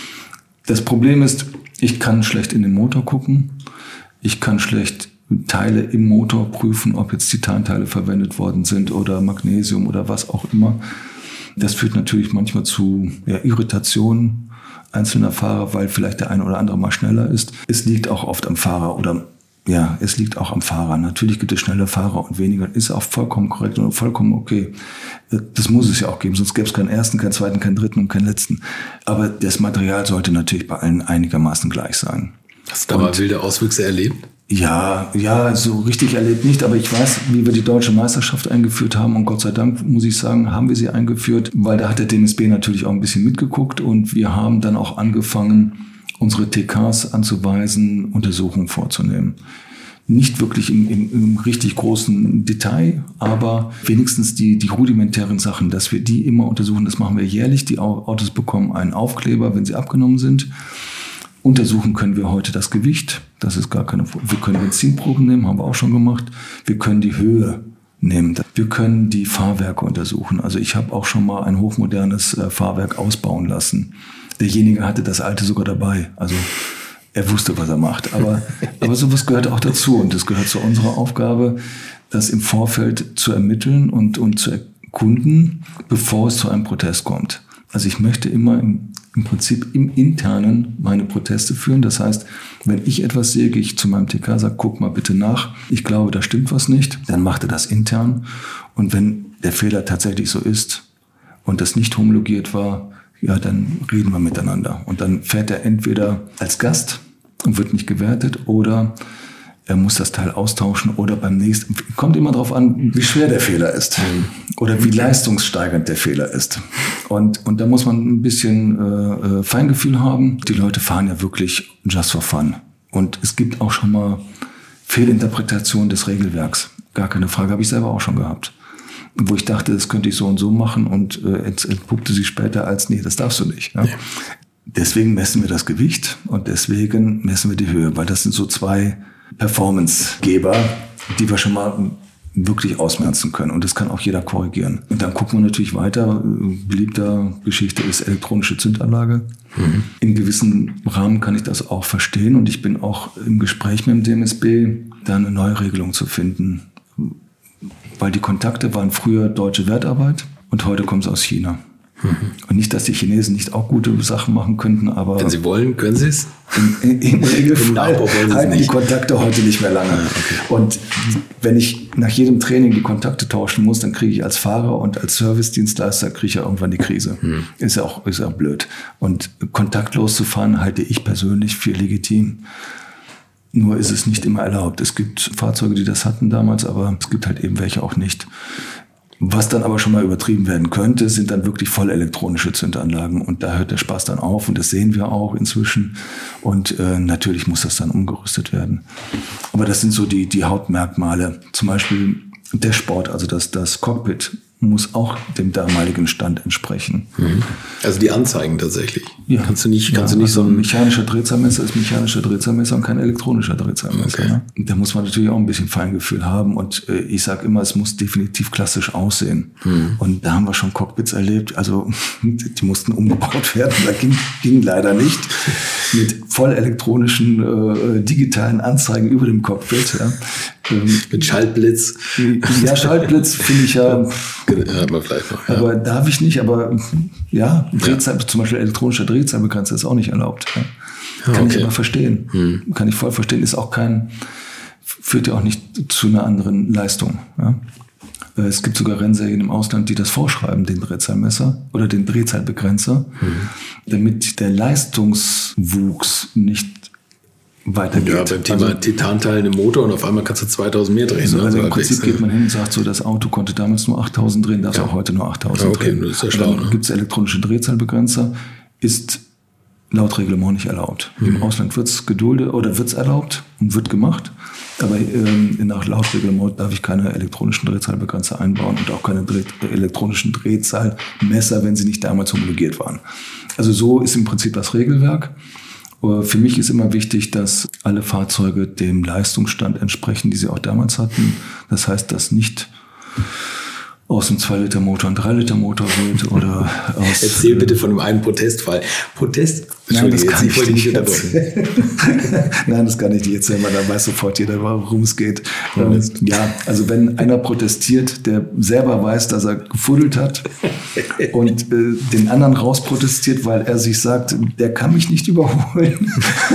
Speaker 1: Das Problem ist, ich kann schlecht in den Motor gucken, ich kann schlecht Teile im Motor prüfen, ob jetzt Titanteile verwendet worden sind oder Magnesium oder was auch immer. Das führt natürlich manchmal zu Irritationen einzelner Fahrer, weil vielleicht der eine oder andere mal schneller ist. Es liegt auch oft am Fahrer es liegt auch am Fahrer. Natürlich gibt es schnelle Fahrer und weniger. Ist auch vollkommen korrekt und vollkommen okay. Das muss es ja auch geben, sonst gäbe es keinen ersten, keinen zweiten, keinen dritten und keinen letzten. Aber das Material sollte natürlich bei allen einigermaßen gleich sein.
Speaker 3: Hast du da mal wilde Auswüchse erlebt?
Speaker 1: Ja, so richtig erlebt nicht, aber ich weiß, wie wir die deutsche Meisterschaft eingeführt haben und Gott sei Dank, muss ich sagen, haben wir sie eingeführt, weil da hat der DMSB natürlich auch ein bisschen mitgeguckt und wir haben dann auch angefangen, unsere TKs anzuweisen, Untersuchungen vorzunehmen. Nicht wirklich im richtig großen Detail, aber wenigstens die rudimentären Sachen, dass wir die immer untersuchen, das machen wir jährlich. Die Autos bekommen einen Aufkleber, wenn sie abgenommen sind. Untersuchen können wir heute das Gewicht, das ist gar keine Frage. Wir können Benzinproben nehmen, haben wir auch schon gemacht. Wir können die Höhe nehmen. Wir können die Fahrwerke untersuchen. Also ich habe auch schon mal ein hochmodernes Fahrwerk ausbauen lassen. Derjenige hatte das alte sogar dabei. Also er wusste, was er macht. Aber sowas gehört auch dazu. Und es gehört zu unserer Aufgabe, das im Vorfeld zu ermitteln und zu erkunden, bevor es zu einem Protest kommt. Also ich möchte immer im Prinzip im Internen meine Proteste führen. Das heißt, wenn ich etwas sehe, gehe ich zu meinem TK, sage, guck mal bitte nach. Ich glaube, da stimmt was nicht. Dann macht er das intern. Und wenn der Fehler tatsächlich so ist und das nicht homologiert war, ja, dann reden wir miteinander. Und dann fährt er entweder als Gast und wird nicht gewertet oder er muss das Teil austauschen oder beim nächsten, kommt immer darauf an, wie schwer der Fehler ist oder wie leistungssteigernd der Fehler ist. Und da muss man ein bisschen Feingefühl haben. Die Leute fahren ja wirklich just for fun. Und es gibt auch schon mal Fehlinterpretationen des Regelwerks. Gar keine Frage, habe ich selber auch schon gehabt. Wo ich dachte, das könnte ich so und so machen und entpuppte sich später als, nee, das darfst du nicht. Ja? Ja. Deswegen messen wir das Gewicht und deswegen messen wir die Höhe, weil das sind so zwei Performancegeber, die wir schon mal wirklich ausmerzen können. Und das kann auch jeder korrigieren. Und dann gucken wir natürlich weiter. Beliebter Geschichte ist elektronische Zündanlage. Mhm. In gewissem Rahmen kann ich das auch verstehen. Und ich bin auch im Gespräch mit dem DMSB, da eine neue Regelung zu finden. Weil die Kontakte waren früher deutsche Wertarbeit und heute kommen sie aus China. Mhm. Und nicht, dass die Chinesen nicht auch gute Sachen machen könnten, aber...
Speaker 3: Wenn sie wollen, können sie es?
Speaker 1: Im Regelfall halten die Kontakte heute nicht mehr lange. Okay. Und wenn ich nach jedem Training die Kontakte tauschen muss, dann kriege ich als Fahrer und als Service-Dienstleister kriege ich ja irgendwann die Krise. Ist ja auch blöd. Und kontaktlos zu fahren, halte ich persönlich für legitim. Nur ist es nicht immer erlaubt. Es gibt Fahrzeuge, die das hatten damals, aber es gibt halt eben welche auch nicht. Was dann aber schon mal übertrieben werden könnte, sind dann wirklich voll elektronische Zündanlagen. Und da hört der Spaß dann auf. Und das sehen wir auch inzwischen. Und natürlich muss das dann umgerüstet werden. Aber das sind so die Hauptmerkmale. Zum Beispiel Dashboard, also das Cockpit, muss auch dem damaligen Stand entsprechen. Mhm.
Speaker 3: Also die Anzeigen tatsächlich.
Speaker 1: Ja.
Speaker 3: Kannst du nicht
Speaker 1: also
Speaker 3: so
Speaker 1: ein mechanischer Drehzahlmesser ist mechanischer Drehzahlmesser und kein elektronischer Drehzahlmesser. Okay. Ne? Da muss man natürlich auch ein bisschen Feingefühl haben. Und ich sage immer, es muss definitiv klassisch aussehen. Mhm. Und da haben wir schon Cockpits erlebt. Also die mussten umgebaut werden. Da ging leider nicht. Mit voll elektronischen digitalen Anzeigen über dem Cockpit. Ja.
Speaker 3: Mit Schaltblitz.
Speaker 1: Ja, Schaltblitz finde ich ja...
Speaker 3: Hat man vielleicht noch, ja.
Speaker 1: Aber darf ich nicht, aber ja, zum Beispiel elektronischer Drehzahlbegrenzer ist auch nicht erlaubt. Ja. Kann ich aber verstehen. Kann ich voll verstehen. Ist auch führt ja auch nicht zu einer anderen Leistung. Ja. Es gibt sogar Rennserien im Ausland, die das vorschreiben, den Drehzahlmesser oder den Drehzahlbegrenzer, damit der Leistungswuchs nicht weitergeht.
Speaker 3: Ja, beim Thema Titanteil im Motor und auf einmal kannst du 2000 mehr drehen.
Speaker 1: Also im Prinzip geht man hin und sagt so, das Auto konnte damals nur 8000 drehen, darf auch heute nur 8000 drehen.
Speaker 3: Das ist ja schlau.
Speaker 1: Dann gibt es elektronische Drehzahlbegrenzer, ist laut Reglement nicht erlaubt. Im Ausland wird es geduldet oder wird es erlaubt und wird gemacht, aber nach laut Reglement darf ich keine elektronischen Drehzahlbegrenzer einbauen und auch keine elektronischen Drehzahlmesser, wenn sie nicht damals homologiert waren. Also so ist im Prinzip das Regelwerk. Für mich ist immer wichtig, dass alle Fahrzeuge dem Leistungsstand entsprechen, die sie auch damals hatten. Das heißt, dass nicht aus einem 2-Liter-Motor ein 3-Liter-Motor wird oder aus...
Speaker 3: Erzähl bitte von dem einen Protestfall.
Speaker 1: Nein, das kann ich nicht erzählen. Nein, das kann ich nicht erzählen, weil dann weiß sofort jeder, worum es geht. Ja, also wenn einer protestiert, der selber weiß, dass er gefuddelt hat und den anderen rausprotestiert, weil er sich sagt, der kann mich nicht überholen.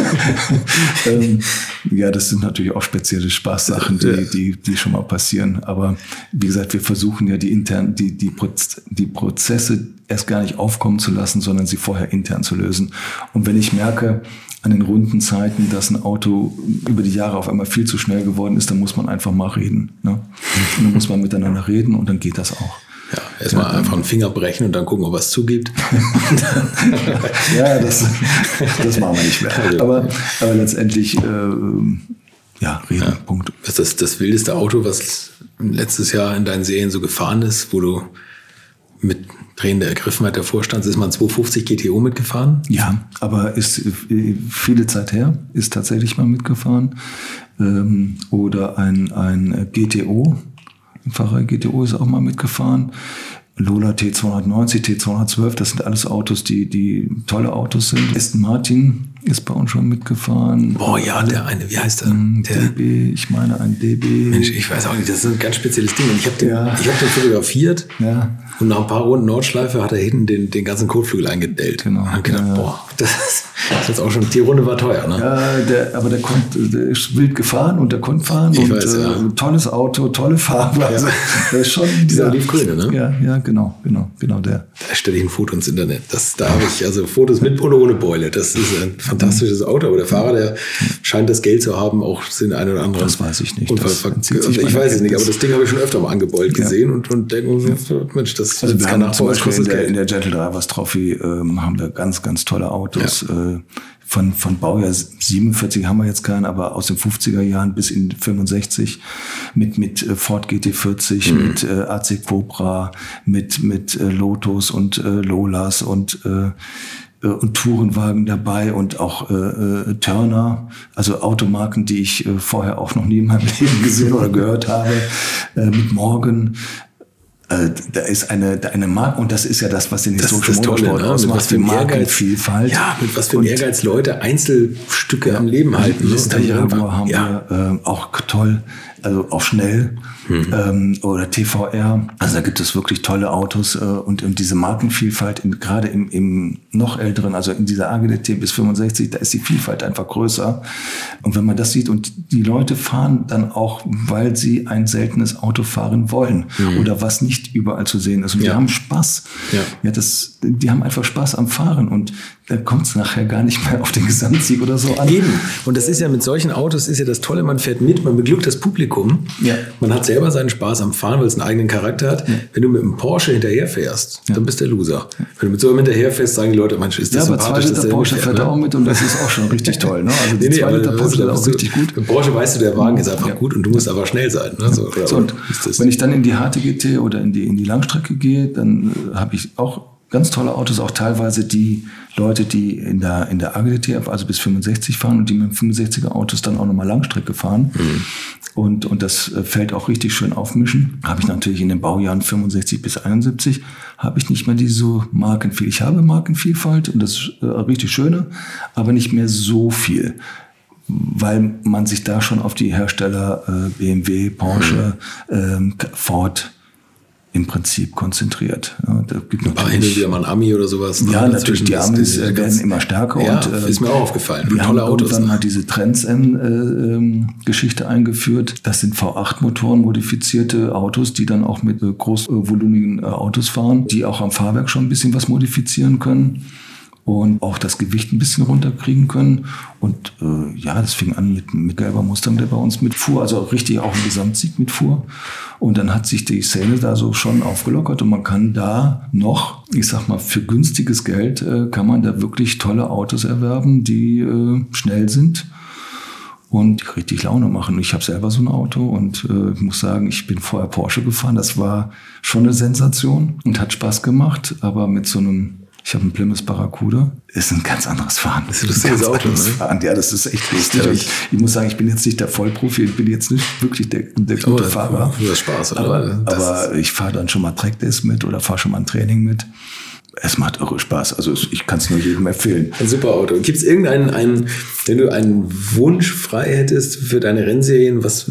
Speaker 1: Ja, das sind natürlich auch spezielle Spaßsachen, die schon mal passieren. Aber wie gesagt, wir versuchen ja die Prozesse erst gar nicht aufkommen zu lassen, sondern sie vorher intern zu lösen. Und wenn ich merke an den Rundenzeiten, dass ein Auto über die Jahre auf einmal viel zu schnell geworden ist, dann muss man einfach mal reden. Ne? Und dann muss man miteinander reden und dann geht das auch.
Speaker 3: Ja, erstmal einfach einen Finger brechen und dann gucken, ob er es zugibt.
Speaker 1: Ja, das machen wir nicht mehr. Aber letztendlich, reden, Punkt.
Speaker 3: Was ist das wildeste Auto, was letztes Jahr in deinen Serien so gefahren ist, wo du mit drehender Ergriffenheit davor standst? Ist man 250 GTO mitgefahren?
Speaker 1: Ja, aber ist viele Zeit her, ist tatsächlich mal mitgefahren. Oder ein GTO, ein Fahrer GTO ist auch mal mitgefahren. Lola T290, T212, das sind alles Autos, die tolle Autos sind. Aston Martin ist bei uns schon mitgefahren.
Speaker 3: Boah, ja, der eine, wie heißt der?
Speaker 1: DB, ich meine ein DB.
Speaker 3: Mensch, ich weiß auch nicht, das ist ein ganz spezielles Ding. Und ich hab den fotografiert und nach ein paar Runden Nordschleife hat er hinten den ganzen Kotflügel eingedellt.
Speaker 1: Genau.
Speaker 3: Und ich hab gedacht, boah, das ist jetzt auch schon, die Runde war teuer, ne?
Speaker 1: Ja, aber der ist wild gefahren und der konnte fahren.
Speaker 3: Ich weiß,
Speaker 1: tolles Auto, tolle Farbe. Also, der ist schon
Speaker 3: dieser Olivgrüne, ne?
Speaker 1: Ja, genau, der.
Speaker 3: Da stelle ich ein Foto ins Internet. Da habe ich also Fotos mit oder ohne Beule. Das ist ein fantastisches Auto. Aber der Fahrer, der scheint das Geld zu haben, auch den einen oder anderen.
Speaker 1: Das weiß ich nicht.
Speaker 3: Ich weiß es nicht, aber das Ding habe ich schon öfter mal angebeult gesehen und denke mir so, Mensch, das
Speaker 1: also wir
Speaker 3: kann
Speaker 1: haben zum Beispiel
Speaker 3: Geld.
Speaker 1: In der Gentle Drivers Trophy haben wir ganz, ganz tolle Autos. Ja. Von Baujahr 47 haben wir jetzt keinen, aber aus den 50er Jahren bis in 65 mit Ford GT40, mit AC Cobra, mit Lotus und Lolas und Tourenwagen dabei und auch Turner, also Automarken, die ich vorher auch noch nie in meinem Leben gesehen oder gehört habe, mit Morgan. Da ist eine Marke, und das ist ja das, was den historischen Motorsport ausmacht, die Markenvielfalt.
Speaker 3: Ja, mit was für einem Ehrgeiz Leute Einzelstücke am Leben halten.
Speaker 1: Vista Jaguar haben wir auch toll, also auch schnell. Oder TVR. Also da gibt es wirklich tolle Autos und diese Markenvielfalt, gerade im noch älteren, also in dieser AGDT bis 65, da ist die Vielfalt einfach größer. Und wenn man das sieht und die Leute fahren dann auch, weil sie ein seltenes Auto fahren wollen oder was nicht überall zu sehen ist. Und die haben Spaß. Ja, die haben einfach Spaß am Fahren und da kommt es nachher gar nicht mehr auf den Gesamtsieg oder so an.
Speaker 3: Eben. Und das ist ja mit solchen Autos ist ja das Tolle, man fährt mit, man beglückt das Publikum. Ja. Man hat selber seinen Spaß am Fahren, weil es einen eigenen Charakter hat. Ja. Wenn du mit einem Porsche hinterherfährst, dann bist du der Loser. Wenn du mit so einem hinterherfährst, sagen die Leute, Mensch, ist das sympathisch.
Speaker 1: Ja, aber 2 Liter Porsche fährt auch mit und das ist auch schon richtig toll. Ne? Also die 2 Liter Porsche ist auch richtig gut.
Speaker 3: Mit Porsche weißt du, der Wagen ist einfach gut und du musst aber schnell sein. Ne?
Speaker 1: So, und wenn ich dann in die HTGT oder in die Langstrecke gehe, dann habe ich auch ganz tolle Autos, auch teilweise die Leute, die in der AGDT, also bis 65 fahren und die mit 65er Autos dann auch nochmal Langstrecke fahren. Und das Feld auch richtig schön aufmischen. Habe ich natürlich in den Baujahren 65 bis 71, habe ich nicht mehr diese Markenvielfalt. Ich habe Markenvielfalt und das ist richtig schöne, aber nicht mehr so viel. Weil man sich da schon auf die Hersteller BMW, Porsche, Ford im Prinzip konzentriert. Ja, da gibt
Speaker 3: natürlich wieder mal ein Ami oder sowas.
Speaker 1: Ja, natürlich, die Amis werden immer stärker.
Speaker 3: Ja,
Speaker 1: und,
Speaker 3: ist mir auch aufgefallen.
Speaker 1: Wir haben irgendwann mal diese Trends-Geschichte eingeführt. Das sind V8-Motoren, modifizierte Autos, die dann auch mit großvolumigen Autos fahren, die auch am Fahrwerk schon ein bisschen was modifizieren können. Und auch das Gewicht ein bisschen runterkriegen können. Und das fing an mit gelber Mustang, der bei uns mitfuhr, also richtig auch im Gesamtsieg mitfuhr. Und dann hat sich die Szene da so schon aufgelockert und man kann da noch, ich sag mal, für günstiges Geld kann man da wirklich tolle Autos erwerben, die schnell sind und richtig Laune machen. Ich habe selber so ein Auto und ich muss sagen, ich bin vorher Porsche gefahren. Das war schon eine Sensation und hat Spaß gemacht, aber mit so einem ich habe einen Plymouth Barracuda. Ist ein ganz anderes Fahren.
Speaker 3: Das ist ein ganz Auto, ne?
Speaker 1: Fahren. Ja, das ist echt lustig. Ich muss sagen, ich bin jetzt nicht der Vollprofi. Ich bin jetzt nicht wirklich der gute Fahrer.
Speaker 3: Du hast Spaß,
Speaker 1: oder? Aber ich fahre dann schon mal Trackdays mit oder fahre schon mal ein Training mit. Es macht irre Spaß. Also ich kann es nur jedem empfehlen.
Speaker 3: Ein super Auto. Gibt es irgendeinen, wenn du einen Wunsch frei hättest für deine Rennserien, was...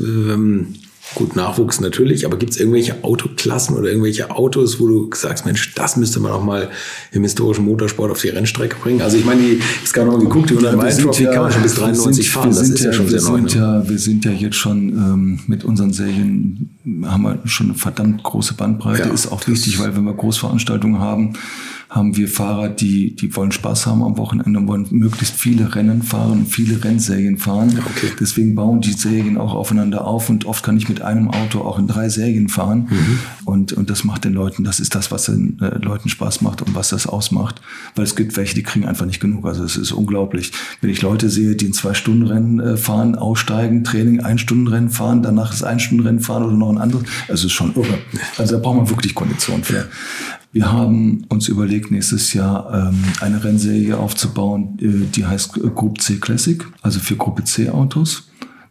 Speaker 3: Gut, Nachwuchs natürlich, aber gibt es irgendwelche Autoklassen oder irgendwelche Autos, wo du sagst, Mensch, das müsste man auch mal im historischen Motorsport auf die Rennstrecke bringen? Also ich meine, ich habe gerade noch mal geguckt, die 100 Trophy kann man schon bis 93 fahren, das ist ja schon sehr neu.
Speaker 1: Wir sind ja jetzt schon mit unseren Serien, haben wir schon eine verdammt große Bandbreite, ist auch wichtig, weil wenn wir Großveranstaltungen haben wir Fahrer, die wollen Spaß haben am Wochenende und wollen möglichst viele Rennen fahren und viele Rennserien fahren. Ja, okay. Deswegen bauen die Serien auch aufeinander auf und oft kann ich mit einem Auto auch in 3 Serien fahren. Und das macht den Leuten, das ist das, was den Leuten Spaß macht und was das ausmacht. Weil es gibt welche, die kriegen einfach nicht genug. Also es ist unglaublich. Wenn ich Leute sehe, die ein 2-Stunden-Rennen fahren, aussteigen, Training, 1-Stunden-Rennen fahren, danach das 1-Stunden-Rennen fahren oder noch ein anderes, also es ist schon irre. Also da braucht man wirklich Kondition für. Wir haben uns überlegt, nächstes Jahr eine Rennserie aufzubauen, die heißt Group C Classic, also für Gruppe C Autos.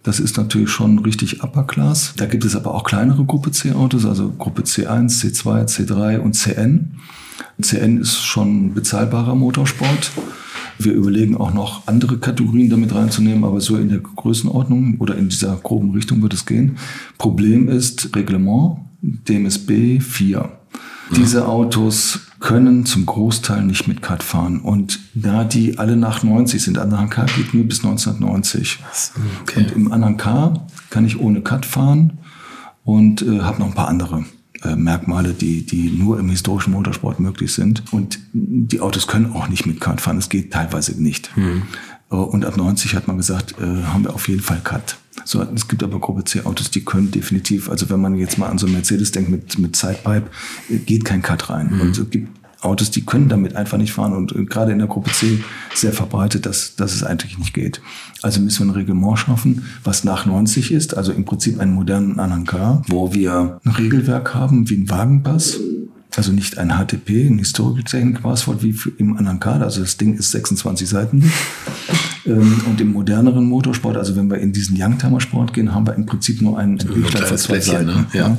Speaker 1: Das ist natürlich schon richtig Upper Class. Da gibt es aber auch kleinere Gruppe C-Autos, also Gruppe C1, C2, C3 und CN. CN ist schon bezahlbarer Motorsport. Wir überlegen auch noch andere Kategorien damit reinzunehmen, aber so in der Größenordnung oder in dieser groben Richtung wird es gehen. Problem ist Reglement DMSB 4. Diese Autos können zum Großteil nicht mit Cut fahren. Und da die alle nach 90 sind, Anhang K geht nur bis 1990. Okay. Und im Anhang K kann ich ohne Cut fahren und habe noch ein paar andere Merkmale, die nur im historischen Motorsport möglich sind. Und die Autos können auch nicht mit Cut fahren. Das geht teilweise nicht. Und ab 90 hat man gesagt, haben wir auf jeden Fall Cut. So, es gibt aber Gruppe C-Autos, die können definitiv, also wenn man jetzt mal an so einen Mercedes denkt mit Sidepipe, geht kein Cut rein. Und es gibt Autos, die können damit einfach nicht fahren und gerade in der Gruppe C sehr verbreitet, dass es eigentlich nicht geht. Also müssen wir ein Reglement schaffen, was nach 90 ist, also im Prinzip einen modernen Anhang K, wo wir ein Regelwerk haben wie ein Wagenpass. Also nicht ein HTP, ein Historical Technical Passport wie im Anhang K, also das Ding ist 26 Seiten. Und im moderneren Motorsport, also wenn wir in diesen Youngtimer-Sport gehen, haben wir im Prinzip nur einen Bildstein von 2 Seiten. Ne? Ja.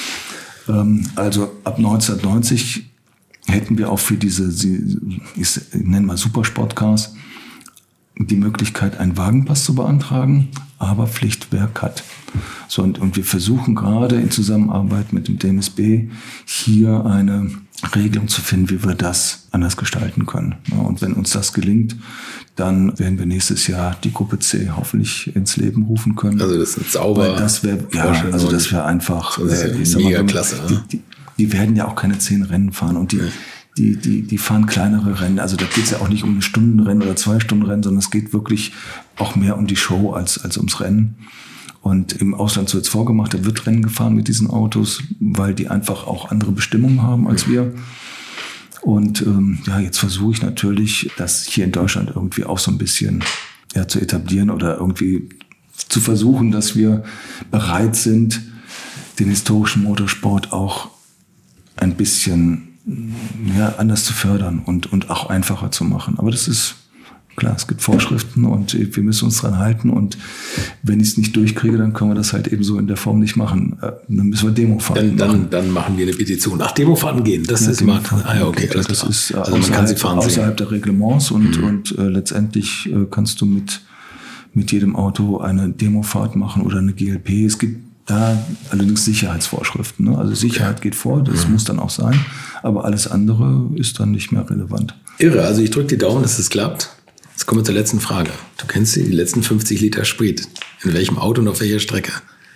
Speaker 1: Also ab 1990 hätten wir auch für diese, ich nenne mal Supersportcars, die Möglichkeit, einen Wagenpass zu beantragen, aber Pflicht wäre Cut. So, und wir versuchen gerade in Zusammenarbeit mit dem DMSB hier eine Regelung zu finden, wie wir das anders gestalten können. Ja, und wenn uns das gelingt, dann werden wir nächstes Jahr die Gruppe C hoffentlich ins Leben rufen können.
Speaker 3: Also das ist sauber.
Speaker 1: Das wäre das wäre einfach
Speaker 3: mega klasse.
Speaker 1: Die werden ja auch keine 10 Rennen fahren und die fahren kleinere Rennen. Also da geht es ja auch nicht um ein Stundenrennen oder 2 Stundenrennen, sondern es geht wirklich auch mehr um die Show als ums Rennen. Und im Ausland wird es vorgemacht, da wird Rennen gefahren mit diesen Autos, weil die einfach auch andere Bestimmungen haben als wir. Und jetzt versuche ich natürlich, das hier in Deutschland irgendwie auch so ein bisschen zu etablieren oder irgendwie zu versuchen, dass wir bereit sind, den historischen Motorsport auch ein bisschen anders zu fördern und auch einfacher zu machen. Aber das ist klar, es gibt Vorschriften und wir müssen uns dran halten. Und wenn ich es nicht durchkriege, dann können wir das halt eben so in der Form nicht machen. Dann müssen wir Demofahrten machen.
Speaker 3: Dann machen wir eine Petition. Ach, Demofahrten gehen, das ist mal. Okay,
Speaker 1: das ist also man kann sie fahren außerhalb der Reglements und letztendlich kannst du mit jedem Auto eine Demofahrt machen oder eine GLP. Es gibt da allerdings Sicherheitsvorschriften. Ne? Also Sicherheit geht vor, das muss dann auch sein. Aber alles andere ist dann nicht mehr relevant.
Speaker 3: Irre, also ich drücke die Daumen, dass es klappt. Jetzt kommen wir zur letzten Frage. Du kennst die letzten 50 Liter Sprit. In welchem Auto und auf welcher Strecke?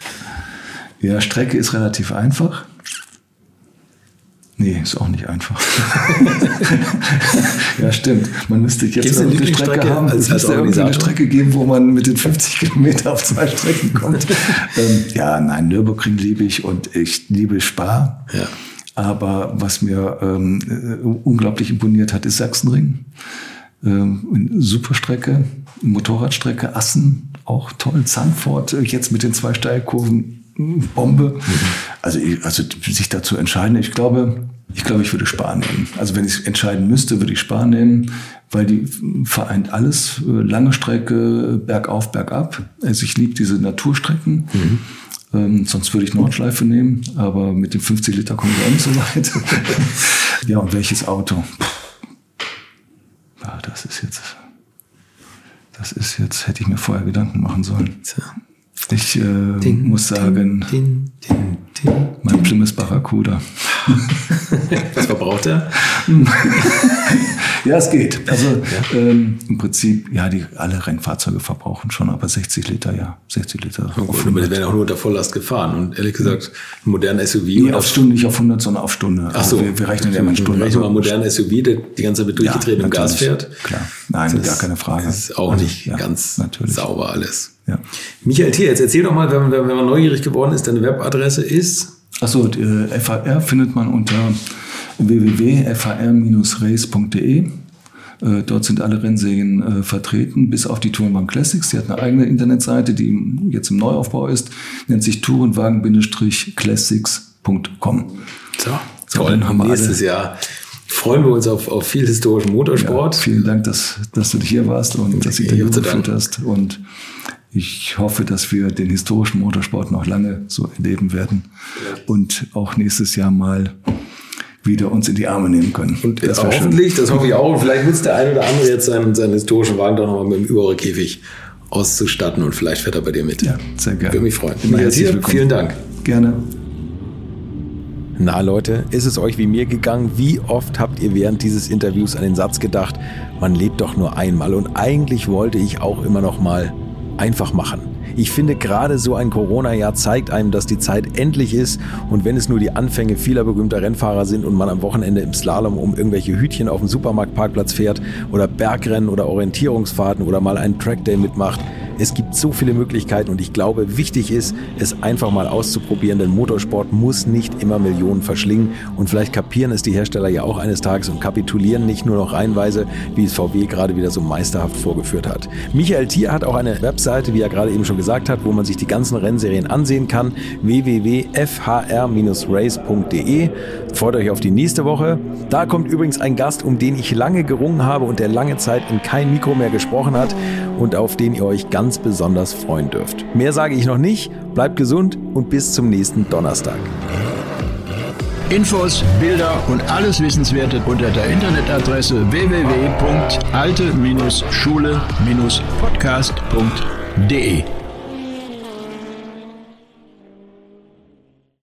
Speaker 1: Ja, Strecke ist relativ einfach. Nee, ist auch nicht einfach. Ja, stimmt. Man müsste jetzt eine Strecke haben. Es müsste irgendwie eine Strecke geben, wo man mit den 50 Kilometer auf 2 Strecken kommt. Nürburgring liebe ich und ich liebe Spa. Ja. Aber was mir unglaublich imponiert hat, ist Sachsenring. Super Strecke, Motorradstrecke, Assen, auch toll. Zandvoort, jetzt mit den 2 Steilkurven, Bombe. Also sich dazu entscheiden, ich glaube, ich würde Spa nehmen. Also wenn ich entscheiden müsste, würde ich Spa nehmen, weil die vereint alles. Lange Strecke, bergauf, bergab. Also ich liebe diese Naturstrecken. Sonst würde ich Nordschleife nehmen, aber mit den 50 Liter komme ich auch nicht so weit. Ja, und welches Auto? Ja, das ist jetzt, hätte ich mir vorher Gedanken machen sollen. Ich muss sagen, mein Plymouth Barracuda.
Speaker 3: Was verbraucht er?
Speaker 1: Ja, es geht. Also im Prinzip, alle Rennfahrzeuge verbrauchen schon, aber 60 Liter, ja. 60 Liter.
Speaker 3: Oh gut, aber die werden auch nur unter Volllast gefahren. Und ehrlich gesagt, ein moderner SUV... Nee,
Speaker 1: auf Stunde, nicht auf 100, sondern auf Stunde.
Speaker 3: Ach so.
Speaker 1: Wir rechnen ja mal Stunden.
Speaker 3: Wir rechnen mal einen modernen SUV, der die ganze Zeit mit durchgedrehtenem Gas fährt.
Speaker 1: Klar, nein, gar keine Frage.
Speaker 3: Das ist auch nicht ganz sauber alles.
Speaker 1: Ja.
Speaker 3: Michael Thier, jetzt erzähl doch mal, wenn man neugierig geworden ist, deine Webadresse ist...
Speaker 1: Achso, FHR findet man unter www.fhr-race.de. Dort sind alle Rennserien vertreten, bis auf die Tourenwagen Classics. Sie hat eine eigene Internetseite, die jetzt im Neuaufbau ist, nennt sich tourenwagen-classics.com.
Speaker 3: So, toll. Dann haben wir nächstes Jahr freuen wir uns auf viel historischen Motorsport.
Speaker 1: Ja, vielen Dank, dass du hier warst und das Interview geführt hast. Und Ich hoffe, dass wir den historischen Motorsport noch lange so erleben werden und auch nächstes Jahr mal wieder uns in die Arme nehmen können.
Speaker 3: Und das hoffentlich, das hoffe ich auch. Und vielleicht nutzt der eine oder andere jetzt seinen historischen Wagen doch nochmal mit dem Überrollkäfig auszustatten und vielleicht fährt er bei dir mit.
Speaker 1: Ja, sehr gerne.
Speaker 3: Würde mich freuen. Vielen Dank.
Speaker 1: Gerne.
Speaker 3: Na Leute, ist es euch wie mir gegangen? Wie oft habt ihr während dieses Interviews an den Satz gedacht, man lebt doch nur einmal und eigentlich wollte ich auch immer noch mal einfach machen. Ich finde, gerade so ein Corona-Jahr zeigt einem, dass die Zeit endlich ist und wenn es nur die Anfänge vieler berühmter Rennfahrer sind und man am Wochenende im Slalom um irgendwelche Hütchen auf dem Supermarktparkplatz fährt oder Bergrennen oder Orientierungsfahrten oder mal einen Trackday mitmacht. Es gibt so viele Möglichkeiten und ich glaube, wichtig ist, es einfach mal auszuprobieren, denn Motorsport muss nicht immer Millionen verschlingen und vielleicht kapieren es die Hersteller ja auch eines Tages und kapitulieren nicht nur noch reihenweise, wie es VW gerade wieder so meisterhaft vorgeführt hat. Michael Thier hat auch eine Webseite, wie er gerade eben schon gesagt hat, wo man sich die ganzen Rennserien ansehen kann, www.fhr-race.de. Freut euch auf die nächste Woche. Da kommt übrigens ein Gast, um den ich lange gerungen habe und der lange Zeit in kein Mikro mehr gesprochen hat und auf den ihr euch ganz besonders freuen dürft. Mehr sage ich noch nicht. Bleibt gesund und bis zum nächsten Donnerstag.
Speaker 2: Infos, Bilder und alles Wissenswerte unter der Internetadresse www.alte-schule-podcast.de